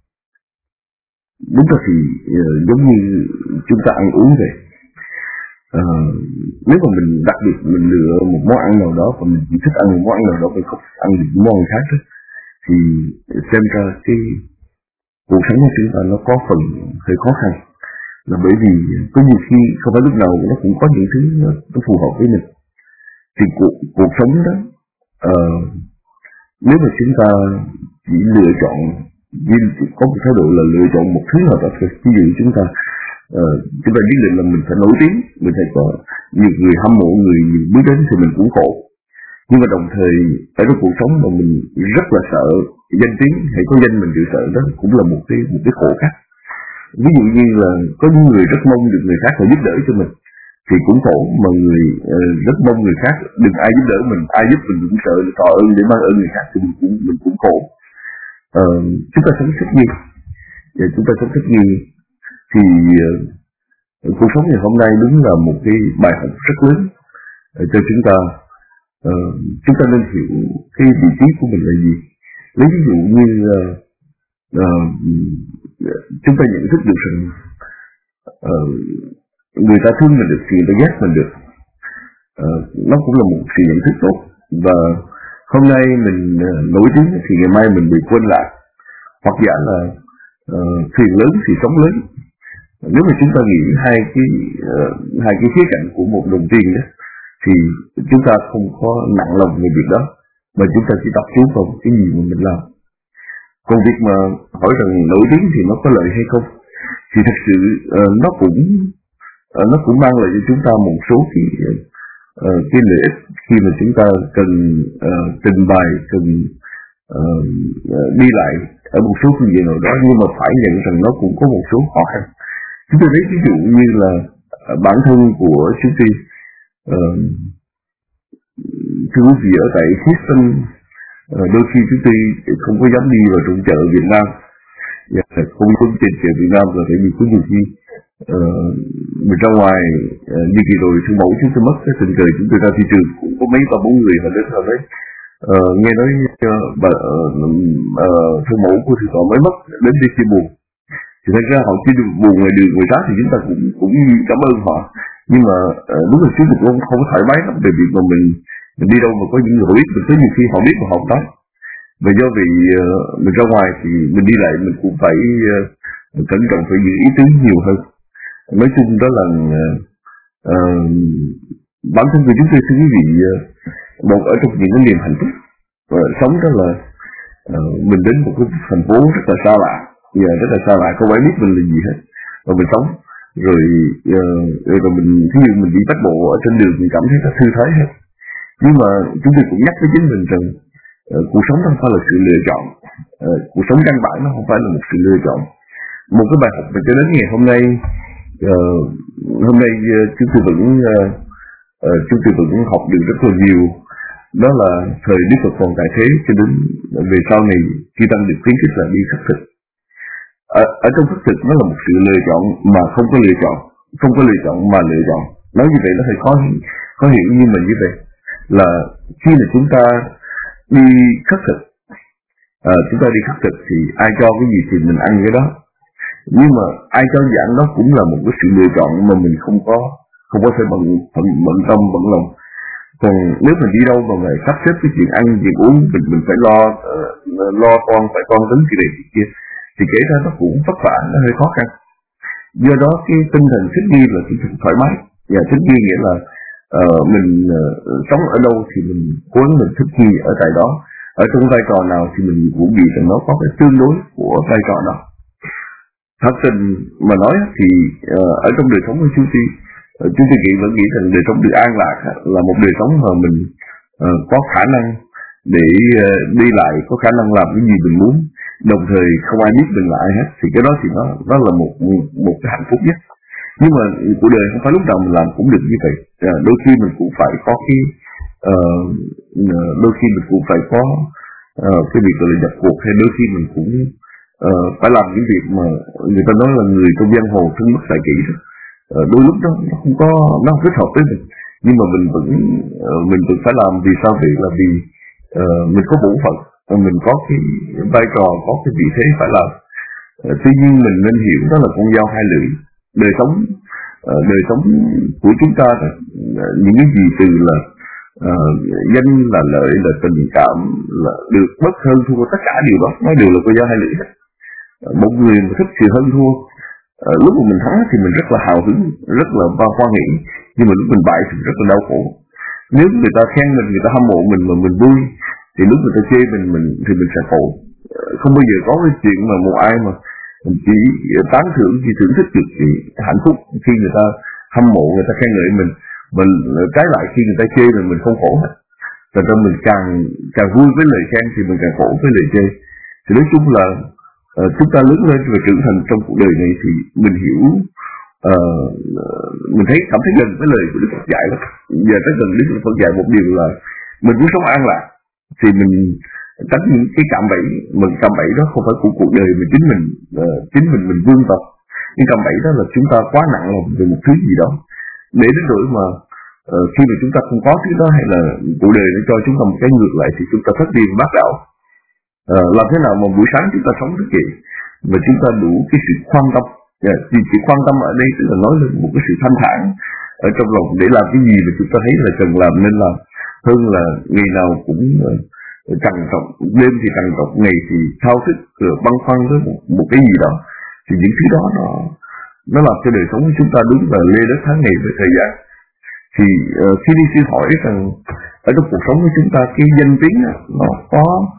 đúng ra thì uh, giống như chúng ta ăn uống vậy. Uh, nếu mà mình đặc biệt mình lựa một món ăn nào đó và mình chỉ thích ăn một món ăn nào đó, mình không ăn được món ăn khác đó, thì xem ra cái cuộc sống của chúng ta nó có phần hơi khó khăn, là bởi vì có nhiều khi không phải lúc nào nó cũng có những thứ nó, nó phù hợp với mình. Thì cuộc, cuộc sống đó uh, nếu mà chúng ta chỉ lựa chọn, có một thái độ là lựa chọn một thứ nào đó thôi, ví dụ chúng ta uh, chúng ta quyết định là mình phải nổi tiếng, mình phải có nhiều người hâm mộ, người nhiều biết đến thì mình cũng khổ. Nhưng mà đồng thời ở trong cuộc sống mà mình rất là sợ danh tiếng hay có danh mình chịu sợ, đó cũng là một cái một cái khổ khác. Ví dụ như là có những người rất mong được người khác phải giúp đỡ cho mình thì cũng khổ, mà người uh, rất mong người khác đừng ai giúp đỡ mình, ai giúp mình cũng sợ tỏ ơn để mang ơn người khác thì mình cũng mình cũng khổ. Uh, chúng ta sống thích nghi, và chúng ta sống thích nghi thì uh, cuộc sống ngày hôm nay đúng là một cái bài học rất lớn uh, cho chúng ta. Uh, chúng ta nên hiểu cái vị trí của mình là gì. Lấy ví dụ như uh, uh, chúng ta nhận thức được rằng uh, người ta thương mình được thì người ta ghét mình được, uh, nó cũng là một sự nhận thức tốt. Và hôm nay mình uh, nổi tiếng thì ngày mai mình bị quên lại, hoặc giả là uh, thuyền lớn thì sóng lớn. Nếu mà chúng ta nghĩ hai cái uh, hai cái khía cạnh của một đồng tiền đó, thì chúng ta không có nặng lòng về việc đó, mà chúng ta chỉ tập trung vào cái gì mà mình làm. Còn việc mà hỏi rằng nổi tiếng thì nó có lợi hay không, thì thật sự uh, nó cũng uh, nó cũng mang lại cho chúng ta một số cái uh, cái lợi ích khi mà chúng ta cần uh, trình bày, cần uh, uh, đi lại ở một số phương diện nào đó, nhưng mà phải nhận rằng nó cũng có một số khó khăn. Chúng ta thấy ví dụ như là uh, bản thân của chúng tôi, uh, thưa quý vị, ở tại Houston, uh, đôi khi chúng tôi không có dám đi vào trong chợ Việt Nam, không có trên chợ Việt Nam rồi, tại vì có nhiều khi uh, mình ra ngoài uh, như kỳ rồi sư mẫu chúng tôi mất cái tình cờ chúng tôi ra thị trường cũng có mấy ba bốn người mà đến rồi đấy uh, nghe nói uh, bà uh, uh, sư mẫu của sư tọa mới mất, đến đi chia buồn, thì thật ra họ chỉ được buồn ngoài đường ngoài đó thì chúng ta cũng cũng cảm ơn họ, nhưng mà uh, đúng là chúng tôi cũng không có thoải mái lắm về việc mà mình mình đi đâu mà có những người họ biết, mình tới nhiều khi họ biết mà họ không nói. Và do vì uh, mình ra ngoài thì mình đi lại mình cũng phải uh, cẩn trọng, phải giữ ý tứ nhiều hơn. Nói chung đó là uh, uh, bản thân của chúng tôi, thưa quý vị, uh, một ở trong những cái niềm hạnh phúc uh, sống đó là uh, mình đến một cái thành phố rất là xa lạ, yeah, rất là xa lạ, không ai biết mình là gì hết, và mình sống rồi uh, rồi mình ví dụ mình đi tách bộ ở trên đường mình cảm thấy nó thư thái hết. Nhưng mà chúng tôi cũng nhắc với chính mình rằng uh, cuộc sống không phải là sự lựa chọn, uh, cuộc sống căn bản nó không phải là một sự lựa chọn. Một cái bài học mà cho đến ngày hôm nay, uh, hôm nay uh, chúng tôi vẫn uh, uh, chúng tôi vẫn học được rất là nhiều. Đó là thời Đức Phật còn tại thế cho đến về sau này khi tăng được khuyến khích là đi khất thực. Ở, ở trong khất thực nó là một sự lựa chọn mà không có lựa chọn, không có lựa chọn mà lựa chọn. Nói như vậy nó hơi khó khó hiểu, nhưng mà như vậy là khi mà chúng ta đi khất thực, à, chúng ta đi khất thực thì ai cho cái gì thì mình ăn cái đó. Nhưng mà ai cho gì ăn đó cũng là một cái sự lựa chọn mà mình không có không có thể bận bận, bận tâm bận lòng. Còn nếu mình đi đâu mà phải sắp xếp cái chuyện ăn chuyện uống, mình mình phải lo uh, lo con phải con tính chuyện này chuyện kia, thì kể ra nó cũng vất vả, nó hơi khó khăn. Do đó cái tinh thần thích nghi là tinh thần thoải mái, và thích nghi nghĩa là uh, mình uh, sống ở đâu thì mình cố gắng mình thích nghi ở tại đó, ở trong vai trò nào thì mình cũng nghĩ rằng nó có cái tương đối của vai trò đó. Thật tình mà nói thì uh, ở trong đời sống của chúng tôi, uh, chúng tôi nghĩ vẫn nghĩ rằng đời sống được an lạc là một đời sống mà mình uh, có khả năng để uh, đi lại, có khả năng làm cái gì mình muốn, đồng thời không ai biết mình là ai hết, thì cái đó thì nó nó là một một cái hạnh phúc nhất. Nhưng mà cuộc đời không phải lúc nào mình làm cũng được như vậy, uh, đôi khi mình cũng phải có cái uh, đôi khi mình cũng phải có uh, cái việc gọi là nhập cuộc, hay đôi khi mình cũng Uh, phải làm những việc mà người ta nói là người trong giang hồ thương mất tại kỹ đó. Uh, đôi lúc đó nó không có nó không thích hợp với mình, nhưng mà mình vẫn uh, mình vẫn phải làm. Vì sao vậy? Là vì uh, mình có bổn phận, uh, mình có cái vai trò, có cái vị thế phải làm. Uh, tuy nhiên mình nên hiểu đó là con dao hai lưỡi. Đời sống uh, đời sống của chúng ta uh, những cái gì từ là uh, danh là lợi, là tình cảm, là được mất hơn thua, tất cả điều đó nó đều là con dao hai lưỡi hết. Một người mà thích sự hơn thua, à, lúc mà mình thắng thì mình rất là hào hứng, rất là hoan hỷ, nhưng mà lúc mình bại thì rất là đau khổ. Nếu người ta khen mình, người ta hâm mộ mình mà mình vui, thì lúc người ta chê mình, mình thì mình sẽ khổ. Không bao giờ có cái chuyện mà một ai mà mình chỉ tán thưởng, chỉ thưởng thức được cái hạnh phúc khi người ta hâm mộ, người ta khen ngợi mình. Mình trái lại khi người ta chê mình, mình không khổ hết. Thật ra mình càng càng vui với lời khen thì mình càng khổ với lời chê. Thì nói chung là Uh, chúng ta lớn lên và trưởng thành trong cuộc đời này thì mình hiểu, uh, mình thấy cảm thấy gần với lời của Đức Phật dạy lắm. Giờ tới gần Đức Phật dạy một điều là mình muốn sống an lạc thì mình tránh những cái cạm bẫy. Mình cạm bẫy đó không phải của cuộc đời mà chính mình uh, chính mình mình vươn vào. Nhưng cạm bẫy đó là chúng ta quá nặng lòng về một thứ gì đó, để đến nỗi mà uh, khi mà chúng ta không có thứ đó, hay là cuộc đời nó cho chúng ta một cái ngược lại, thì chúng ta thất điên bát đảo. Uh, làm thế nào mà buổi sáng chúng ta sống thức dậy và chúng ta đủ cái sự quan tâm, yeah, thì sự quan tâm ở đây tức là nói lên một cái sự thanh thản ở trong lòng để làm cái gì mà chúng ta thấy là cần làm nên làm, hơn là ngày nào cũng uh, trằn trọc, đêm thì trằn trọc, ngày thì thao thức uh, băn khoăn với một, một cái gì đó. Thì những thứ đó nó nó làm cho đời sống của chúng ta đúng là lê đất tháng ngày với thời gian. Thì uh, khi đi sư hỏi rằng ở trong cuộc sống của chúng ta cái danh tiếng đó, nó có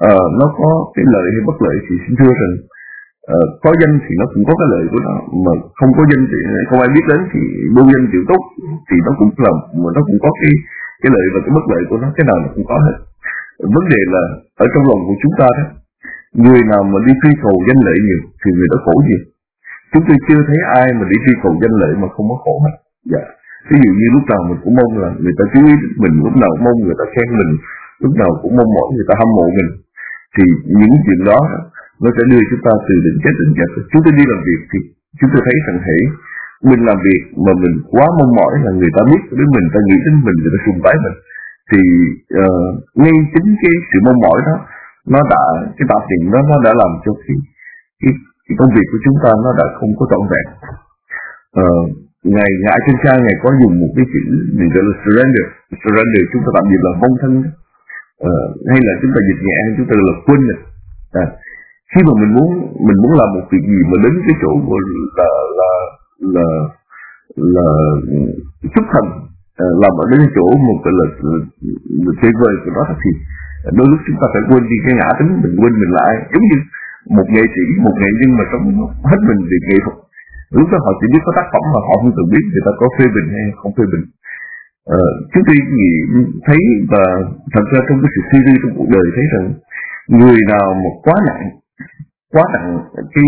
uh, nó có cái lợi hay bất lợi thì xin thưa rằng uh, có danh thì nó cũng có cái lợi của nó, mà không có danh thì không ai biết đến thì vô danh tiểu tốt thì nó cũng là mà nó cũng có cái cái lợi và cái bất lợi của nó, cái nào nó cũng có hết. Vấn đề là ở trong lòng của chúng ta đó, người nào mà đi truy cầu danh lợi nhiều thì người đó khổ nhiều. Chúng tôi chưa thấy ai mà đi truy cầu danh lợi mà không có khổ hết. Dạ. Ví dụ như lúc nào mình cũng mong là người ta chú ý đến mình, lúc nào cũng mong người ta khen mình, lúc nào cũng mong mỏi người ta hâm mộ mình, thì những chuyện đó nó sẽ đưa chúng ta từ đỉnh chết đến chết. Chúng tôi đi làm việc thì chúng tôi thấy rằng hễ mình làm việc mà mình quá mong mỏi là người ta biết đến mình, ta nghĩ đến mình, người ta sùng bái mình, thì uh, ngay chính cái sự mong mỏi đó, nó đã cái tạo tiền đó nó đã làm cho cái, cái, cái công việc của chúng ta nó đã không có trọn vẹn. Uh, Ngài Ngài trên cha Ngài có dùng một cái chữ mình gọi là surrender. Surrender chúng ta tạm dịch là vong thân, uh, hay là chúng ta dịch nhẹ chúng ta là quên này. À, khi mà mình muốn mình muốn làm một việc gì mà đến cái chỗ gọi là là là là chúc thần, uh, làm ở đến cái chỗ một cái là, là, là tuyệt vời của nó thì đôi lúc chúng ta phải quên đi cái ngã tính mình, quên mình lại, giống như một nghệ sĩ, một nghệ nhân mà sống hết mình vì nghệ thuật. Lúc đó họ chỉ biết có tác phẩm mà họ không tự biết người ta có phê bình hay không phê bình. Ờ, chúng tôi thấy và thật ra trong cái sự suy tư trong cuộc đời thấy rằng người nào mà quá nặng, quá nặng cái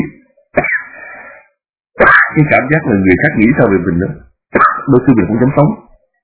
cái cảm giác là người khác nghĩ sao về mình đó, đôi khi mình không dám sống.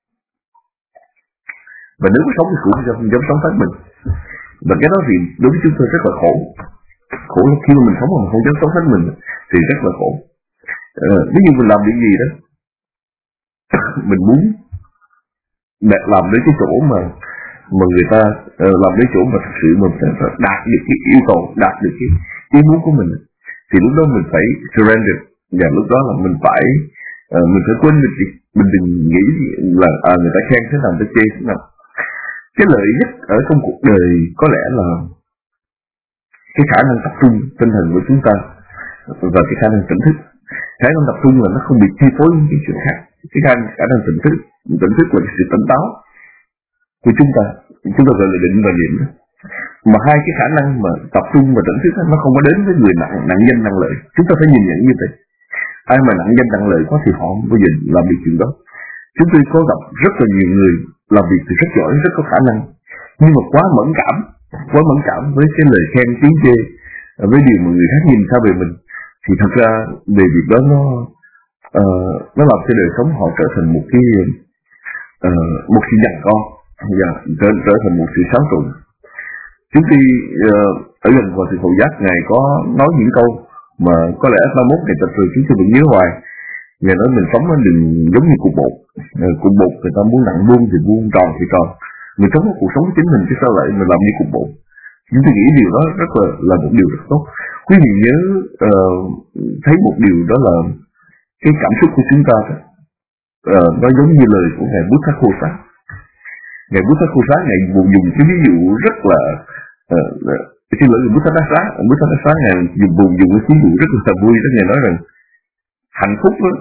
Và nếu có sống thì cũng không dám sống hết mình. Và cái đó thì đối với chúng tôi rất là khổ. Khổ là khi mà mình sống mà mình không dám sống hết mình thì rất là khổ. Ờ, ví dụ mình làm việc gì đó mình muốn làm đến cái chỗ mà mà người ta uh, làm đến chỗ mà thực sự mình sẽ đạt được cái yêu cầu, đạt được cái ý muốn của mình, thì lúc đó mình phải surrender. Và lúc đó là mình phải uh, mình phải quên mình, mình đừng nghĩ là à, người ta khen thế nào ta chê thế nào. Cái lợi nhất ở trong cuộc đời có lẽ là cái khả năng tập trung tinh thần của chúng ta và cái khả năng tỉnh thức. Khả năng tập trung là nó không bị chi phối những cái chuyện khác. Cái khả, khả năng tỉnh thức, tỉnh thức là cái sự tỉnh táo của chúng ta, chúng ta gọi là định và niệm. Mà hai cái khả năng mà tập trung và tỉnh thức nó không có đến với người nặng nặng danh nặng lợi. Chúng ta phải nhìn nhận như vậy. Ai mà nặng danh nặng lợi quá thì họ không bao giờ làm được chuyện đó. Chúng tôi có gặp rất là nhiều người làm việc thì rất giỏi, rất có khả năng, nhưng mà quá mẫn cảm, quá mẫn cảm với cái lời khen tiếng chê, với điều mà người khác nhìn sao về mình, thì thật ra về việc đó nó uh, nó làm cho đời sống họ trở thành một cái uh, một sự giằng co, yeah, trở, trở thành một sự xáo trộn. Chúng tôi uh, ở gần Hòa Thượng Hậu Giác Ngài có nói những câu mà có lẽ ba mươi mốt ngày tập rồi chúng tôi vẫn nhớ hoài. Ngài nói mình sống đừng giống như cục bột, uh, cục bột người ta muốn nặng buông thì buông, tròn thì tròn. Mình sống cuộc sống của chính mình chứ sao lại mình làm như cục bột. Chúng tôi nghĩ điều đó rất là là một điều rất tốt. Quý vị nhớ uh, thấy một điều đó là cái cảm xúc của chúng ta uh, nó giống như lời của Ngài Buddha Khô Sát. Ngài Buddha Khô Sát Ngài dùng dùng cái ví dụ rất là uh, xin lỗi người Buddha Đa Xá, Buddha Đa Xá Ngài dùng dùng dùng cái ví dụ rất là vui đó. Ngài nói rằng hạnh phúc đó,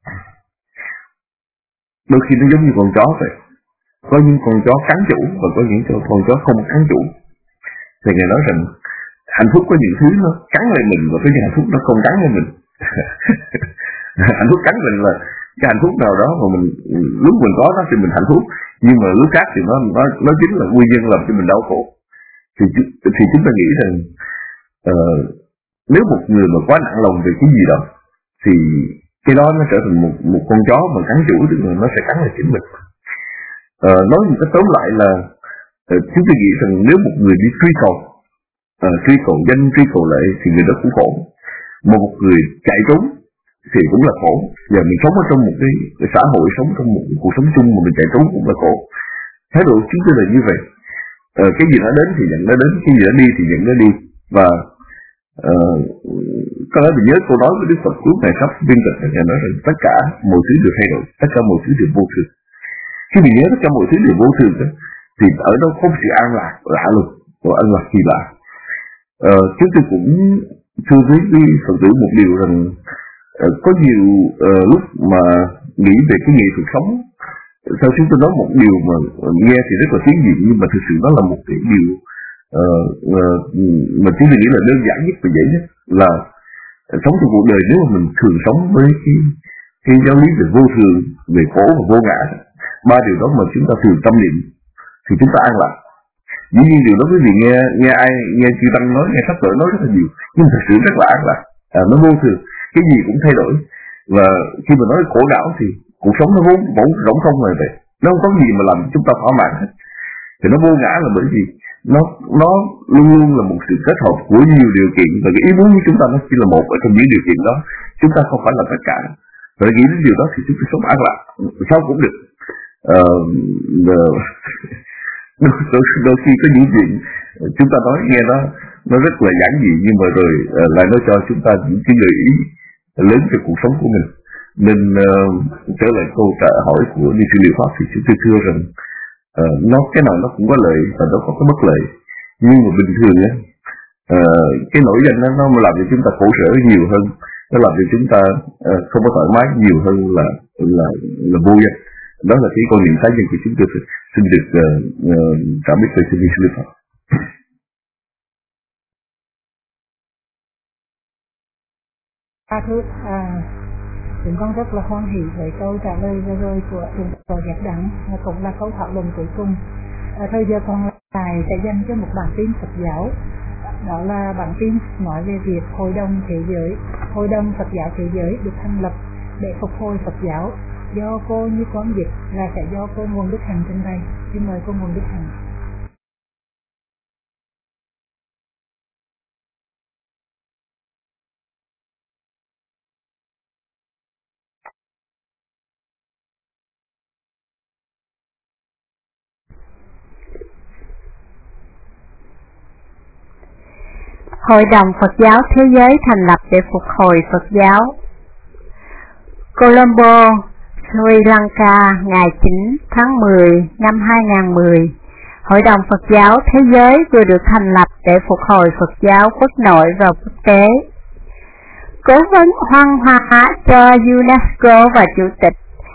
đôi khi nó giống như con chó vậy. Có những con chó cắn chủ và có những con chó không cắn chủ. Thì Ngài nói rằng hạnh phúc có những thứ nó cắn lên mình và có những hạnh phúc nó không cắn lên mình. Hạnh phúc cắn mình là cái hạnh phúc nào đó mà mình lúc mình có nó thì mình hạnh phúc, nhưng mà lúc khác thì nó nó nó chính là nguyên nhân làm cho mình đau khổ. Thì thì chúng ta nghĩ rằng uh, nếu một người mà quá nặng lòng về cái gì đó thì cái đó nó trở thành một một con chó mà cắn chủ, tức là nó sẽ cắn lại chính mình. Uh, nói một cách tóm lại là uh, chúng tôi nghĩ rằng nếu một người đi truy cầu uh, truy cầu danh, truy cầu lệ thì người đó cũng khổ. Mà một người chạy trốn thì cũng là khổ. Giờ mình sống ở trong một cái, cái xã hội, sống trong một cuộc sống chung mà mình chạy trốn cũng là khổ. Thái độ chúng tôi là như vậy. Ờ, cái gì nó đến thì nhận nó đến, cái gì nó đi thì nhận nó đi. Và uh, có lẽ mình nhớ câu nói của Đức Phật lúc này sắp viên tịch, Ngài nói rằng tất cả mọi thứ đều thay đổi, tất cả mọi thứ đều vô thường. Khi mình nhớ tất cả mọi thứ đều vô thường đó, thì ở đâu có sự an lạc lạ lùng, và an lạc kỳ lạ. Ờ, chúng tôi cũng thưa với Phật tử một điều rằng uh, có nhiều uh, lúc mà nghĩ về cái nghệ thuật sống, sau chúng tôi nói một điều mà nghe thì rất là phiến diện, nhưng mà thực sự đó là một cái điều ờ, ờ, mà chúng tôi nghĩ là đơn giản nhất và dễ nhất là sống trong cuộc đời. Nếu mà mình thường sống với cái, cái giáo lý về vô thường, về khổ và vô ngã, ba điều đó mà chúng ta thường tâm niệm thì chúng ta an lạc. Dĩ nhiên điều đó quý vị nghe nghe ai nghe chư tăng nói, nghe pháp tử nói rất là nhiều, nhưng thật sự rất là an lạc. À, nó vô thường, cái gì cũng thay đổi. Và khi mà nói khổ não thì cuộc sống nó vốn vốn rỗng không rồi vậy, nó không có gì mà làm chúng ta thỏa mãn hết. Thì nó vô ngã là bởi vì nó nó luôn luôn là một sự kết hợp của nhiều điều kiện, và cái ý muốn của chúng ta nó chỉ là một ở trong những điều kiện đó, chúng ta không phải là tất cả. Và nghĩ đến điều đó thì chúng ta sống an lạc, sao cũng được. Ờ, đôi, đôi, đôi khi có những chuyện chúng ta nói nghe nó nó rất là giản dị, nhưng mà rồi uh, lại nói cho chúng ta những cái gợi ý lớn cho cuộc sống của mình. Nên uh, trở lại câu trả hỏi của Ni sư Liệu Pháp thì chúng tôi thưa rằng uh, nó cái nào nó cũng có lợi và nó có cái bất lợi. Nhưng mà bình thường á, uh, cái nổi danh đó, nó làm cho chúng ta khổ sở nhiều hơn, nó làm cho chúng ta uh, không có thoải mái nhiều hơn là là là vui. Đó là cái quan niệm cá nhân của chúng tôi. Xin được uh, uh, trả biết về sư Ni sư Liệu Pháp. À, thưa, à, chúng con rất là hoan hỷ với câu trả lời vừa rồi của Thượng tọa Giác Đẳng, cũng là câu thảo luận cuối cùng. À, thời giờ còn lại sẽ dành cho một bản tin Phật giáo, đó là bản tin nói về việc Hội đồng Thế giới, Hội đồng Phật giáo Thế giới được thành lập để phục hồi Phật giáo, do cô Như Quán dịch, là sẽ do cô Nguồn Đức Hạnh trên đây. Xin mời cô Nguồn Đức Hạnh. Hội đồng Phật giáo Thế giới thành lập để phục hồi Phật giáo. Colombo, Sri Lanka, ngày chín tháng mười năm hai nghìn không trăm mười. Hội đồng Phật giáo Thế giới vừa được thành lập để phục hồi Phật giáo quốc nội và quốc tế. Cố vấn hoan hóa cho UNESCO và Chủ tịch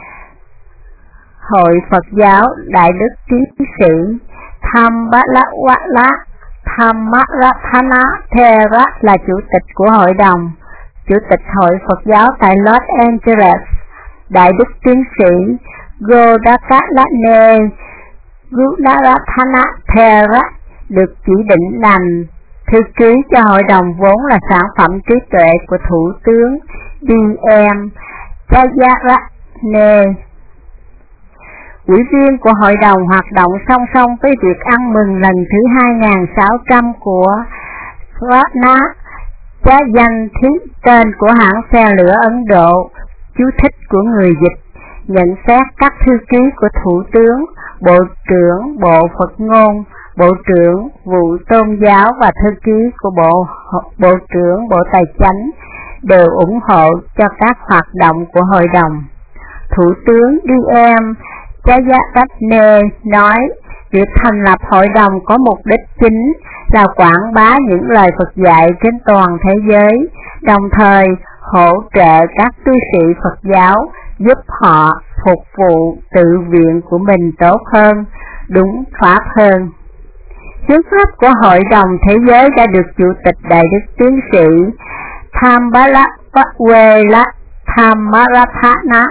Hội Phật giáo Đại đức Tiến sĩ Thambalakwala Thamarathana Thera là chủ tịch của hội đồng. Chủ tịch Hội Phật giáo tại Los Angeles, Đại đức Tiến sĩ Godakalane Gunarathana Thera được chỉ định làm thư ký cho hội đồng vốn là sản phẩm trí tuệ của Thủ tướng D M Jayarane. Ủy viên của hội đồng hoạt động song song với việc ăn mừng lần thứ hai nghìn sáu trăm của Swarna, giá danh thí tên của hãng xe lửa Ấn Độ, chú thích của người dịch, nhận xét các thư ký của Thủ tướng, Bộ trưởng Bộ Phật ngôn, Bộ trưởng Vụ Tôn giáo và thư ký của Bộ Bộ trưởng Bộ Tài chánh đều ủng hộ cho các hoạt động của hội đồng. Thủ tướng D M Jayarane nói, việc thành lập hội đồng có mục đích chính là quảng bá những lời Phật dạy trên toàn thế giới, đồng thời hỗ trợ các tu sĩ Phật giáo giúp họ phục vụ tự viện của mình tốt hơn, đúng pháp hơn. Hiến pháp của Hội đồng Thế giới đã được Chủ tịch Đại đức Tiến sĩ Thambalakwala Thamarathana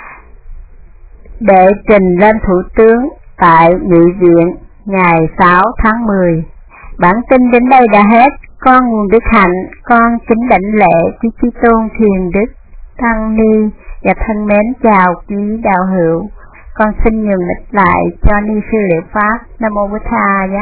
để trình lên Thủ tướng tại Nghị viện ngày sáu tháng mười. Bản tin đến đây đã hết. Con Nguồn Đức Hạnh, con kính đảnh lễ quý Chí Tôn Thiền Đức Tăng Ni và thân mến chào quý đạo hữu. Con xin nhường lịch lại cho Ni sư Liệu Pháp. Nam mô Bổn Tha nhé.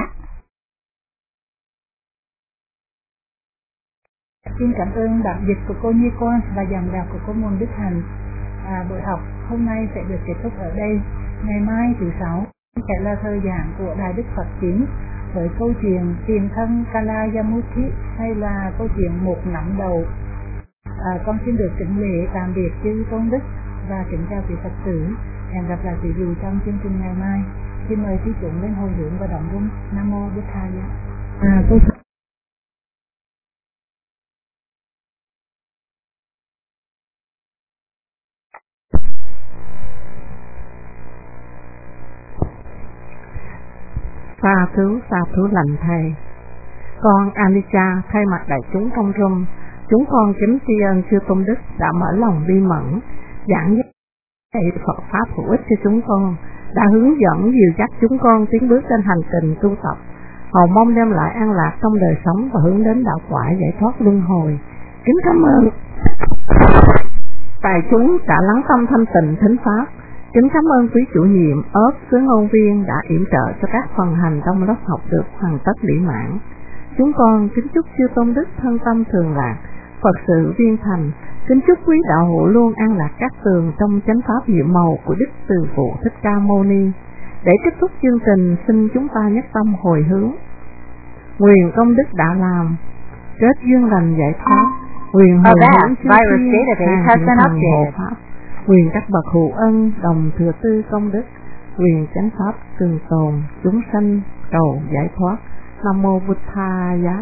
Xin cảm ơn bản dịch của cô Như Quan và dòng đọc của cô Nguồn Đức Hạnh. À, buổi học hôm nay sẽ được kết thúc ở đây. Ngày mai thứ sáu sẽ là thời gian của Đại Đức Phật Chính với câu chuyện tiền thân Kalayamuthi, hay là câu chuyện một nắm đầu. À, con xin được kính lễ tạm biệt chư Tôn Đức và kính chào quý Phật tử. Hẹn gặp lại quý vị trong chương trình ngày mai. Xin mời quý chúng lên hồi hướng và động dung. Nam mô Bổn Tha. À, tôi Sa thú, sa thú lành thầy. Con Anisha thay mặt đại chúng công rung, chúng con kính tri ân Chư Tôn Đức đã mở lòng bi mẫn, giảng dạy Phật Pháp hữu ích cho chúng con, đã hướng dẫn dìu dắt chúng con tiến bước trên hành trình tu tập, hầu mong đem lại an lạc trong đời sống và hướng đến đạo quả giải thoát luân hồi. Kính cảm ơn tài chúng đã lắng tâm thanh tịnh thính pháp. Kính cảm ơn quý chủ nhiệm ớt xứ ngôn viên đã yểm trợ cho các phần hành trong lớp học được hoàn tất mỹ mãn. Chúng con kính chúc Chư Tôn Đức thân tâm thường lạc, Phật sự viên thành. Kính chúc quý đạo hữu luôn an lạc các tường trong chánh pháp nhiệm màu của Đức Từ Phụ Thích Ca Mâu Ni. Để kết thúc chương trình, xin chúng ta nhất tâm hồi hướng. Nguyện công đức đã làm, kết duyên lành giải thoát, nguyện hồi hướng chư thiên hàng thiện thần hộ pháp, nguyện các bậc hữu ân đồng thừa tư công đức, nguyện chánh pháp trường tồn, chúng sanh cầu giải thoát. Nam mô Bụt Thaya.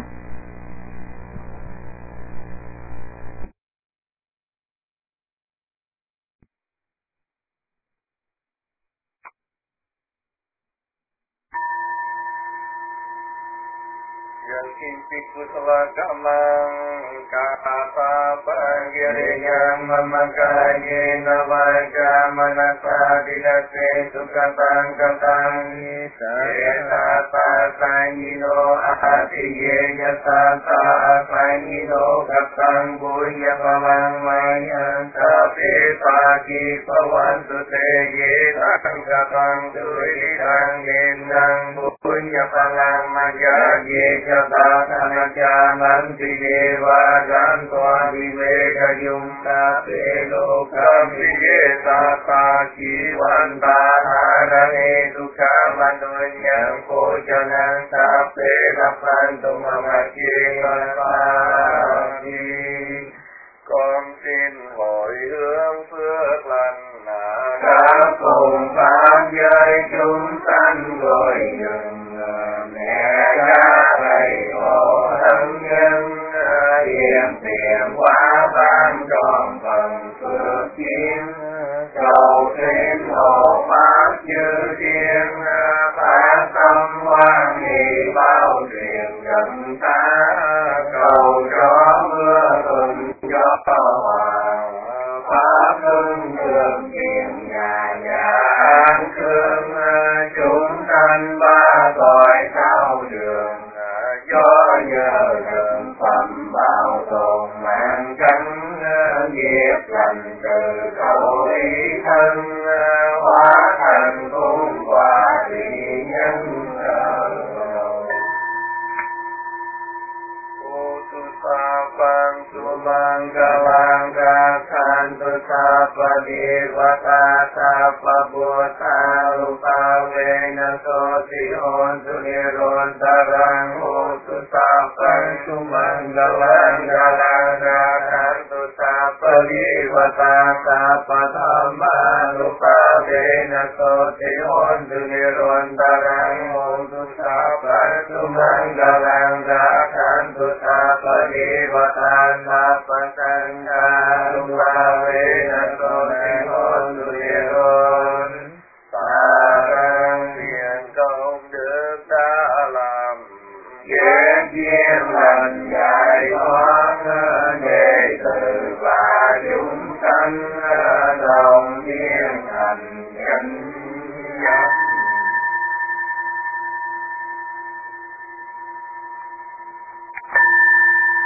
Kimpi kusala kamang kata panggiringan memangkanya navaja manasa dinase sukatang katang yata sangino ahatiye yata sangino katang buya pamang mayan tapi pagi pawan sute yatang katang tuidang gendang buya pamang maya yata Sanajananti deva jantoa viveka yumna peloka vijeta kiwanta harane duka manunyang kojanang sape lapantu mamaki ngapati. Con xin hồi hướng phước lành đã cùng pháp giới chúng sanh gọi dừng mẹ cha thầy tổ thân nhân hiện tiền quá ban tròn phần phước duyên cầu xin hộ pháp chư thiên phát tâm hoan hỷ bao truyền gần ta cầu cho mưa thuận cho hoàng pháp hưng thường kiện nhà nhà an khương chúng sanh ba cõi sao đường do nhờ đường phẩm bảo tồn mạng cánh nghiệp lành từ khẩu ý thân hóa thành cung quả vị nhân Sapang sumang galang gakan tu sapa diwata sapa buta lupa vena soti on suniron tarang tu sapang sumang galang galang gakan tu sapa diwata sapa tamba lupa vena soti on suniron tarang tu sapang sumang galang gakan tu sapa Devatan Apasanga Lulavena Soteon Duyeron Sarang Điện Công Đức đã làm Ghét duyên lành